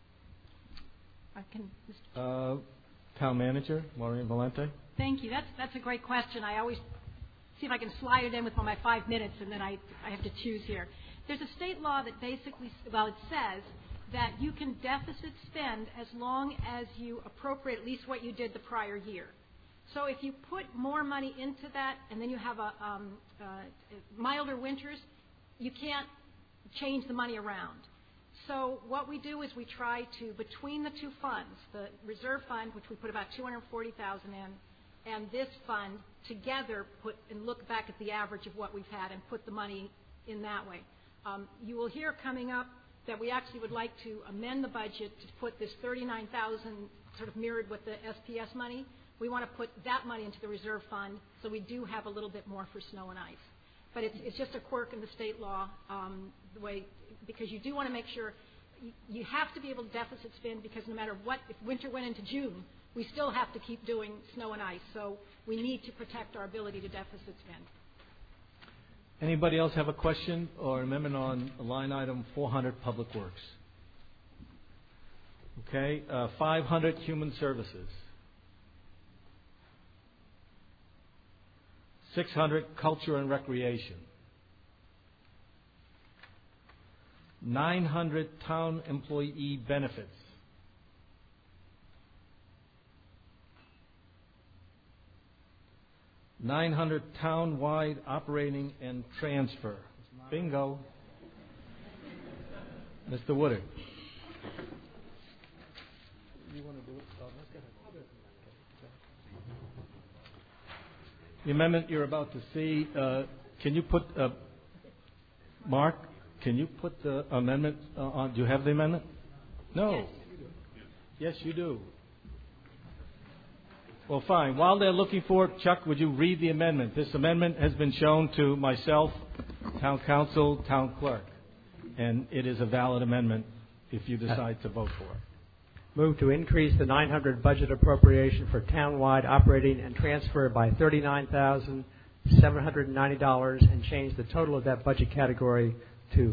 Town Manager, Maureen Valente. Thank you. That's a great question. I always see if I can slide it in with my 5 minutes, and then I have to choose here. There's a state law that basically, it says that you can deficit spend as long as you appropriate at least what you did the prior year. So if you put more money into that and then you have a milder winters, you can't change the money around. So what we do is we try to, between the two funds, the reserve fund, which we put about $240,000 in, and this fund together and look back at the average of what we've had and put the money in that way. You will hear coming up that we actually would like to amend the budget to put this $39,000 sort of mirrored with the SPS money. We want to put that money into the reserve fund, so we do have a little bit more for snow and ice. But it's just a quirk in the state law, the way, because you do want to make sure you have to be able to deficit spend, because no matter what, if winter went into June, we still have to keep doing snow and ice. So we need to protect our ability to deficit spend. Anybody else have a question or amendment on line item 400, Public Works? Okay, 500, Human Services. 600, Culture and Recreation. 900, Town Employee Benefits. 900, Town-wide Operating and Transfer. Bingo. Mr. Woodard. You want to do it? The amendment you're about to see, can you put, Mark, can you put the amendment on? Do you have the amendment? No. Yes, you do. Well, fine. While they're looking for it, Chuck, would you read the amendment? This amendment has been shown to myself, Town Council, Town Clerk, and it is a valid amendment if you decide to vote for it. Move to increase the 900 budget appropriation for town-wide operating and transfer by $39,790 and change the total of that budget category to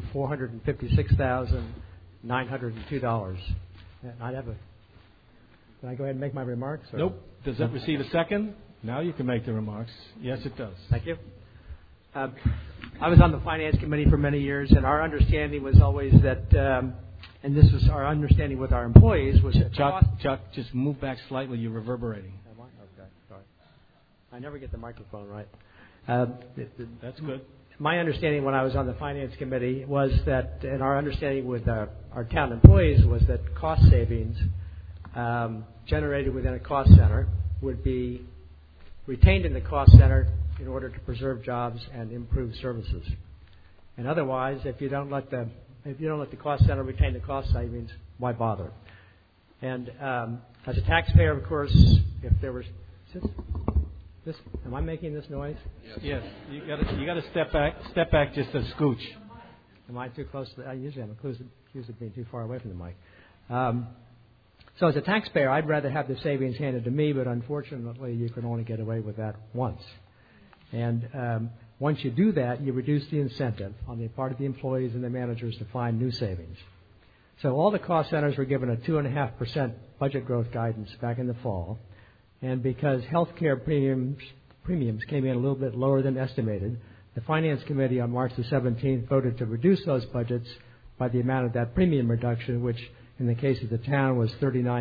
$456,902. Can I go ahead and make my remarks? Or? Nope. Does it receive a second? Now you can make the remarks. Yes, it does. Thank you. I was on the Finance Committee for many years, and our understanding was always that, and this was our understanding with our employees, was that Chuck, just move back slightly. You're reverberating. Okay, sorry. I never get the microphone right. That's good. My understanding when I was on the Finance Committee was that, and our understanding with our town employees was that cost savings generated within a cost center would be retained in the cost center in order to preserve jobs and improve services. And otherwise, if you don't let the cost center retain the cost savings, why bother? And as a taxpayer, of course, if there was this, am I making this noise? Yes. You got to step back just a scooch. Am I too close to that? Usually I'm accused of being too far away from the mic. So as a taxpayer, I'd rather have the savings handed to me, but unfortunately, you can only get away with that once. And once you do that, you reduce the incentive on the part of the employees and the managers to find new savings. So all the cost centers were given a 2.5% budget growth guidance back in the fall. And because health care premiums came in a little bit lower than estimated, the Finance Committee on March the 17th voted to reduce those budgets by the amount of that premium reduction, which in the case of the town was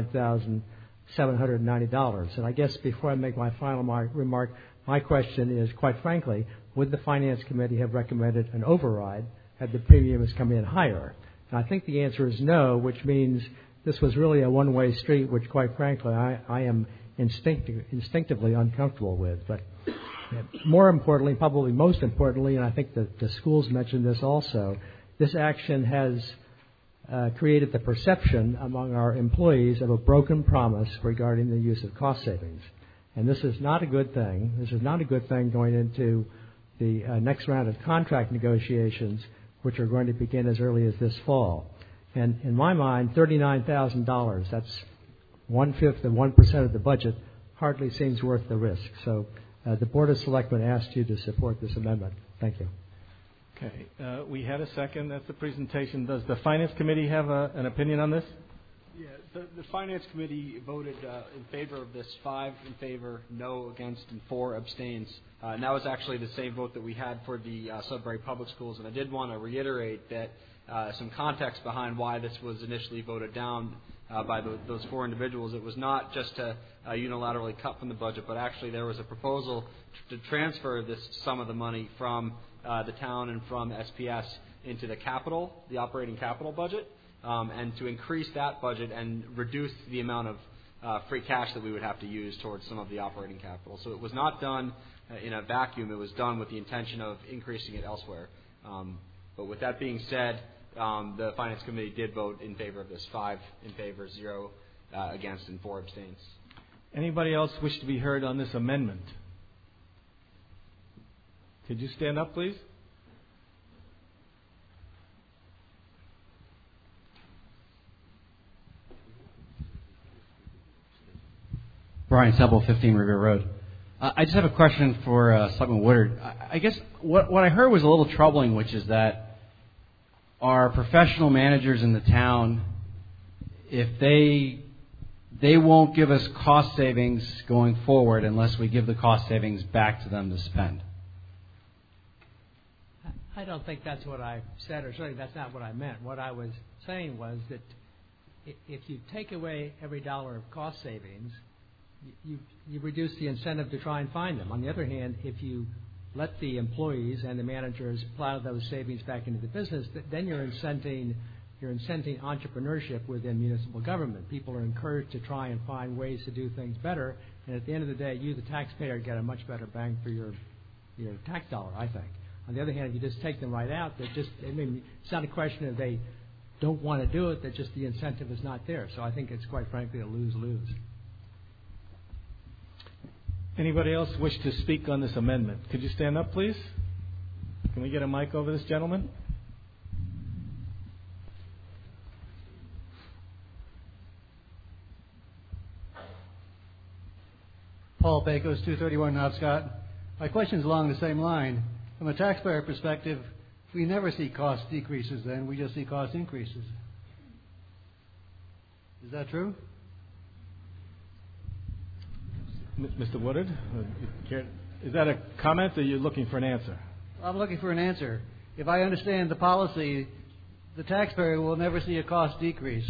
$39,790. And I guess before I make my final remark, my question is, quite frankly, would the Finance Committee have recommended an override had the premiums come in higher? And I think the answer is no, which means this was really a one-way street, which, quite frankly, I am instinctively uncomfortable with. But more importantly, probably most importantly, and I think that the schools mentioned this also, this action has created the perception among our employees of a broken promise regarding the use of cost savings. And this is not a good thing. This is not a good thing going into the next round of contract negotiations, which are going to begin as early as this fall. And in my mind, $39,000, that's 1/5 of 1% of the budget hardly seems worth the risk. So the Board of Selectmen asked you to support this amendment. Thank you. Okay. We had a second. That's the presentation. Does the Finance Committee have an opinion on this? Yeah, the Finance Committee voted in favor of this, 5 in favor, no against, and 4 abstains. And that was actually the same vote that we had for the Sudbury Public Schools. And I did want to reiterate that some context behind why this was initially voted down by those 4 individuals. It was not just to unilaterally cut from the budget, but actually there was a proposal to transfer some of the money from the town and from SPS into the operating capital budget, and to increase that budget and reduce the amount of free cash that we would have to use towards some of the operating capital. So it was not done in a vacuum. It was done with the intention of increasing it elsewhere. But with that being said, the Finance Committee did vote in favor of this, 5 in favor, 0 against, and 4 abstains. Anybody else wish to be heard on this amendment? Could you stand up, please? Brian Sebel, 15 River Road. I just have a question for Selectman Woodard. I guess what I heard was a little troubling, which is that our professional managers in the town, if they won't give us cost savings going forward unless we give the cost savings back to them to spend. I don't think that's what I said, or certainly that's not what I meant. What I was saying was that if you take away every dollar of cost savings, you reduce the incentive to try and find them. On the other hand, if you let the employees and the managers plow those savings back into the business, then you're incenting entrepreneurship within municipal government. People are encouraged to try and find ways to do things better, and at the end of the day, you, the taxpayer, get a much better bang for your tax dollar, I think. On the other hand, if you just take them right out, it's not a question of they don't want to do it, that just the incentive is not there. So I think it's quite frankly a lose-lose. Anybody else wish to speak on this amendment? Could you stand up, please? Can we get a mic over this gentleman? Paul Pecos, 231 Knobscott. My question is along the same line. From a taxpayer perspective, we never see cost decreases then, we just see cost increases. Is that true? Mr. Woodard, is that a comment or are you looking for an answer? I'm looking for an answer. If I understand the policy, the taxpayer will never see a cost decrease.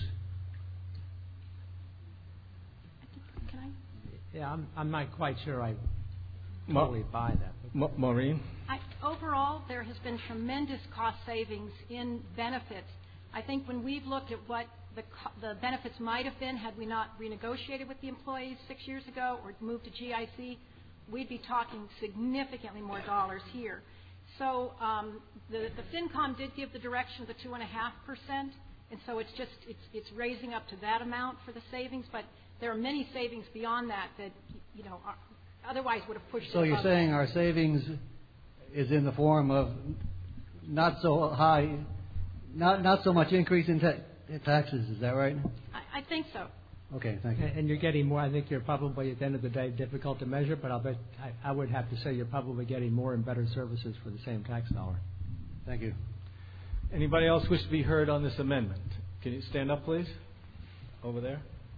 Yeah, I'm not quite sure I totally buy that. Maureen? Overall, there has been tremendous cost savings in benefits. I think when we've looked at what the benefits might have been had we not renegotiated with the employees 6 years ago or moved to GIC, we'd be talking significantly more dollars here. So the FinCom did give the direction of the 2.5%, and so it's raising up to that amount for the savings, but there are many savings beyond that otherwise would have pushed it. So you're saying our savings is in the form of not so high, not so much increase in taxes, is that right? I think so. Okay, thank you. And you're getting more. I think you're probably, at the end of the day, difficult to measure, but I would have to say you're probably getting more and better services for the same tax dollar. Thank you. Anybody else wish to be heard on this amendment? Can you stand up, please? Over there.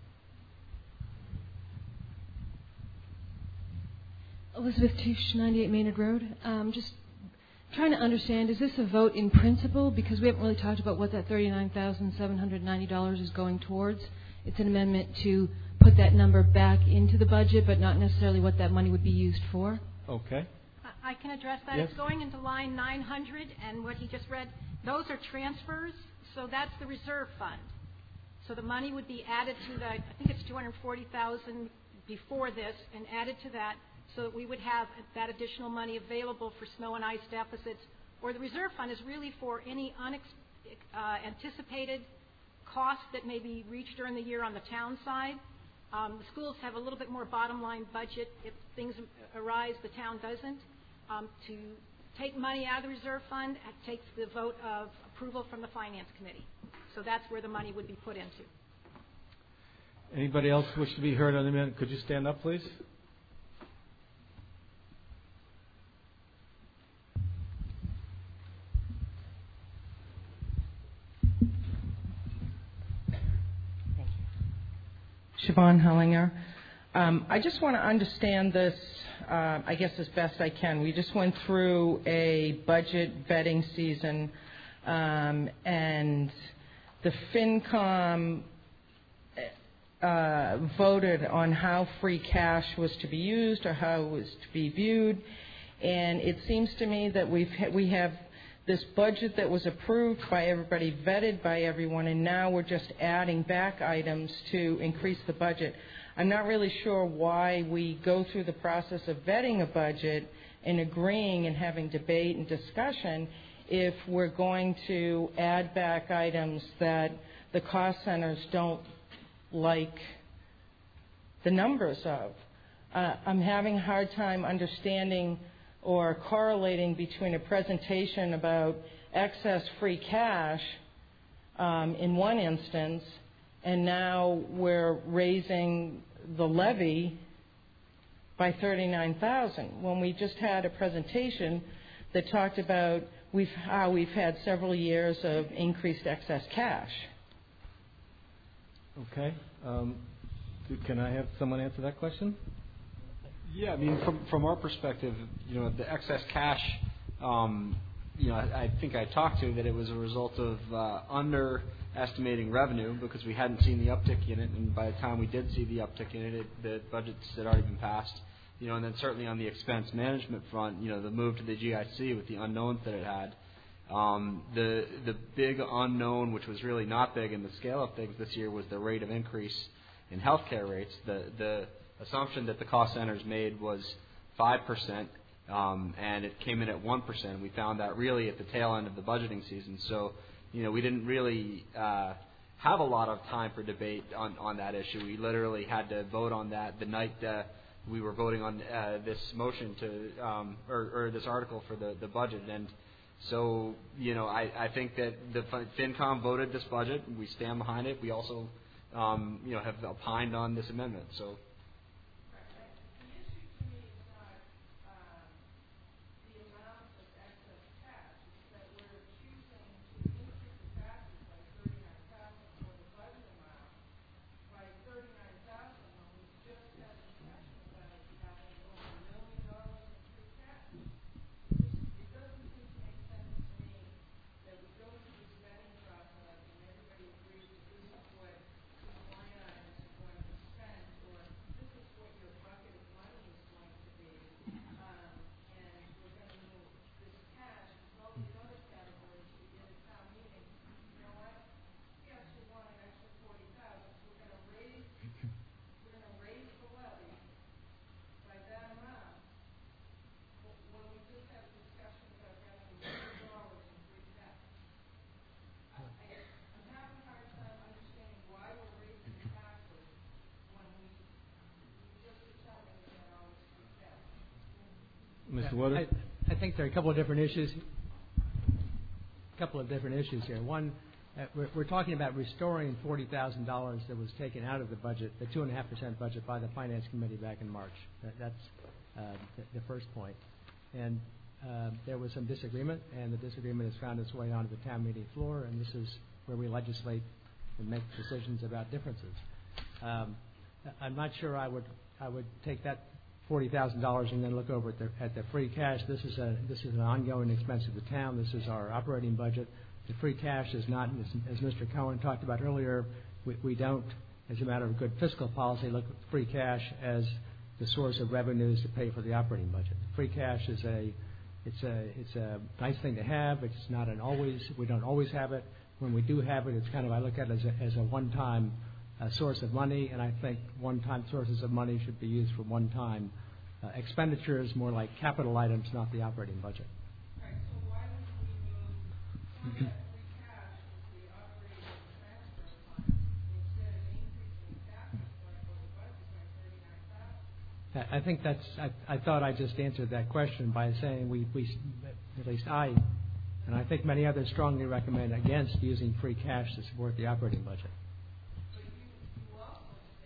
Elizabeth Touche, 98 Maynard Road. Just trying to understand, is this a vote in principle? Because we haven't really talked about what that $39,790 is going towards. It's an amendment to put that number back into the budget, but not necessarily what that money would be used for. Okay. I can address that. Yes. It's going into line 900, and what he just read, those are transfers, so that's the reserve fund. So the money would be added to the, I think it's $240,000 before this, and added to that, so that we would have that additional money available for snow and ice deficits. Or the reserve fund is really for any anticipated costs that may be reached during the year on the town side. The schools have a little bit more bottom line budget. If things arise, the town doesn't. To take money out of the reserve fund, it takes the vote of approval from the Finance Committee. So that's where the money would be put into. Anybody else wish to be heard on the amendment? Could you stand up, please? Siobhan Hellinger. I just want to understand this, I guess, as best I can. We just went through a budget vetting season, and the FinCom voted on how free cash was to be used or how it was to be viewed. And it seems to me that we have this budget that was approved by everybody, vetted by everyone, and now we're just adding back items to increase the budget. I'm not really sure why we go through the process of vetting a budget and agreeing and having debate and discussion if we're going to add back items that the cost centers don't like the numbers of. I'm having a hard time understanding or correlating between a presentation about excess free cash in one instance, and now we're raising the levy by $39,000 when we just had a presentation that talked about how we've had several years of increased excess cash. Okay. Can I have someone answer that question? Yeah, I mean, from our perspective, the excess cash, I think I talked to that it was a result of underestimating revenue because we hadn't seen the uptick in it, and by the time we did see the uptick in it, the budgets had already been passed. And then certainly on the expense management front, the move to the GIC with the unknowns that it had. The big unknown, which was really not big in the scale of things this year, was the rate of increase in healthcare rates. The assumption that the cost centers made was 5%, and it came in at 1%. We found that really at the tail end of the budgeting season. So, we didn't really have a lot of time for debate on that issue. We literally had to vote on that the night we were voting on this motion or this article for the budget. And so, I think that the FinCom voted this budget. We stand behind it. We also, have opined on this amendment. So. Mr. Woodard? I think there are a couple of different issues. Here. One, we're talking about restoring $40,000 that was taken out of the budget, the 2.5% budget by the Finance Committee back in March. That's the first point. And there was some disagreement, and the disagreement has found its way onto the town meeting floor, and this is where we legislate and make decisions about differences. I'm not sure I would take that $40,000 and then look over at the free cash. This is an ongoing expense of the town. This is our operating budget. The free cash is not, as Mr. Cohen talked about earlier, we don't, as a matter of good fiscal policy, look at free cash as the source of revenues to pay for the operating budget. Free cash is it's a nice thing to have. It's not an always. We don't always have it. When we do have it, it's kind of, I look at it as a one-time source of money, and I think one-time sources of money should be used for one-time expenditures, more like capital items, not the operating budget. Right, so why would we move free cash to the operating transfer fund instead of increasing capital for the budget by $39,000? I think I thought I just answered that question by saying we at least I, and I think many others strongly recommend against using free cash to support the operating budget. But you also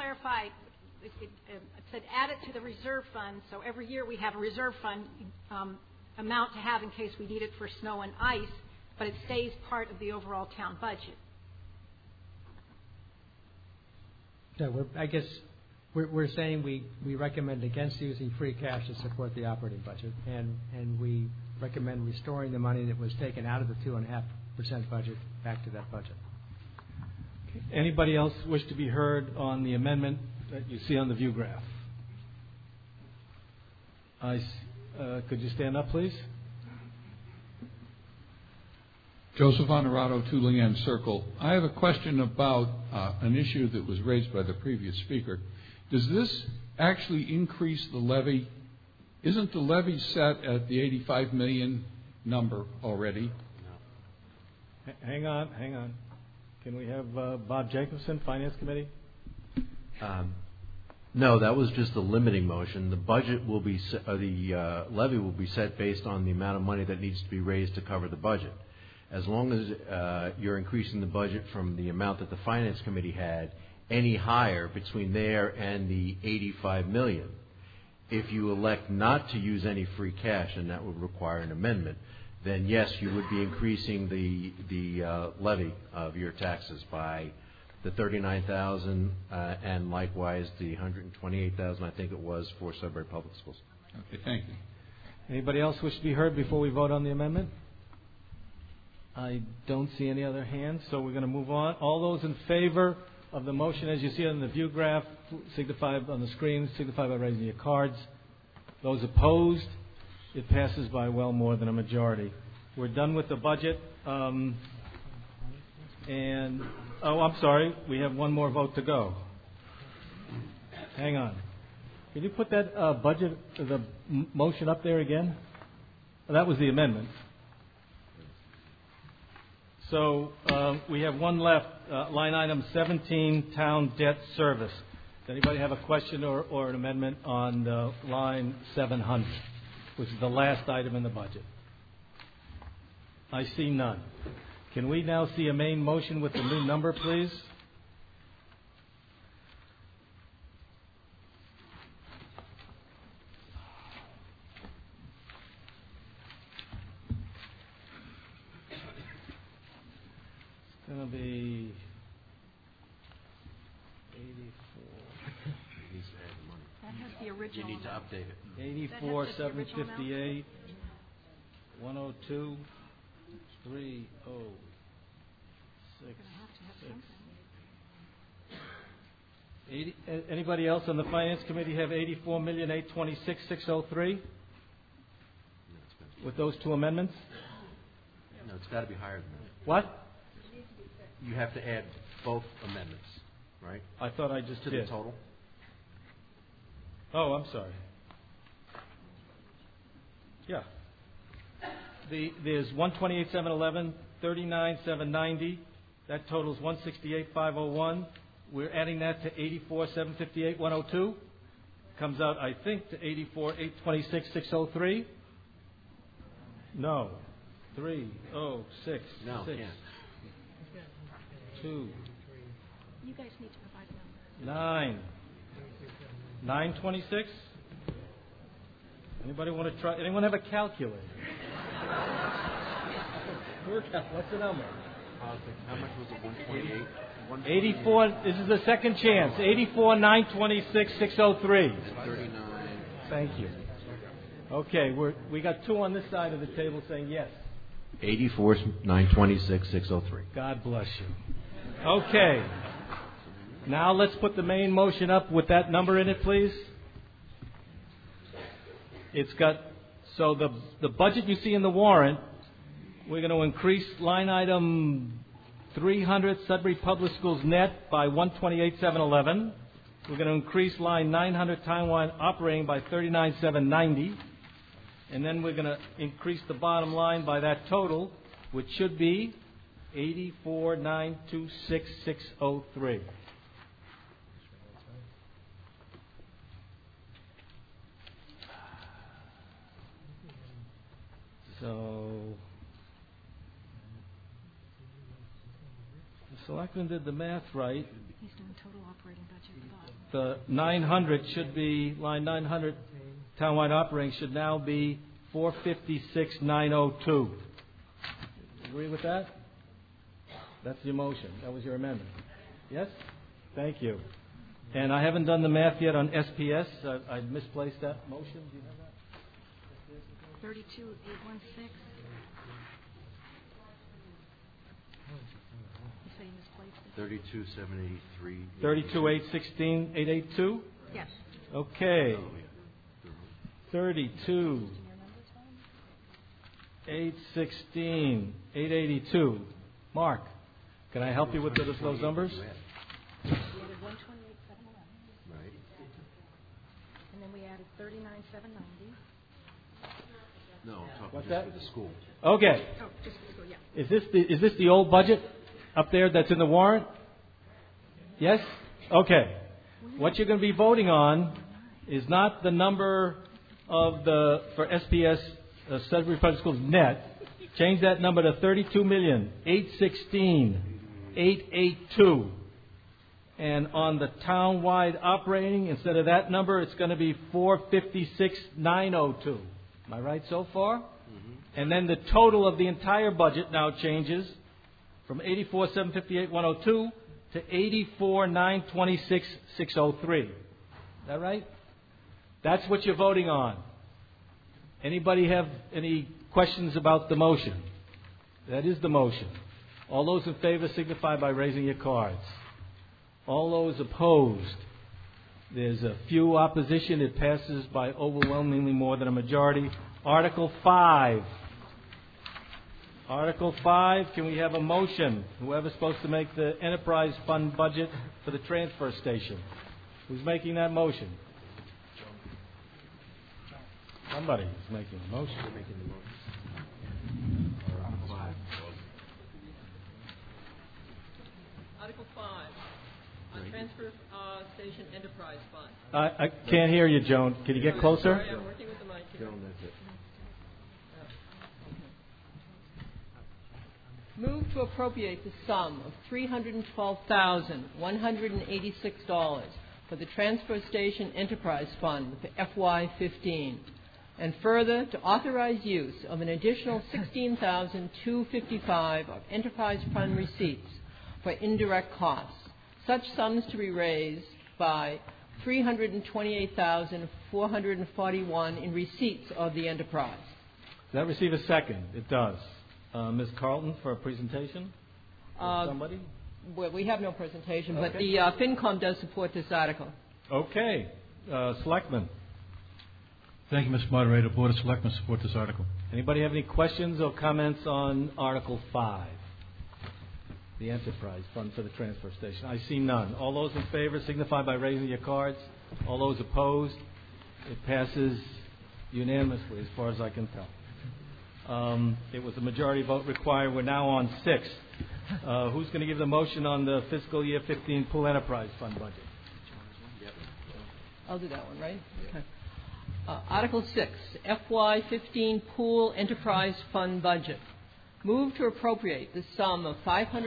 clarify, it said add it to the reserve fund, so every year we have a reserve fund amount to have in case we need it for snow and ice, but it stays part of the overall town budget. No, I guess we're saying we recommend against using free cash to support the operating budget, and we recommend restoring the money that was taken out of the 2.5% budget back to that budget. Okay. Anybody else wish to be heard on the amendment that you see on the view graph? Could you stand up, please? Joseph Honorato, 2 Leanne Circle. I have a question about an issue that was raised by the previous speaker. Does this actually increase the levy? Isn't the levy set at the $85 million number already? No. Hang on. Can we have Bob Jacobson, Finance Committee? No, that was just a limiting motion. The budget will be the levy will be set based on the amount of money that needs to be raised to cover the budget. As long as you're increasing the budget from the amount that the Finance Committee had any higher between there and the $85 million. If you elect not to use any free cash, and that would require an amendment, then yes, you would be increasing the levy of your taxes by the $39,000 and likewise the $128,000 I think it was for Sudbury Public Schools. Okay, thank you. Anybody else wish to be heard before we vote on the amendment? I don't see any other hands, so we're going to move on. All those in favor of the motion as you see it on the view graph, signify on the screen, signify by raising your cards. Those opposed, it passes by well more than a majority. We're done with the budget. I'm sorry, we have one more vote to go. Hang on. Can you put that the motion up there again? Oh, that was the amendment. So we have one left, line item 17, town debt service. Does anybody have a question or an amendment on line 700, which is the last item in the budget? I see none. Can we now see a main motion with the new number, please? It's going to be 84. That has the original. You need to update it. 84, 758, 102, 306. Anybody else on the Finance Committee have 84,826,603 with those two amendments? No, it's got to be higher than that. What? You have to add both amendments, right? I thought I just did. To the total? Oh, I'm sorry. Yeah. There's 128,711, 39,790. That totals 168,501. We're adding that to 84,758, 102. Comes out, I think, to 84,826, 603. No. 306. No, 6. can't. 2. You guys need to provide a number. 9. 926. Anybody want to try? Anyone have a calculator? What's the number? How much was it? 128. 84. This is the second chance. 84,926, 603. 39. Thank you. Okay, we got two on this side of the table saying yes. 84,926, 603. God bless you. Okay. Now let's put the main motion up with that number in it, please. It's got, so the budget you see in the warrant, we're going to increase line item 300 Sudbury Public Schools net by 128,711. We're going to increase line 900 Townwide operating by 39,790. And then we're going to increase the bottom line by that total, which should be 84,926,603. So Selectman did the math right. He's doing total operating budget at the bottom. The 900 should be, line 900, townwide operating should now be 456,902. Agree with that? That's your motion. That was your amendment. Yes? Thank you. And I haven't done the math yet on SPS. I misplaced that motion. Do you have that? 32,816. You say you misplaced it? 32,783. 32,816,882? Yes. Okay. 32,816,882. Mark, can I help you with those numbers? We added 128,711. Right. And then we added 39,790. No, I'm talking What's just that? for the school. Okay. Oh, just for school, yeah. Is this the old budget up there that's in the warrant? Yes? Okay. What you're going to be voting on is not the number of for SPS, Sudbury Public Schools net. Change that number to 32,816,882. And on the town-wide operating, instead of that number, it's going to be 456,902. Am I right so far? Mm-hmm. And then the total of the entire budget now changes from 84,758,102 to 84,926,603. Is that right? That's what you're voting on. Anybody have any questions about the motion? That is the motion. All those in favor signify by raising your cards. All those opposed. There's a few opposition. It passes by overwhelmingly more than a majority. Article 5. Article 5, can we have a motion? Whoever's supposed to make the enterprise fund budget for the transfer station. Who's making that motion? Somebody is making the motion. Article 5. Transfer Station Enterprise Fund. I can't hear you, Joan. Can you get closer? Sorry, I'm working with the mic here. Joan, that's it. Move to appropriate the sum of $312,186 for the Transfer Station Enterprise Fund for FY15, and further to authorize use of an additional $16,255 of Enterprise Fund receipts for indirect costs. Such sums to be raised by $328,441 in receipts of the enterprise. Does that receive a second? It does. Ms. Carlton for a presentation? Somebody? Well, we have no presentation, Okay. but the FinCom does support this article. Okay. Selectman. Thank you, Mr. Moderator. Board of Selectmen support this article. Anybody have any questions or comments on Article 5? The enterprise fund for the transfer station. I see none. All those in favor signify by raising your cards. All those opposed, it passes unanimously as far as I can tell. It was a majority vote required. We're now on 6. Who's going to give the motion on the fiscal year 15 pool enterprise fund budget? I'll do that one, right? Okay. Article 6, FY15 Pool Enterprise Fund Budget. Move to appropriate the sum of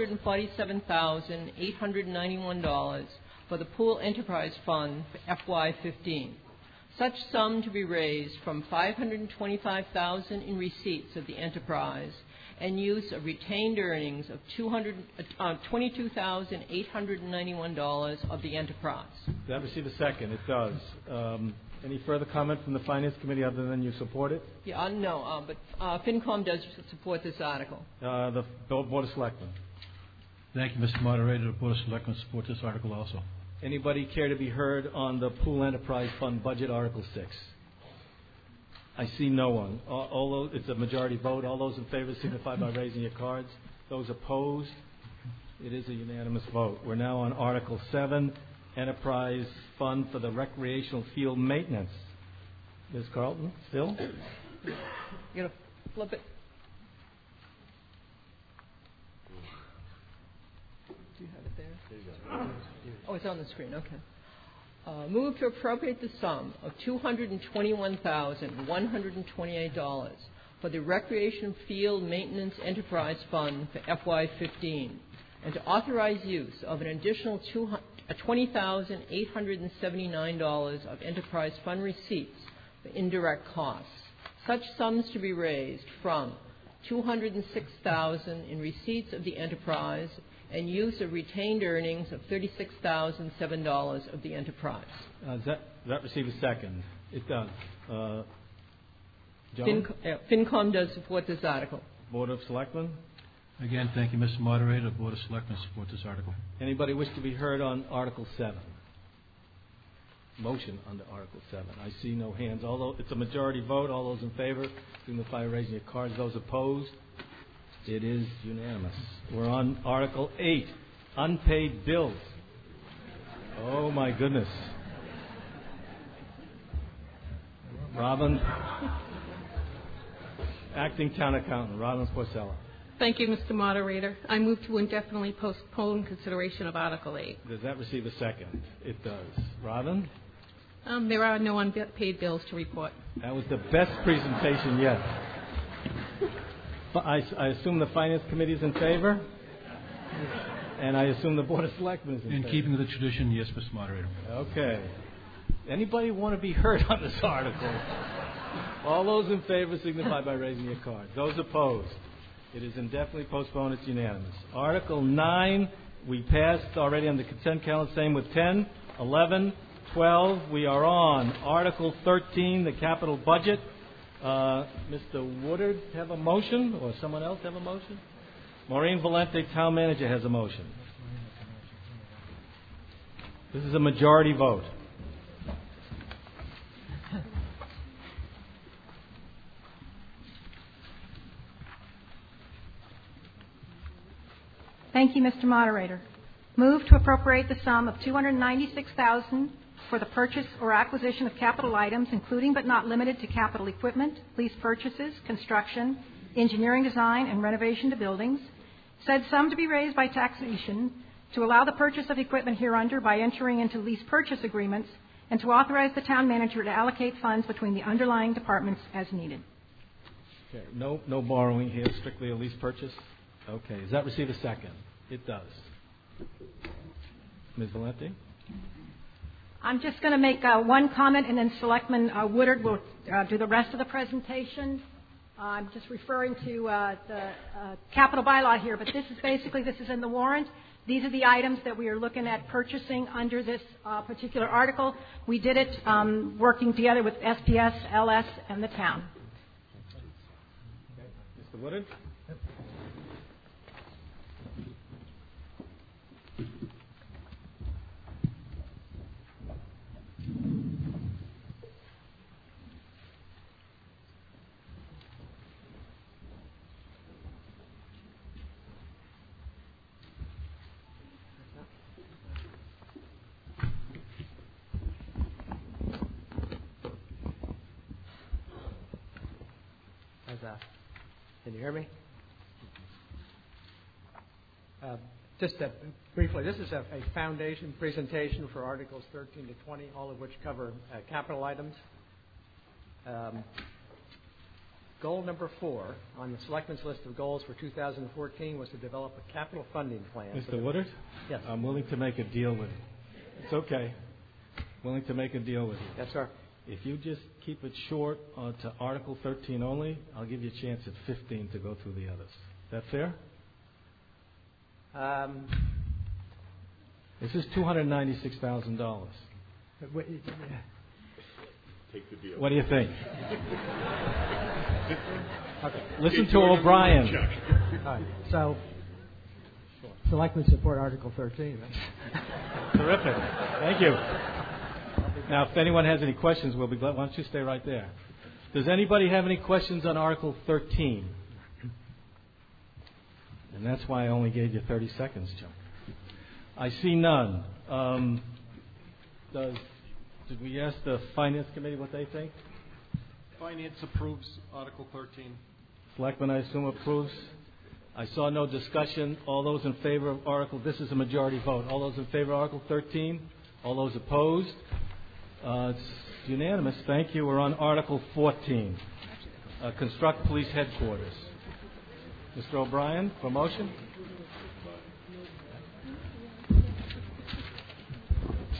$547,891 for the Pool Enterprise Fund for FY15. Such sum to be raised from $525,000 in receipts of the enterprise and use of retained earnings of $22,891 of the enterprise. Does that receive a second? It does. Any further comment from the Finance Committee other than you support it? Yeah, no, but FinCom does support this article. The Board of Selectmen. Thank you, Mr. Moderator. The Board of Selectmen support this article also. Anybody care to be heard on the Pool Enterprise Fund Budget, Article 6? I see no one. It's a majority vote. All those in favor signify by raising your cards. Those opposed, it is a unanimous vote. We're now on Article 7, Enterprise Fund for the Recreational Field Maintenance. Ms. Carlton, still? You're going to flip it? Do you have it there? Oh, it's on the screen. Okay. Move to appropriate the sum of $221,128 for the Recreation Field Maintenance Enterprise Fund for FY15, and to authorize use of an additional $20,879 of enterprise fund receipts for indirect costs. Such sums to be raised from $206,000 in receipts of the enterprise and use of retained earnings of $36,007 of the enterprise. Does that receive a second? It does. John? FinCom does support this article. Board of Selectmen? Again, thank you, Mr. Moderator. The Board of Selectmen support this article. Anybody wish to be heard on Article 7? Motion under Article 7. I see no hands. Although it's a majority vote, all those in favor signify by raising your cards. Those opposed? It is unanimous. We're on Article 8, unpaid bills. Oh, my goodness. Robin, Acting Town Accountant, Robin Porcella. Thank you, Mr. Moderator. I move to indefinitely postpone consideration of Article 8. Does that receive a second? It does. Robin? There are no unpaid bills to report. That was the best presentation yet. I assume the Finance Committee is in favor? And I assume the Board of Selectmen is in favor. In keeping with the tradition, yes, Mr. Moderator. Okay. Anybody want to be heard on this article? All those in favor signify by raising your card. Those opposed? It is indefinitely postponed. It's unanimous. Article 9, we passed already on the consent calendar. Same with 10, 11, 12. We are on Article 13, the capital budget. Mr. Woodard have a motion, or someone else have a motion? Maureen Valente, Town Manager, has a motion. This is a majority vote. Thank you, Mr. Moderator. Move to appropriate the sum of $296,000 for the purchase or acquisition of capital items, including but not limited to capital equipment, lease purchases, construction, engineering design, and renovation to buildings. Said sum to be raised by taxation to allow the purchase of equipment hereunder by entering into lease purchase agreements, and to authorize the town manager to allocate funds between the underlying departments as needed. Okay. No borrowing here, strictly a lease purchase? Okay. Does that receive a second? It does. Ms. Valente? I'm just going to make one comment, and then Selectman Woodard will do the rest of the presentation. I'm just referring to the capital bylaw here, but this is in the warrant. These are the items that we are looking at purchasing under this particular article. We did it working together with SPS, LS, and the town. Okay. Mr. Woodard? Can you hear me? Just briefly, this is a foundation presentation for Articles 13 to 20, all of which cover capital items. Goal number 4 on the Selectmen's list of goals for 2014 was to develop a capital funding plan. Mr. Woodard? Yes. I'm willing to make a deal with you. It's okay. Willing to make a deal with you. Yes, sir. If you just keep it short to Article 13 only, I'll give you a chance at 15 to go through the others. Is that fair? This is $296,000. Take the deal. What do you think? Okay. Listen to O'Brien. All right. So, Selectmen support Article 13. Terrific. Thank you. Now, if anyone has any questions, we'll be glad. Why don't you stay right there? Does anybody have any questions on Article 13? And that's why I only gave you 30 seconds, Joe. I see none. Did we ask the Finance Committee what they think? Finance approves Article 13. Selectmen, I assume, approves. I saw no discussion. All those in favor of Article, this is a majority vote. All those in favor of Article 13? All those opposed? It's unanimous. Thank you. We're on Article 14. Construct police headquarters. Mr. O'Brien, for motion?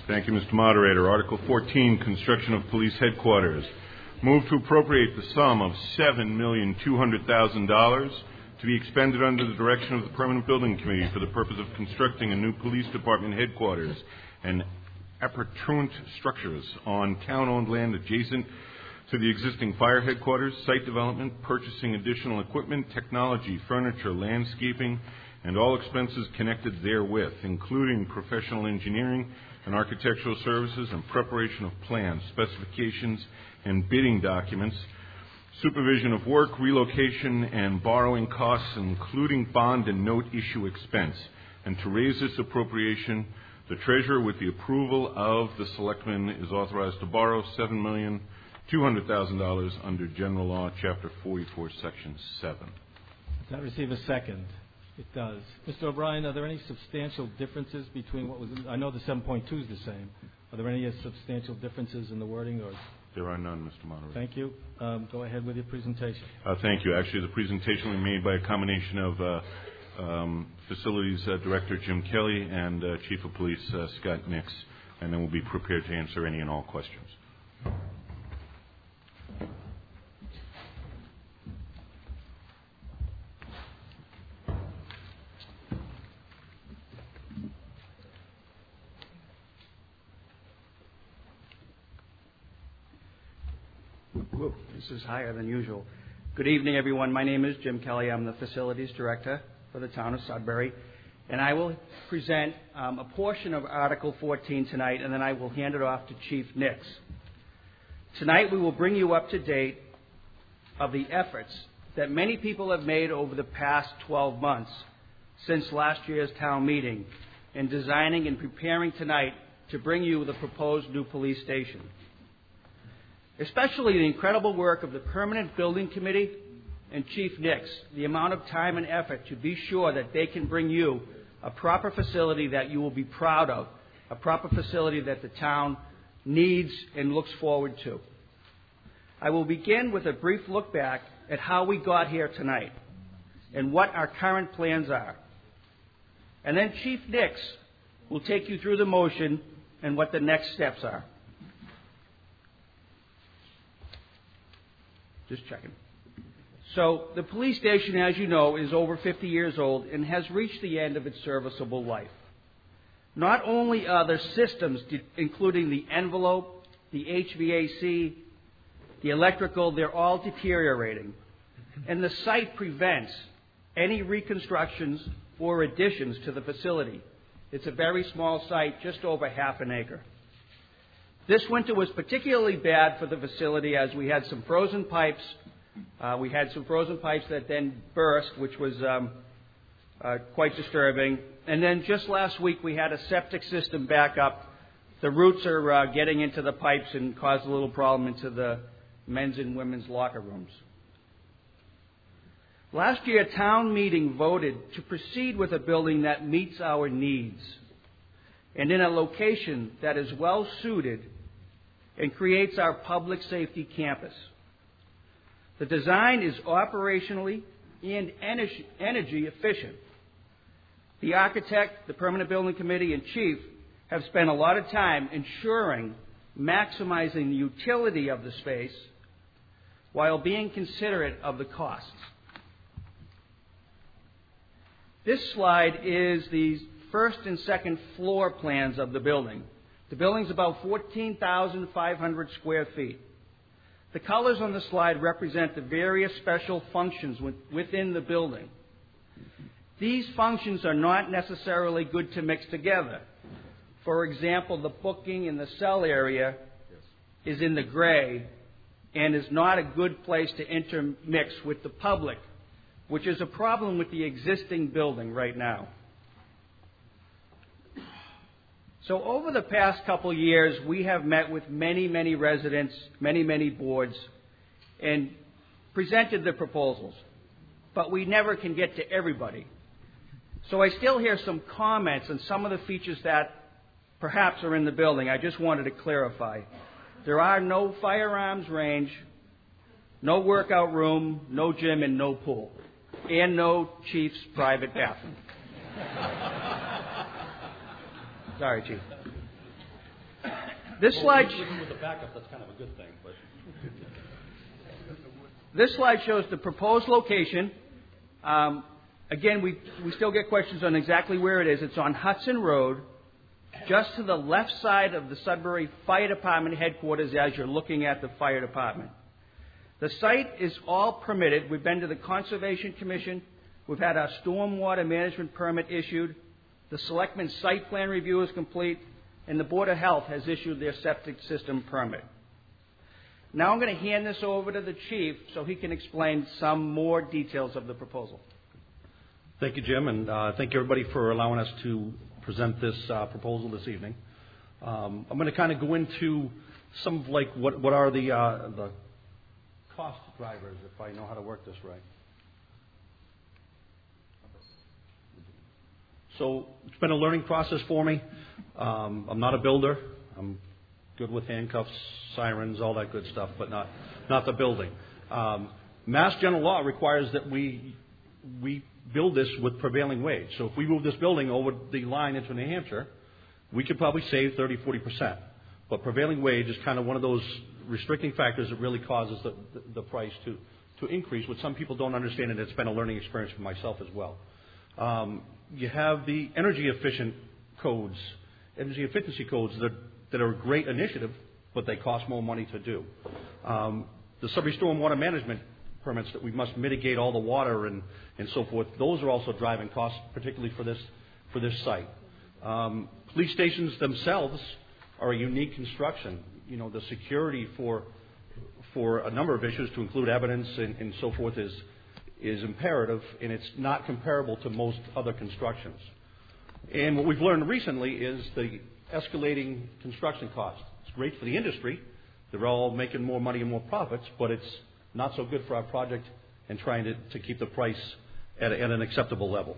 Thank you, Mr. Moderator. Article 14, Construction of Police Headquarters. Move to appropriate the sum of $7,200,000 to be expended under the direction of the Permanent Building Committee for the purpose of constructing a new police department headquarters and appurtenant structures on town-owned land adjacent to the existing fire headquarters, site development, purchasing additional equipment, technology, furniture, landscaping, and all expenses connected therewith, including professional engineering and architectural services and preparation of plans, specifications, and bidding documents, supervision of work, relocation, and borrowing costs, including bond and note issue expense, and to raise this appropriation, the Treasurer, with the approval of the Selectmen, is authorized to borrow $7,200,000 under General Law, Chapter 44, Section 7. Does that receive a second? It does. Mr. O'Brien, are there any substantial differences between what was... I know the 7.2 is the same. Are there any substantial differences in the wording? Or? There are none, Mr. Moderator. Thank you. Go ahead with your presentation. Thank you. Actually, the presentation was made by a combination of Facilities Director Jim Kelly and Chief of Police Scott Nix, and then we'll be prepared to answer any and all questions. Whoa, this is higher than usual. Good evening, everyone. My name is Jim Kelly. I'm the Facilities Director for the town of Sudbury. And I will present a portion of Article 14 tonight, and then I will hand it off to Chief Nix. Tonight we will bring you up to date of the efforts that many people have made over the past 12 months since last year's town meeting in designing and preparing tonight to bring you the proposed new police station. Especially the incredible work of the Permanent Building Committee and Chief Nix, the amount of time and effort to be sure that they can bring you a proper facility that you will be proud of, a proper facility that the town needs and looks forward to. I will begin with a brief look back at how we got here tonight and what our current plans are. And then Chief Nix will take you through the motion and what the next steps are. Just checking. So the police station, as you know, is over 50 years old and has reached the end of its serviceable life. Not only are the systems, including the envelope, the HVAC, the electrical, they're all deteriorating. And the site prevents any reconstructions or additions to the facility. It's a very small site, just over half an acre. This winter was particularly bad for the facility as we had some frozen pipes. We had some frozen pipes that then burst, which was quite disturbing. And then just last week we had a septic system back up. The roots are getting into the pipes and caused a little problem into the men's and women's locker rooms. Last year, town meeting voted to proceed with a building that meets our needs and in a location that is well suited and creates our public safety campus. The design is operationally and energy efficient. The architect, the Permanent Building Committee, and Chief have spent a lot of time ensuring maximizing the utility of the space while being considerate of the costs. This slide is the first and second floor plans of the building. The building's about 14,500 square feet. The colors on the slide represent the various special functions within the building. These functions are not necessarily good to mix together. For example, the booking in the cell area is in the gray and is not a good place to intermix with the public, which is a problem with the existing building right now. So over the past couple years, we have met with many, many residents, many boards, and presented the proposals. But we never can get to everybody. So I still hear some comments on some of the features that perhaps are in the building. I just wanted to clarify. There are no firearms range, no workout room, no gym, and no pool. And no chief's private bathroom. Sorry, Chief. This slide. Even with the backup, that's kind of a good thing, but. This slide shows the proposed location. Again, we still get questions on exactly where it is. It's on Hudson Road, just to the left side of the Sudbury Fire Department headquarters as you're looking at the fire department. The site is all permitted. We've been to the Conservation Commission. We've had our stormwater management permit issued. The Selectmen's site plan review is complete, and the Board of Health has issued their septic system permit. Now I'm going to hand this over to the Chief so he can explain some more details of the proposal. Thank you, Jim, and thank you, everybody, for allowing us to present this proposal this evening. I'm going to kind of go into some of like what are the cost drivers, if I know how to work this right. So it's been a learning process for me. I'm not a builder. I'm good with handcuffs, sirens, all that good stuff, but not the building. Mass general law requires that we build this with prevailing wage. So if we move this building over the line into New Hampshire, we could probably save 30-40%. But prevailing wage is kind of one of those restricting factors that really causes the price to increase, which some people don't understand, and it's been a learning experience for myself as well. You have the energy efficiency codes that are a great initiative, but they cost more money to do. The Sudbury Stormwater Management permits that we must mitigate all the water and so forth, those are also driving costs, particularly for this site. Police stations themselves are a unique construction. You know, the security for a number of issues, to include evidence and so forth, is imperative, and it's not comparable to most other constructions. And what we've learned recently is the escalating construction costs. It's great for the industry. They're all making more money and more profits, but it's not so good for our project and trying to keep the price at an acceptable level.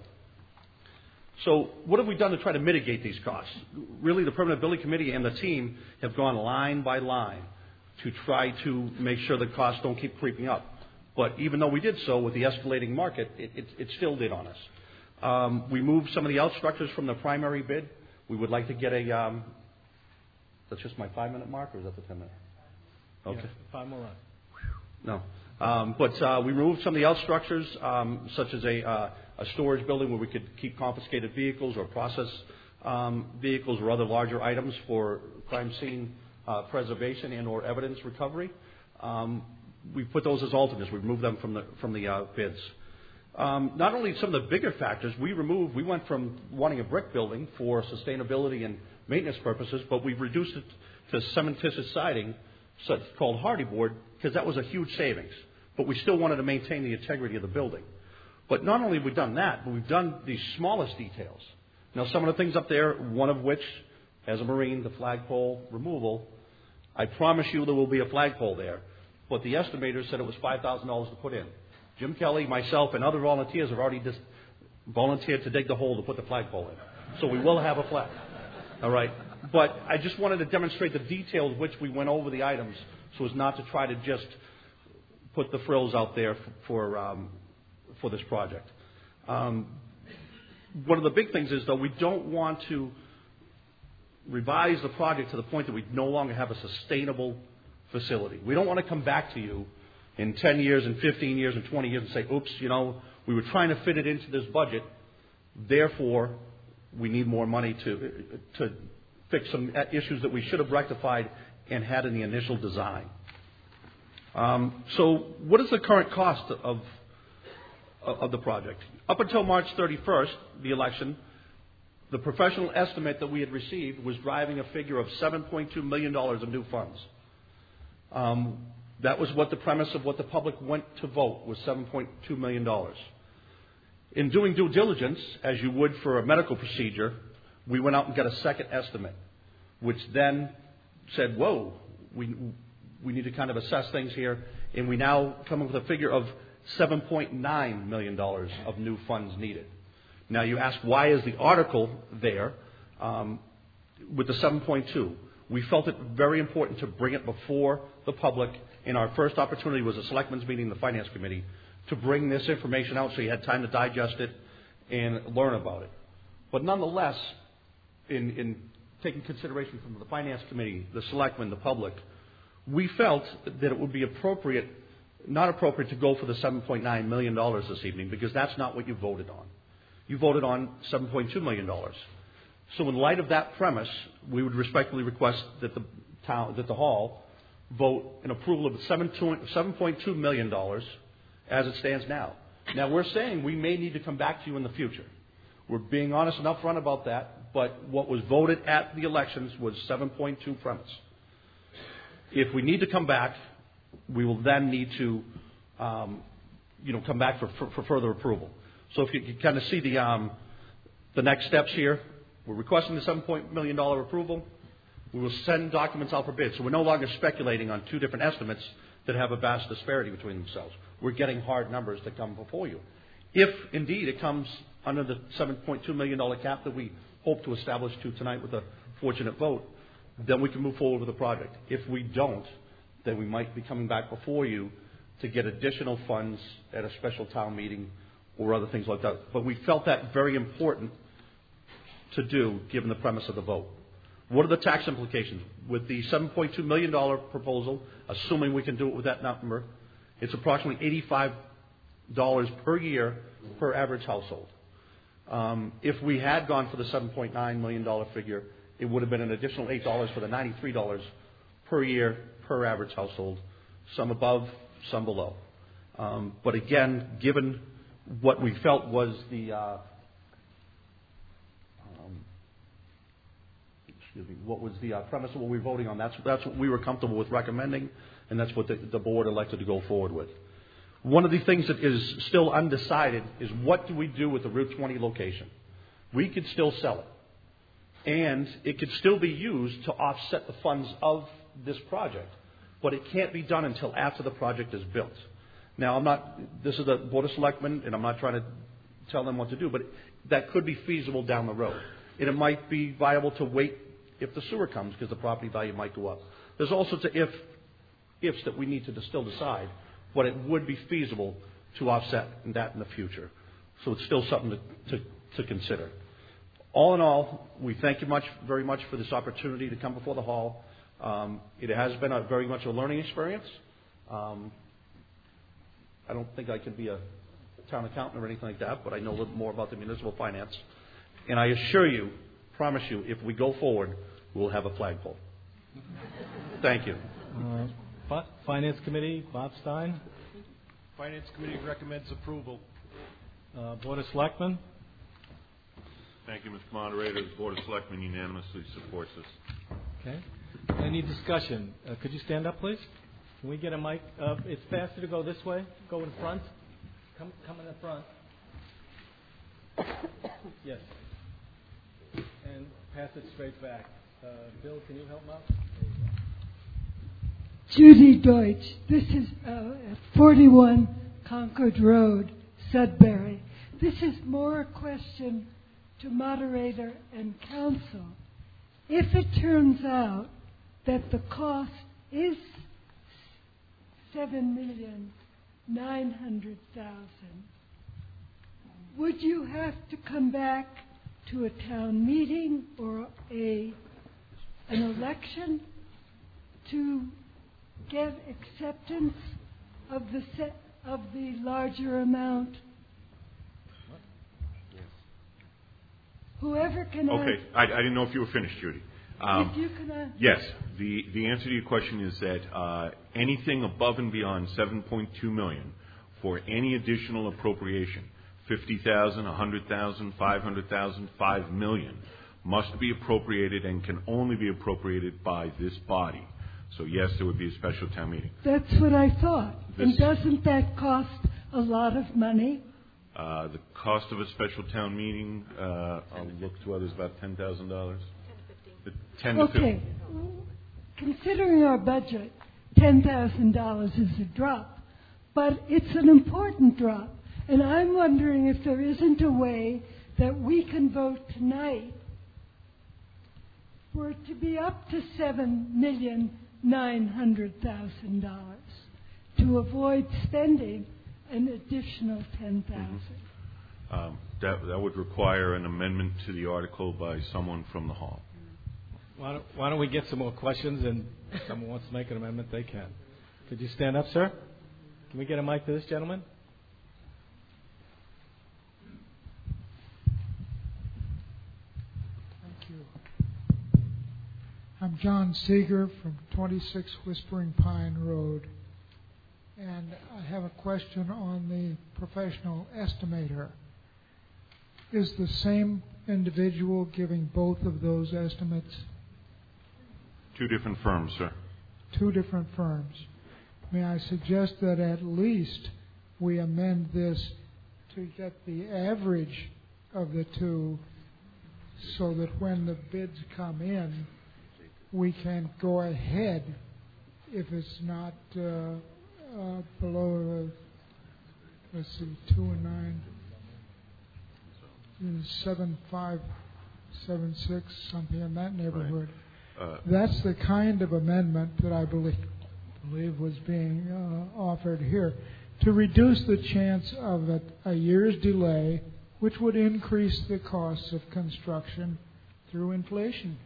So what have we done to try to mitigate these costs? Really, the Permanent Building Committee and the team have gone line by line to try to make sure the costs don't keep creeping up. But even though we did so with the escalating market, it still did on us. We moved some of the outstructures from the primary bid. We would like to get a... that's just my 5-minute mark, or is that the 10-minute? Okay. Yeah, 5 more on. No. But we removed some of the outstructures, such as a storage building where we could keep confiscated vehicles or process vehicles or other larger items for crime scene preservation and or evidence recovery. We put those as alternates. We removed them from the bids. Not only some of the bigger factors, we went from wanting a brick building for sustainability and maintenance purposes, but we've reduced it to cementitious siding, such called hardy board, because that was a huge savings. But we still wanted to maintain the integrity of the building. But not only have we done that, but we've done the smallest details. Now, some of the things up there, one of which, as a Marine, the flagpole removal, I promise you there will be a flagpole there. But the estimator said it was $5,000 to put in. Jim Kelly, myself, and other volunteers have already volunteered to dig the hole to put the flagpole in. So we will have a flag. All right. But I just wanted to demonstrate the detail with which we went over the items so as not to try to just put the frills out there for this project. One of the big things is, though, we don't want to revise the project to the point that we no longer have a sustainable facility. We don't want to come back to you in 10 years and 15 years and 20 years and say, oops, we were trying to fit it into this budget, therefore we need more money to fix some issues that we should have rectified and had in the initial design. So what is the current cost of the project? Up until March 31st, the election, the professional estimate that we had received was driving a figure of $7.2 million of new funds. That was what the premise of what the public went to vote was, $7.2 million. In doing due diligence, as you would for a medical procedure, we went out and got a second estimate, which then said, whoa, we need to kind of assess things here, and we now come up with a figure of $7.9 million of new funds needed. Now you ask, why is the article there with the 7.2? We felt it very important to bring it before the public, and our first opportunity was a selectmen's meeting, the finance committee, to bring this information out so you had time to digest it and learn about it. But nonetheless, in taking consideration from the Finance Committee, the Selectmen, the public, we felt that it would be not appropriate to go for the $7.9 million this evening, because that's not what you voted on. You voted on $7.2 million. So in light of that premise, we would respectfully request that the Hall vote an approval of $7.2 million as it stands now. Now, we're saying we may need to come back to you in the future. We're being honest and upfront about that, but what was voted at the elections was 7.2 premise. If we need to come back, we will then need to, come back for further approval. So if you can kind of see the next steps here, we're requesting the $7 million approval. We will send documents out for bid. So we're no longer speculating on two different estimates that have a vast disparity between themselves. We're getting hard numbers that come before you. If, indeed, it comes under the $7.2 million cap that we hope to establish tonight with a fortunate vote, then we can move forward with the project. If we don't, then we might be coming back before you to get additional funds at a special town meeting or other things like that. But we felt that very important to do, given the premise of the vote. What are the tax implications? With the $7.2 million proposal, assuming we can do it with that number, it's approximately $85 per year per average household. If we had gone for the $7.9 million figure, it would have been an additional $8 for the $93 per year per average household, some above, some below. But again, given what we felt was what was the premise of what we were voting on, that's what we were comfortable with recommending, and that's what the board elected to go forward with. One of the things that is still undecided is what do we do with the Route 20 location? We could still sell it, and it could still be used to offset the funds of this project, but it can't be done until after the project is built. Now, this is the Board of Selectmen, and I'm not trying to tell them what to do, but that could be feasible down the road. And it might be viable to wait if the sewer comes, because the property value might go up. There's all sorts of ifs that we need to still decide, but it would be feasible to offset that in the future. So it's still something to consider. All in all, we thank you very much for this opportunity to come before the Hall. It has been very much a learning experience. I don't think I can be a town accountant or anything like that, but I know a little more about the municipal finance. And I promise you, if we go forward, we'll have a flagpole. Thank you. Finance Committee, Bob Stein. Finance Committee recommends approval. Board of Selectmen. Thank you, Mr. Moderator. The Board of Selectmen unanimously supports this. Okay. Any discussion? Could you stand up, please? Can we get a mic? It's faster to go this way. Go in front. Come in the front. Yes. And pass it straight back. Bill, can you help him out? Judy Deutsch. This is 41 Concord Road, Sudbury. This is more a question to moderator and council. If it turns out that the cost is $7,900,000, would you have to come back to a town meeting or an election to get acceptance of the larger amount? Whoever can answer. Okay, I didn't know if you were finished, Judy. If you can answer. Yes, the answer to your question is that anything above and beyond $7.2 million for any additional appropriation, $50,000, $100,000, $500,000, $5 million, must be appropriated and can only be appropriated by this body. So yes, there would be a special town meeting. That's what I thought. And doesn't that cost a lot of money? The cost of a special town meeting, I'll look to others, about $10,000. 10 to 15. Okay. Considering our budget, $10,000 is a drop, but it's an important drop. And I'm wondering if there isn't a way that we can vote tonight for it to be up to $7,900,000 to avoid spending an additional $10,000. That would require an amendment to the article by someone from the Hall. Why don't we get some more questions, and if someone wants to make an amendment, they can. Could you stand up, sir? Can we get a mic to this gentleman? Thank you. I'm John Seeger from 26 Whispering Pine Road, and I have a question on the professional estimator. Is the same individual giving both of those estimates? 2 different firms, sir. 2 different firms. May I suggest that at least we amend this to get the average of the 2 so that when the bids come in, we can go ahead if it's not below, let's see, 2 and 9, 7, 5, 7, 6, something in that neighborhood. Right. That's the kind of amendment that I believe was being offered here, to reduce the chance of a year's delay, which would increase the costs of construction through inflation.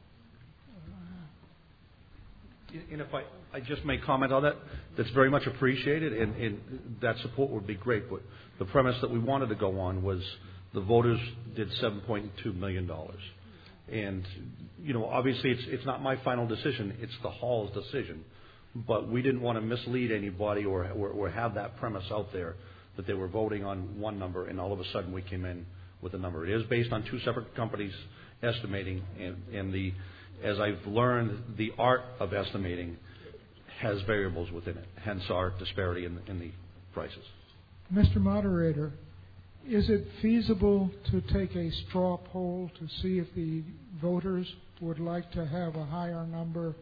And if I just may comment on that, that's very much appreciated, and that support would be great. But the premise that we wanted to go on was the voters did $7.2 million. And, obviously it's not my final decision, it's the hall's decision. But we didn't want to mislead anybody or have that premise out there that they were voting on one number and all of a sudden we came in with a number. It is based on 2 separate companies estimating, and as I've learned, the art of estimating has variables within it, hence our disparity in the prices. Mr. Moderator, is it feasible to take a straw poll to see if the voters would like to have a higher number,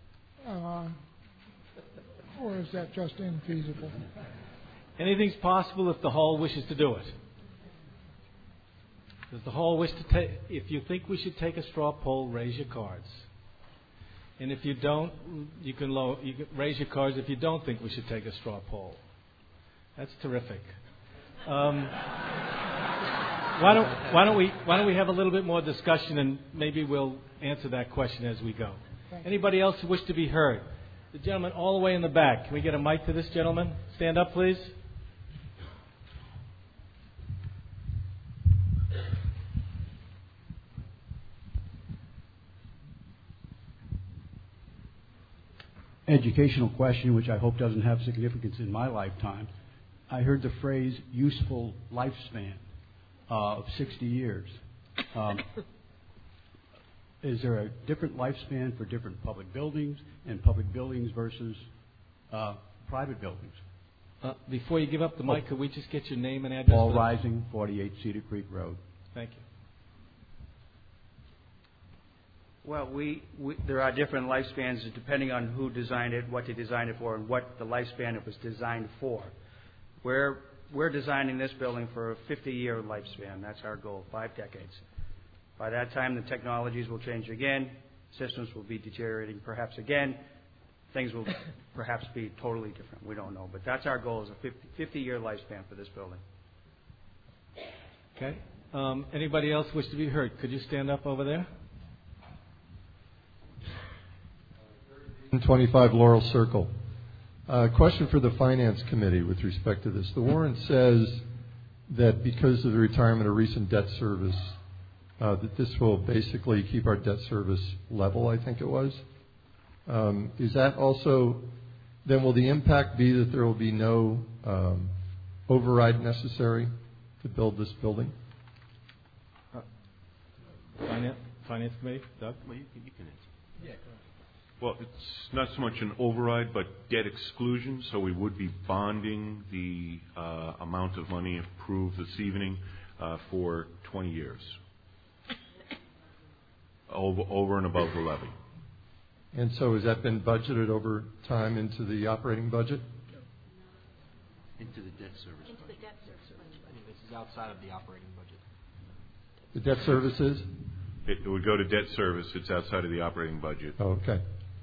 or is that just infeasible? Anything's possible if the hall wishes to do it. Does the hall wish to take? If you think we should take a straw poll, raise your cards. And if you don't, you can raise your cards if you don't think we should take a straw poll. That's terrific. Why don't we have a little bit more discussion, and maybe we'll answer that question as we go. Anybody else who wish to be heard? The gentleman all the way in the back. Can we get a mic to this gentleman? Stand up, please. Educational question, which I hope doesn't have significance in my lifetime. I heard the phrase useful lifespan of 60 years. Is there a different lifespan for different public buildings and public buildings versus private buildings? Before you give up the mic, could we just get your name and address? Paul Rising, 48 Cedar Creek Road. Thank you. Well, there are different lifespans depending on who designed it, what they designed it for, and what the lifespan it was designed for. We're designing this building for a 50-year lifespan. That's our goal, 5 decades. By that time, the technologies will change again. Systems will be deteriorating perhaps again. Things will perhaps be totally different. We don't know. But that's our goal, is a 50-year lifespan for this building. Okay. Anybody else wish to be heard? Could you stand up over there? 25 Laurel Circle. Question for the Finance Committee with respect to this. The warrant says that because of the retirement of recent debt service, that this will basically keep our debt service level, I think it was. Is that also, then will the impact be that there will be no override necessary to build this building? Finance Committee, Doug? Well, you can answer. Yeah, go ahead. Well, it's not so much an override, but debt exclusion. So we would be bonding the amount of money approved this evening for 20 years, over and above the levy. And so has that been budgeted over time into the operating budget? Into the debt service budget. Into the debt service budget. This is outside of the operating budget. The debt services? It would go to debt service. It's outside of the operating budget. Oh, okay.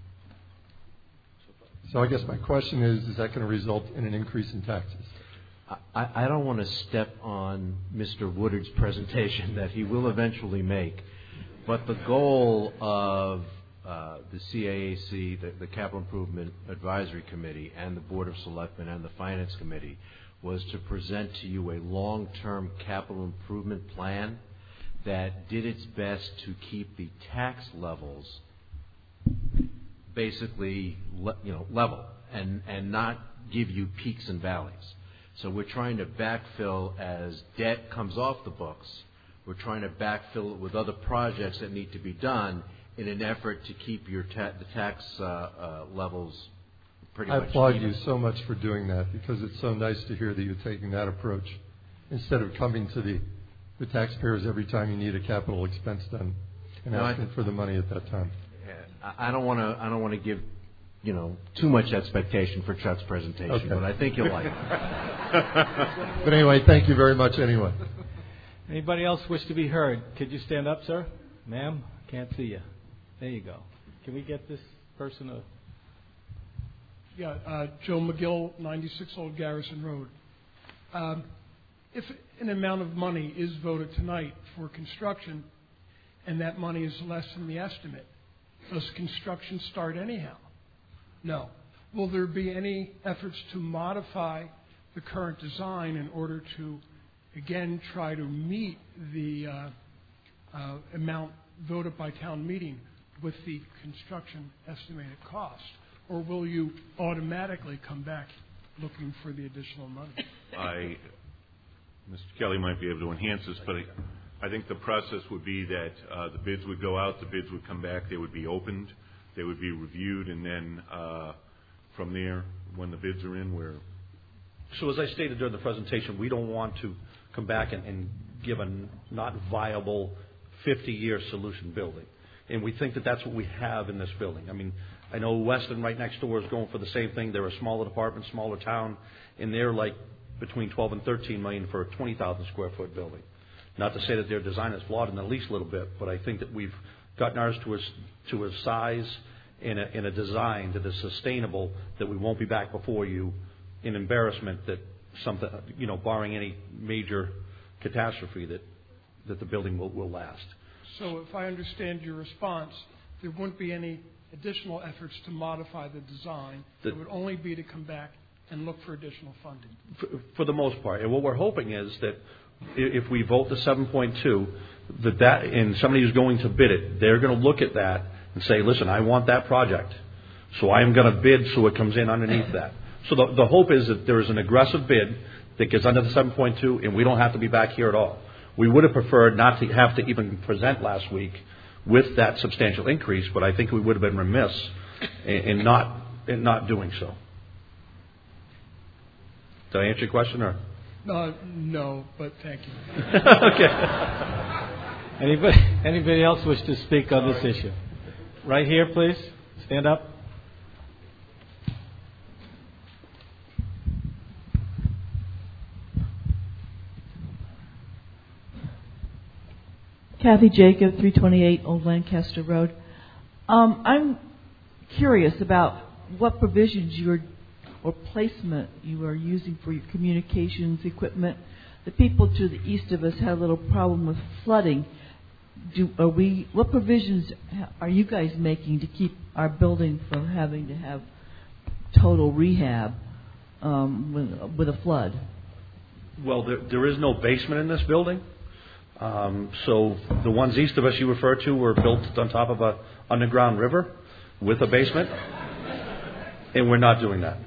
So I guess my question is that going to result in an increase in taxes? I don't want to step on Mr. Woodard's presentation that he will eventually make. But the goal of the CAAC, the Capital Improvement Advisory Committee, and the Board of Selectmen and the Finance Committee was to present to you a long-term capital improvement plan that did its best to keep the tax levels basically level and not give you peaks and valleys. So we're trying to backfill as debt comes off the books. We're trying to backfill it with other projects that need to be done in an effort to keep your the tax levels pretty much. I applaud even. you so much for doing that, because it's so nice to hear that you're taking that approach instead of coming to the taxpayers every time you need a capital expense done and asking for the money at that time. I don't want to give too much expectation for Chuck's presentation, okay. But I think you'll like it. But anyway, thank you very much anyway. Anybody else wish to be heard? Could you stand up, sir? Ma'am, can't see you. There you go. Can we get this person a... Yeah, Joe McGill, 96 Old Garrison Road. If an amount of money is voted tonight for construction and that money is less than the estimate, does construction start anyhow? No. Will there be any efforts to modify the current design in order to, again, try to meet the amount voted by town meeting with the construction estimated cost? Or will you automatically come back looking for the additional money? Mr. Kelly might be able to enhance this, but I think the process would be that the bids would go out, the bids would come back, they would be opened, they would be reviewed, and then from there, when the bids are in, we're... So as I stated during the presentation, we don't want to come back and give a not viable 50-year solution building. And we think that that's what we have in this building. I mean, I know Weston right next door is going for the same thing. They're a smaller department, smaller town, and they're like between 12 and 13 million for a 20,000 square foot building. Not to say that their design is flawed in the least little bit, but I think that we've gotten ours to a size and a design that is sustainable, that we won't be back before you in embarrassment that something, barring any major catastrophe, that the building will last. So if I understand your response, there wouldn't be any additional efforts to modify the design. It would only be to come back and look for additional funding. For the most part. And what we're hoping is that if we vote the 7.2, that and somebody who's going to bid it, they're going to look at that and say, listen, I want that project, so I am going to bid so it comes in underneath that. So the hope is that there is an aggressive bid that gets under the 7.2, and we don't have to be back here at all. We would have preferred not to have to even present last week with that substantial increase, but I think we would have been remiss in not doing so. Did I answer your question, or? No, but thank you. Okay. Anybody else wish to speak on this issue? Right here, please. Stand up. Kathy Jacob, 328 Old Lancaster Road. I'm curious about what provisions or placement you are using for your communications equipment. The people to the east of us had a little problem with flooding. What provisions are you guys making to keep our building from having to have total rehab with a flood? Well, there is no basement in this building. So the ones east of us you refer to were built on top of an underground river with a basement, and we're not doing that.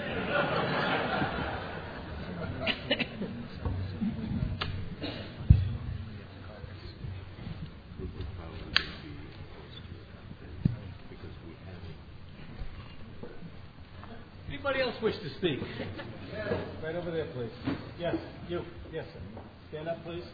Anybody else wish to speak? Right over there, please. Yes, you. Yes, sir. Stand up, please.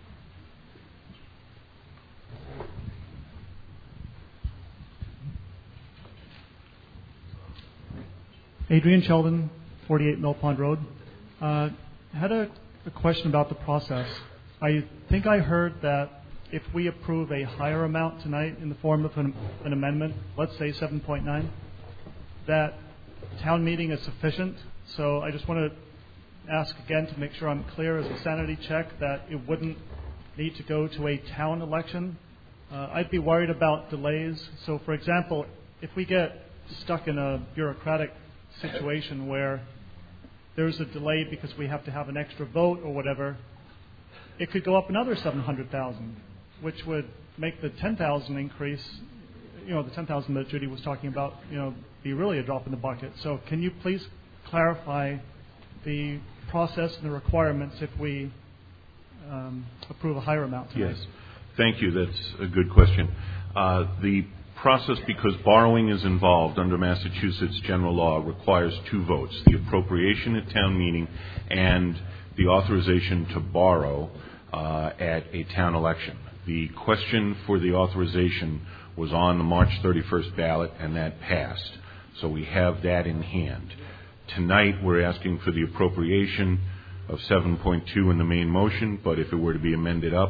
Adrian Sheldon, 48 Mill Pond Road. I had a question about the process. I think I heard that if we approve a higher amount tonight in the form of an amendment, let's say 7.9, that town meeting is sufficient. So I just want to ask again to make sure I'm clear as a sanity check that it wouldn't need to go to a town election I'd be worried about delays. So, for example, if we get stuck in a bureaucratic situation where there's a delay because we have to have an extra vote or whatever, it could go up another $700,000, which would make the $10,000 increase, the $10,000 that Judy was talking about, be really a drop in the bucket. So can you please clarify the process and the requirements if we approve a higher amount tonight? Yes. Thank you. That's a good question. The process, because borrowing is involved under Massachusetts general law, requires 2 votes, the appropriation at town meeting and the authorization to borrow at a town election. The question for the authorization was on the March 31st ballot, and that passed. So we have that in hand. Tonight we're asking for the appropriation of 7.2 in the main motion, but if it were to be amended up,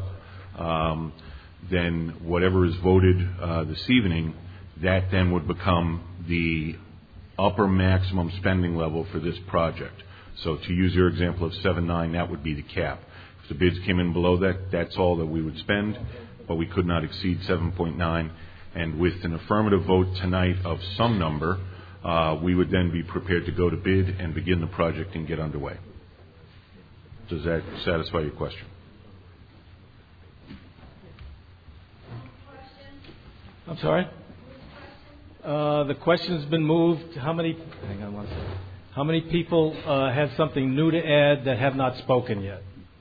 then whatever is voted this evening, that then would become the upper maximum spending level for this project. So to use your example of 7.9, that would be the cap. If the bids came in below that, that's all that we would spend, but we could not exceed 7.9. And with an affirmative vote tonight of some number, we would then be prepared to go to bid and begin the project and get underway. Does that satisfy your question? I'm sorry? The question's been moved. Hang on one second. How many people have something new to add that have not spoken yet?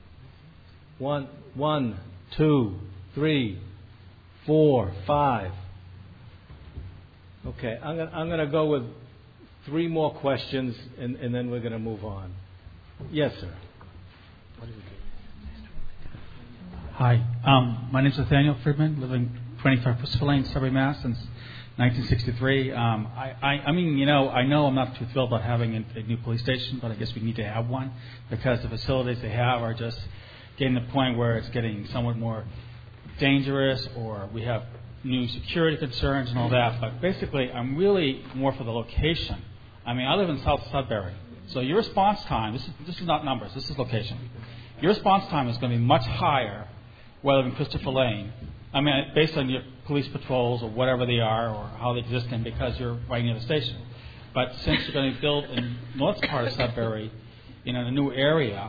1, 2, 3, 4, 5. Okay, I'm going to go with 3 more questions, and then we're going to move on. Yes, sir. Hi, my name is Nathaniel Friedman, living 25 Christopher Lane, Sudbury, Mass. Since 1963. I know I'm not too thrilled about having a new police station, but I guess we need to have one because the facilities they have are just getting to the point where it's getting somewhat more dangerous, or we have new security concerns and all that. But basically, I'm really more for the location. I live in South Sudbury, so your response time, this is not numbers, this is location. Your response time is going to be much higher whether in Christopher Lane, based on your police patrols or whatever they are or how they exist, and because you're right near the station. But since you're going to build in north part of Sudbury, in a new area,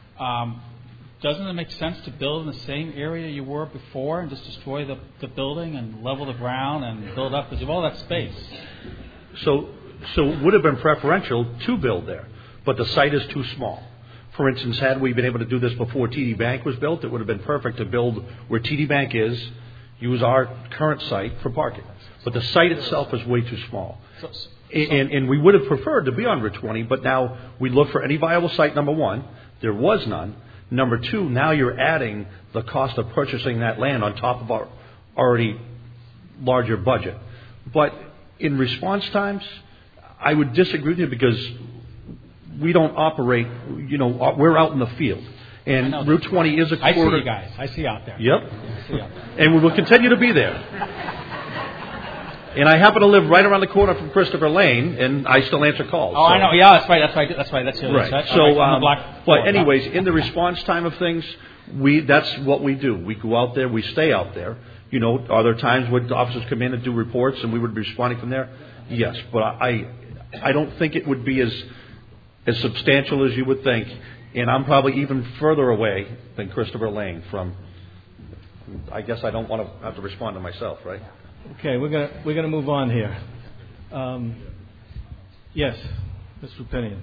doesn't it make sense to build in the same area you were before and just destroy the building and level the ground and build up, because you have all that space? So it would have been preferential to build there, but the site is too small. For instance, had we been able to do this before TD Bank was built, it would have been perfect to build where TD Bank is, use our current site for parking. But the site itself is way too small. And we would have preferred to be on Route 20, but now we look for any viable site, number one. There was none. Number two, now you're adding the cost of purchasing that land on top of our already larger budget. But in response times, I would disagree with you because we don't operate, we're out in the field. And Route 20 is a corridor. I see you guys. I see you out there. Yep. I see you out there. And we will continue to be there. And I happen to live right around the corner from Christopher Lane, and I still answer calls. Oh, so. I know. Yeah, that's right. That's your right. So, but anyways, in the response time of things, that's what we do. We go out there. We stay out there. Are there times when officers come in and do reports, and we would be responding from there? Yes, but I don't think it would be as substantial as you would think, and I'm probably even further away than Christopher Lane from. I guess I don't want to have to respond to myself, right? Okay, we're gonna move on here. Yes, Mr. Rupinian.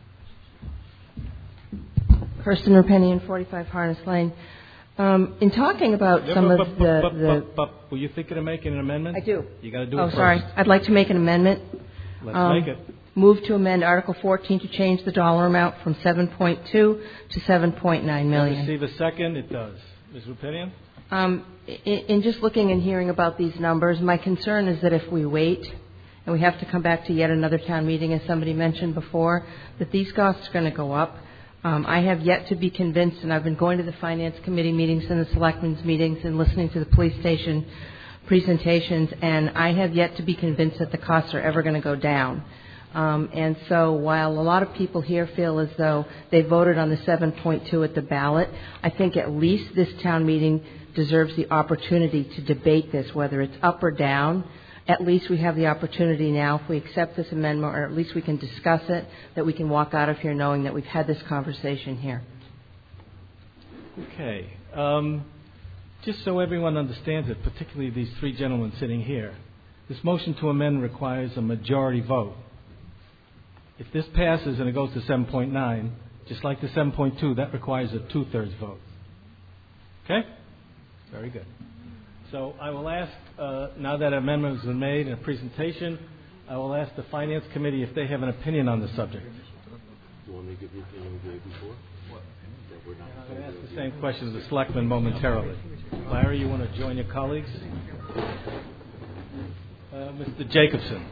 Kirsten Rupinian, 45 Harness Lane. In talking about some of the were you thinking of making an amendment? I do. You got to do it first. Sorry. I'd like to make an amendment. Let's make it. Move to amend Article 14 to change the dollar amount from 7.2 to 7.9 million. Receive a second. It does. Ms. Rupinian? In just looking and hearing about these numbers, my concern is that if we wait and we have to come back to yet another town meeting, as somebody mentioned before, that these costs are going to go up. I have yet to be convinced, and I've been going to the Finance Committee meetings and the Selectmen's meetings and listening to the police station presentations, and I have yet to be convinced that the costs are ever going to go down. And so while a lot of people here feel as though they voted on the 7.2 at the ballot, I think at least this town meeting deserves the opportunity to debate this, whether it's up or down. At least we have the opportunity now, if we accept this amendment, or at least we can discuss it, that we can walk out of here knowing that we've had this conversation here. Okay. Just so everyone understands it, particularly these three gentlemen sitting here, this motion to amend requires a majority vote. If this passes and it goes to 7.9, just like the 7.2, that requires a 2/3 vote. Okay? Very good. So I will ask, now that amendment has been made in a presentation, I will ask the Finance Committee if they have an opinion on the subject. You want me to give you the opinion we gave before? I'm going to ask the same question as the Selectman momentarily. Larry, you want to join your colleagues? Mr. Jacobson.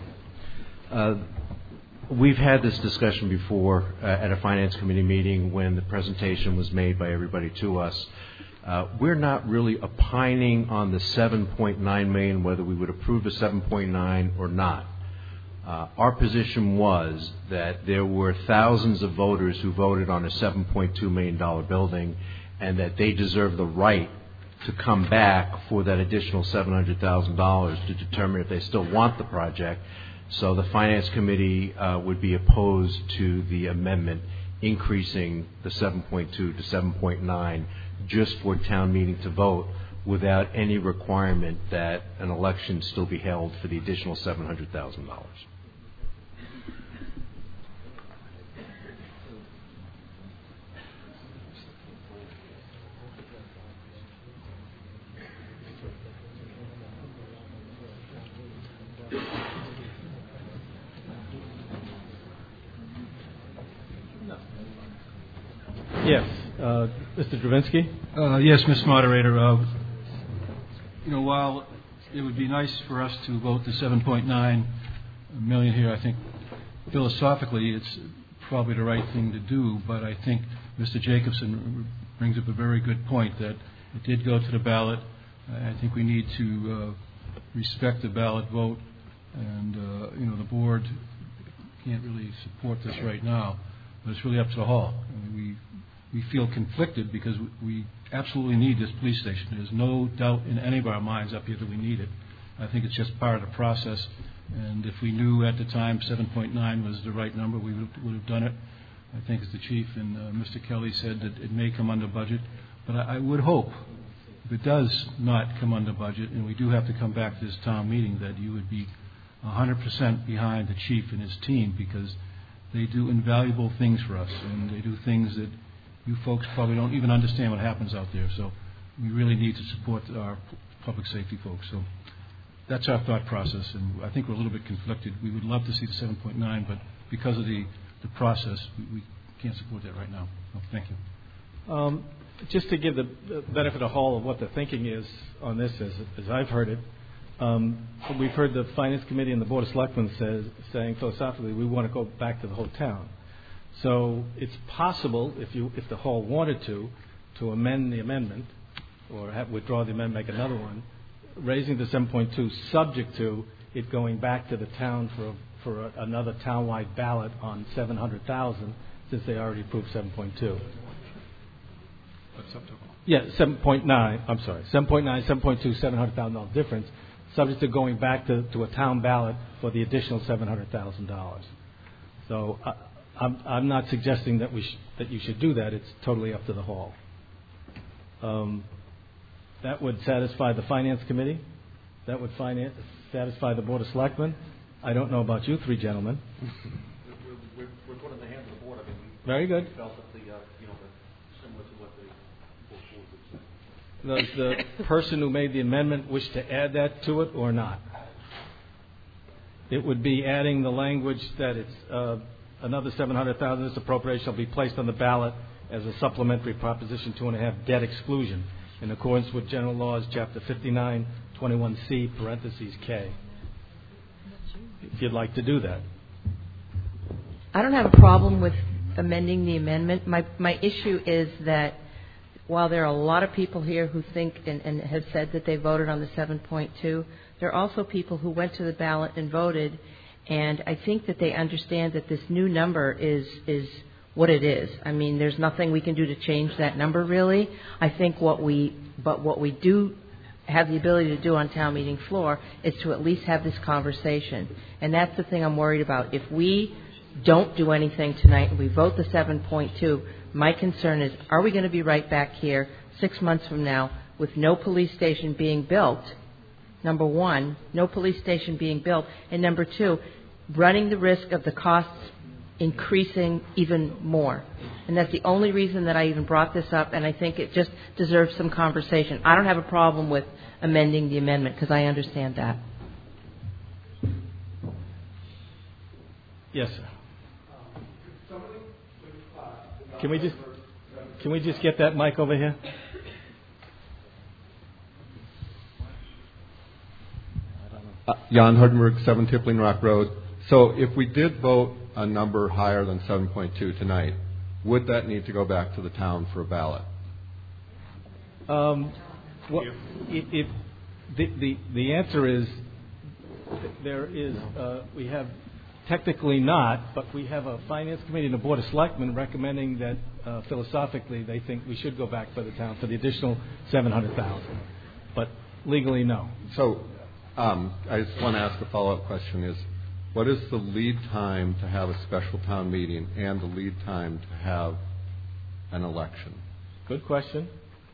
We've had this discussion before at a Finance Committee meeting when the presentation was made by everybody to us. We're not really opining on the $7.9 million, whether we would approve the 7.9 or not. Our position was that there were thousands of voters who voted on a $7.2 million building, and that they deserve the right to come back for that additional $700,000 to determine if they still want the project. So the Finance Committee would be opposed to the amendment increasing the 7.2 to 7.9 just for town meeting to vote, without any requirement that an election still be held for the additional $700,000. Yes. Mr. Dravinsky? Yes, Mr. Moderator. While it would be nice for us to vote the 7.9 million here, I think philosophically it's probably the right thing to do, but I think Mr. Jacobson brings up a very good point that it did go to the ballot. I think we need to respect the ballot vote, and the board can't really support this right now, but it's really up to the hall. We feel conflicted because we absolutely need this police station. There's no doubt in any of our minds up here that we need it. I think it's just part of the process, and if we knew at the time 7.9 was the right number, we would have done it. I think as the chief and Mr. Kelly said, that it may come under budget, but I would hope if it does not come under budget and we do have to come back to this town meeting, that you would be 100% behind the chief and his team, because they do invaluable things for us, and they do things that you folks probably don't even understand what happens out there. So we really need to support our public safety folks. So that's our thought process, and I think we're a little bit conflicted. We would love to see the 7.9, but because of the process, we can't support that right now. So thank you. Just to give the benefit of all of what the thinking is on this, as I've heard it, we've heard the Finance Committee and the Board of Selectmen saying philosophically we want to go back to the whole town. So it's possible, if the hall wanted to amend the amendment, or withdraw the amendment, make another one, raising the 7.2 subject to it going back to the town for another townwide ballot on 700,000, since they already approved 7.2. Yeah, 7.9. I'm sorry, 7.9, 7.2, $700,000 difference, subject to going back to a town ballot for the additional $700,000. So I'm not suggesting that you should do that. It's totally up to the hall. That would satisfy the Finance Committee. That would satisfy the Board of Selectmen. I don't know about you three gentlemen. We're put in the hands of the board. I mean, very good. We felt that similar to what the board would say. Does the person who made the amendment wish to add that to it or not? It would be adding the language that it's another $700,000. This appropriation shall be placed on the ballot as a supplementary Proposition 2.5 debt exclusion in accordance with General Laws, Chapter 59, 21C, parentheses K. If you'd like to do that. I don't have a problem with amending the amendment. My issue is that while there are a lot of people here who think and have said that they voted on the 7.2, there are also people who went to the ballot and voted And I think that they understand that this new number is what it is. I mean, there's nothing we can do to change that number, really. I think what we do have the ability to do on town meeting floor is to at least have this conversation. And that's the thing I'm worried about. If we don't do anything tonight and we vote the 7.2, my concern is, are we going to be right back here 6 months from now with no police station being built? Number one, no police station being built. And number two, running the risk of the costs increasing even more. And that's the only reason that I even brought this up, and I think it just deserves some conversation. I don't have a problem with amending the amendment because I understand that. Yes, sir. Can we just get that mic over here? Jan Hardenberg, 7 Tippling Rock Road. So if we did vote a number higher than 7.2 tonight, would that need to go back to the town for a ballot? Well, if the answer is there is we have technically not, but we have a finance committee and a board of selectmen recommending that philosophically they think we should go back for the town for the additional $700,000, but legally no. So I just want to ask a follow-up question: is what is the lead time to have a special town meeting and the lead time to have an election? Good question.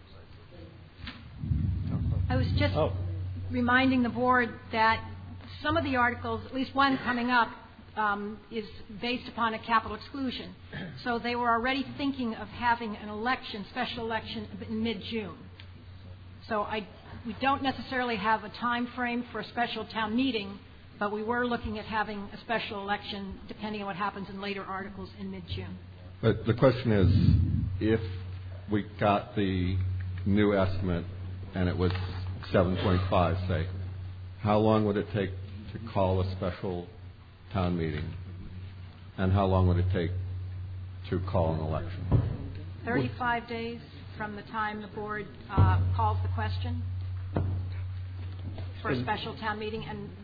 I was just reminding the board that some of the articles, at least one coming up, is based upon a capital exclusion. So they were already thinking of having an election, special election, in mid-June. So we don't necessarily have a time frame for a special town meeting, but we were looking at having a special election depending on what happens in later articles in mid-June. But the question is, if we got the new estimate and it was 7.5, say, how long would it take to call a special town meeting? And how long would it take to call an election? 35 days from the time the board calls the question for a special town meeting.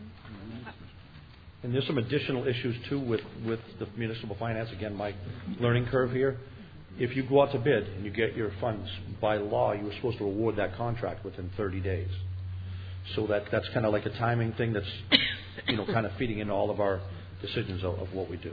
And there's some additional issues, too, with the municipal finance. Again, my learning curve here. If you go out to bid and you get your funds, by law, you were supposed to award that contract within 30 days. So that's kind of like a timing thing that's, kind of feeding into all of our decisions of what we do.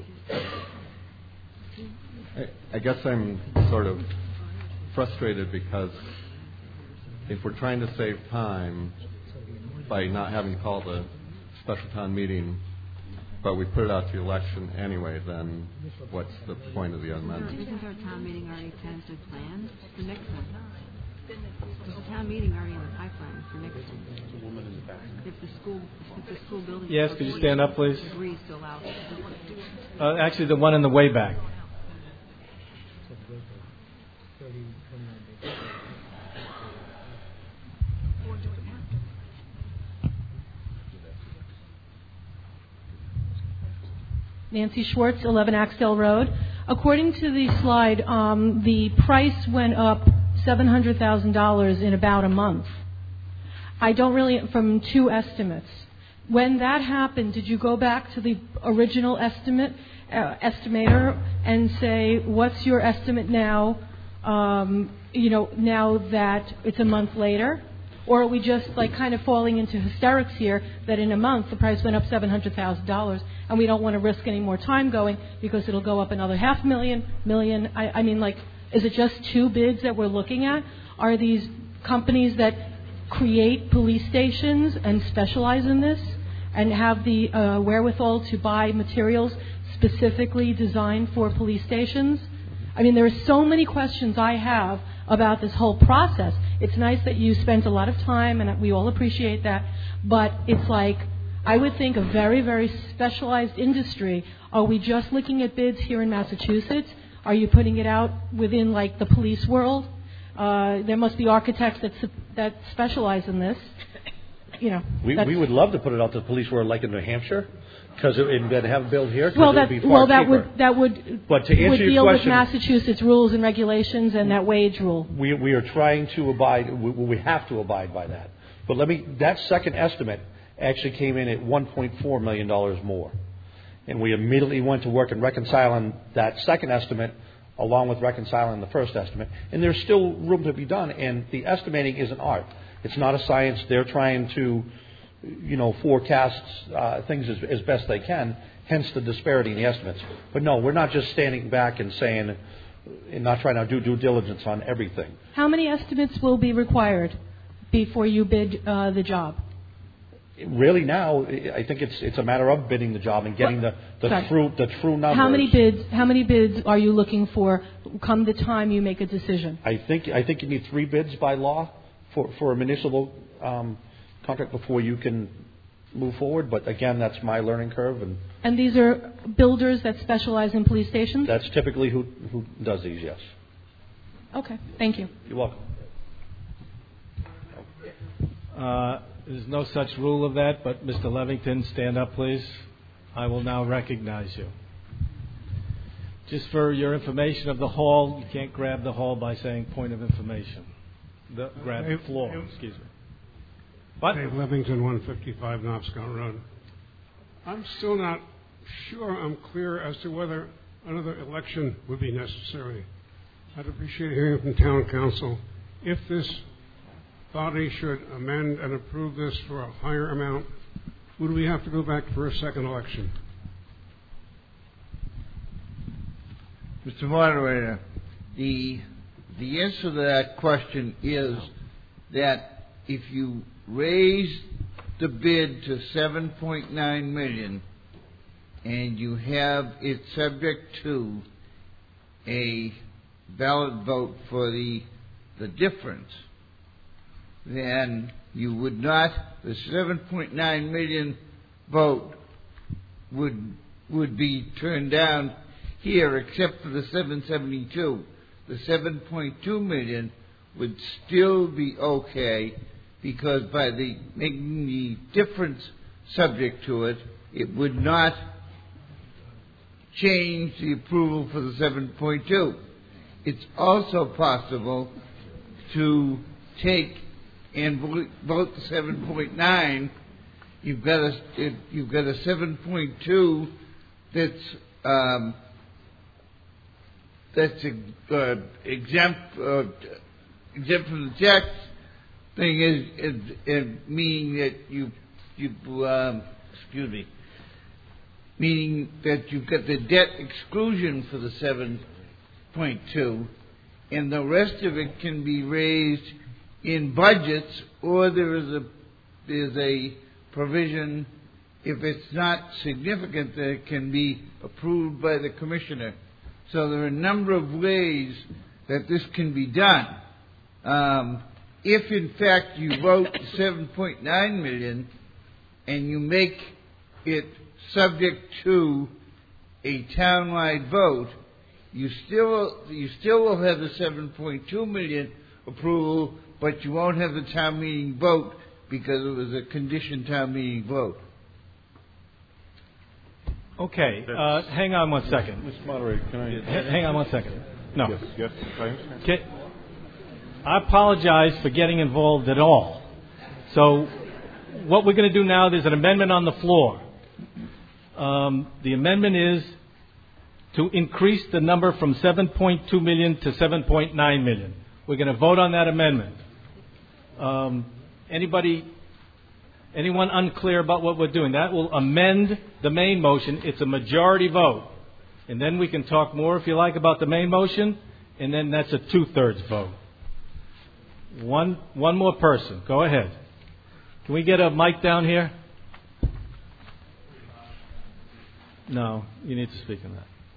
I guess I'm sort of frustrated because if we're trying to save time by not having to call the special town meeting, but we put it out to the election anyway, then what's the point of the amendment? Isn't our town meeting already tentatively planned for next one? There's a town meeting already in the pipeline for next one. There's a woman in the back. If the school building... Yes, could you stand up, please? ...agrees to allow... Actually, the one in the way back. Nancy Schwartz, 11 Axtell Road. According to the slide, the price went up $700,000 in about a month. I don't really, from two estimates. When that happened, did you go back to the original estimator and say, what's your estimate now, now that it's a month later? Or are we just kind of falling into hysterics here that in a month the price went up $700,000 and we don't want to risk any more time going because it'll go up another $500,000? I mean, is it just two bids that we're looking at? Are these companies that create police stations and specialize in this and have the wherewithal to buy materials specifically designed for police stations? I mean, there are so many questions I have about this whole process. It's nice that you spent a lot of time, and we all appreciate that, but it's I would think a very, very specialized industry. Are we just looking at bids here in Massachusetts? Are you putting it out within, the police world? There must be architects that specialize in this. We would love to put it out to the police world, like in New Hampshire, because and have it built here. That would deal with Massachusetts rules and regulations and that wage rule. We are trying to abide. We have to abide by that. But that second estimate actually came in at $1.4 million more. And we immediately went to work in reconciling that second estimate along with reconciling the first estimate. And there's still room to be done, and the estimating is an art. It's not a science. They're trying to, forecast things as best they can, hence the disparity in the estimates. But no, we're not just standing back and saying, and not trying to do due diligence on everything. How many estimates will be required before you bid the job? Really now, I think it's a matter of bidding the job and getting the true numbers. How many bids are you looking for come the time you make a decision? I think you need 3 bids by law for a municipal contract before you can move forward. But again, that's my learning curve. And these are builders that specialize in police stations? That's typically who does these, yes. Okay, thank you. You're welcome. There's no such rule of that, but Mr. Levington, stand up, please. I will now recognize you. Just for your information of the hall, you can't grab the hall by saying point of information. Grab the floor, excuse me. What? Dave Levington, 155 Knobscott Road. I'm still not sure I'm clear as to whether another election would be necessary. I'd appreciate hearing from town council if this body should amend and approve this for a higher amount. Would we have to go back for a second election? Mr. Moderator, the answer to that question is that if you raise the bid to $7.9 million and you have it subject to a ballot vote for the difference, then you would not, the 7.9 million vote would be turned down here except for the 772. The 7.2 million would still be okay because by making the difference subject to it, it would not change the approval for the 7.2. It's also possible to take and vote the 7.9, you've got a 7.2 that's exempt from the tax thing is meaning that meaning that you've got the debt exclusion for the 7.2, and the rest of it can be raised in budgets, or there's a provision, if it's not significant, that it can be approved by the commissioner. So there are a number of ways that this can be done. If in fact you vote 7.9 million and you make it subject to a townwide vote, you still will have the 7.2 million approval, but you won't have the town meeting vote because it was a conditioned town meeting vote. Okay, hang on one second. Mr. Moderator, can I... Hang on one second. No. Yes, I understand. I apologize for getting involved at all. So what we're going to do now, there's an amendment on the floor. The amendment is to increase the number from 7.2 million to 7.9 million. We're going to vote on that amendment. Anyone unclear about what we're doing? That will amend the main motion. It's a majority vote. And then we can talk more, if you like, about the main motion. And then that's a 2/3 vote. One more person. Go ahead. Can we get a mic down here? No, you need to speak on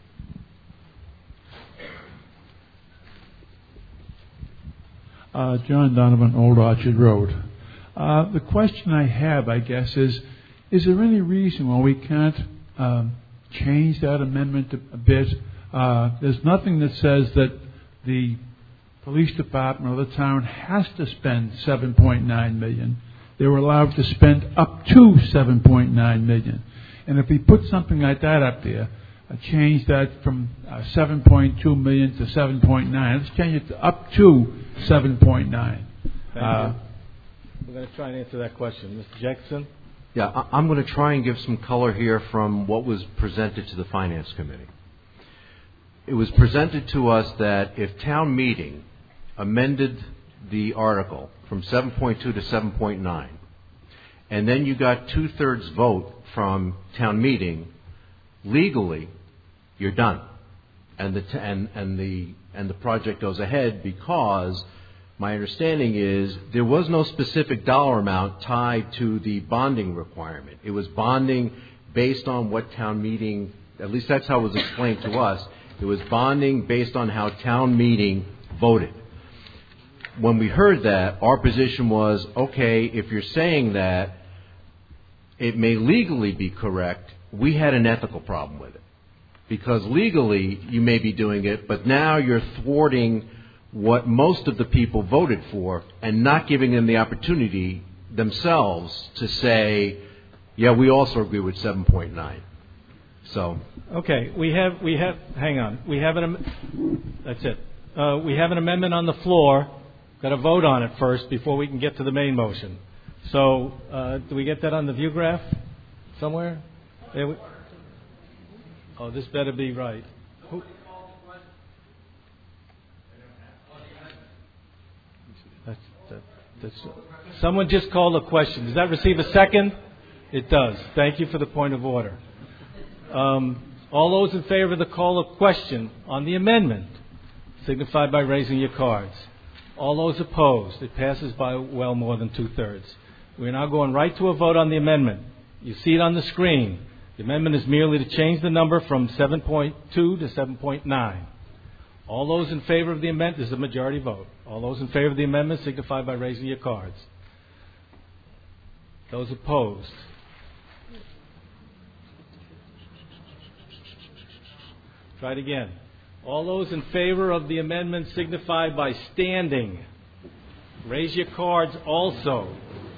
that. John Donovan, Old Orchard Road. The question I have, I guess, is there any reason why we can't change that amendment a bit? There's nothing that says that the police department or the town has to spend $7.9 million. They were allowed to spend up to $7.9 million. And if we put something like that up there, change that from 7.2 million to 7.9. Let's change it to up to 7.9. Thank you. We're going to try and answer that question. Mr. Jackson? Yeah, I'm going to try and give some color here from what was presented to the Finance Committee. It was presented to us that if town meeting amended the article from 7.2 to 7.9, and then you got 2/3 vote from town meeting, legally, you're done, and the project goes ahead, because my understanding is there was no specific dollar amount tied to the bonding requirement. It was bonding based on what town meeting, at least that's how it was explained to us. It was bonding based on how town meeting voted. When we heard that, our position was, okay, if you're saying that it may legally be correct, we had an ethical problem with it. Because legally you may be doing it, but now you're thwarting what most of the people voted for and not giving them the opportunity themselves to say, yeah, we also agree with 7.9. So. Okay, we have, hang on. That's it. We have an amendment on the floor. Got to vote on it first before we can get to the main motion. So, do we get that on the view graph somewhere? Oh, this better be right. Someone just called a question. Does that receive a second? It does. Thank you for the point of order. All those in favor of the call of question on the amendment signify by raising your cards. All those opposed, it passes by well more than 2/3. We're now going right to a vote on the amendment. You see it on the screen. The amendment is merely to change the number from 7.2 to 7.9. All those in favor of the amendment, this is a majority vote. All those in favor of the amendment signify by raising your cards. Those opposed. Try it again. All those in favor of the amendment signify by standing. Raise your cards also.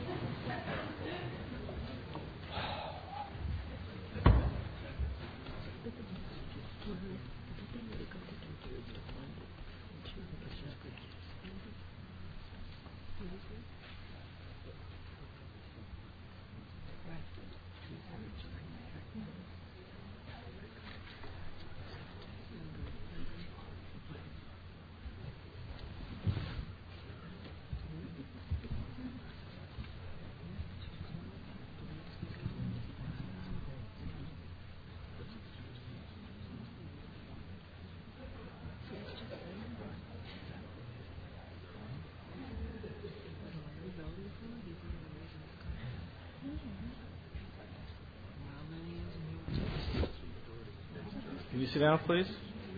Can you sit down, please?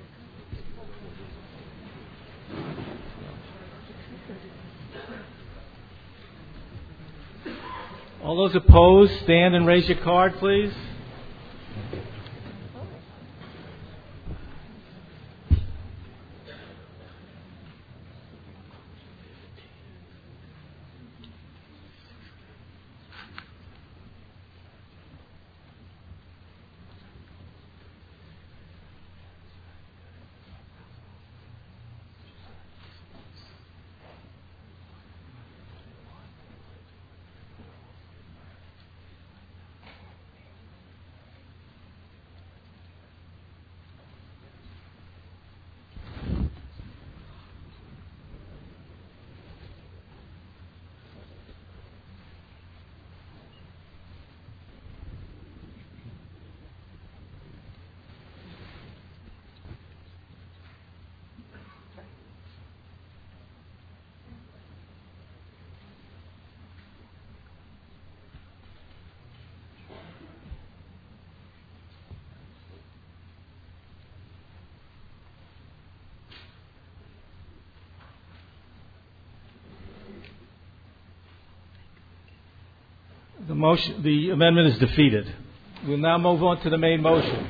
All those opposed, stand and raise your card, please. The amendment is defeated. We'll now move on to the main motion.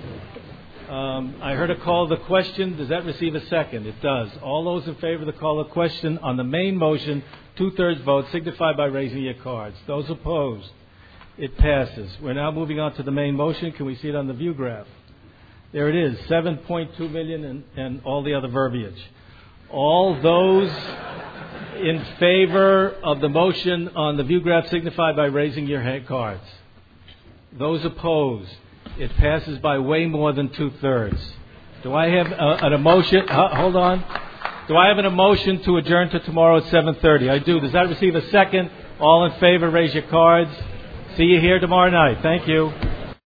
I heard a call to the question. Does that receive a second? It does. All those in favor of the call of question on the main motion, 2/3 vote, signify by raising your cards. Those opposed, it passes. We're now moving on to the main motion. Can we see it on the view graph? There it is, 7.2 million and all the other verbiage. All those in favor of the motion on the view graph signify by raising your hand cards. Those opposed, it passes by way more than 2/3. Do I have an emotion? Hold on. Do I have an emotion to adjourn to tomorrow at 7:30? I do. Does that receive a second? All in favor, raise your cards. See you here tomorrow night. Thank you.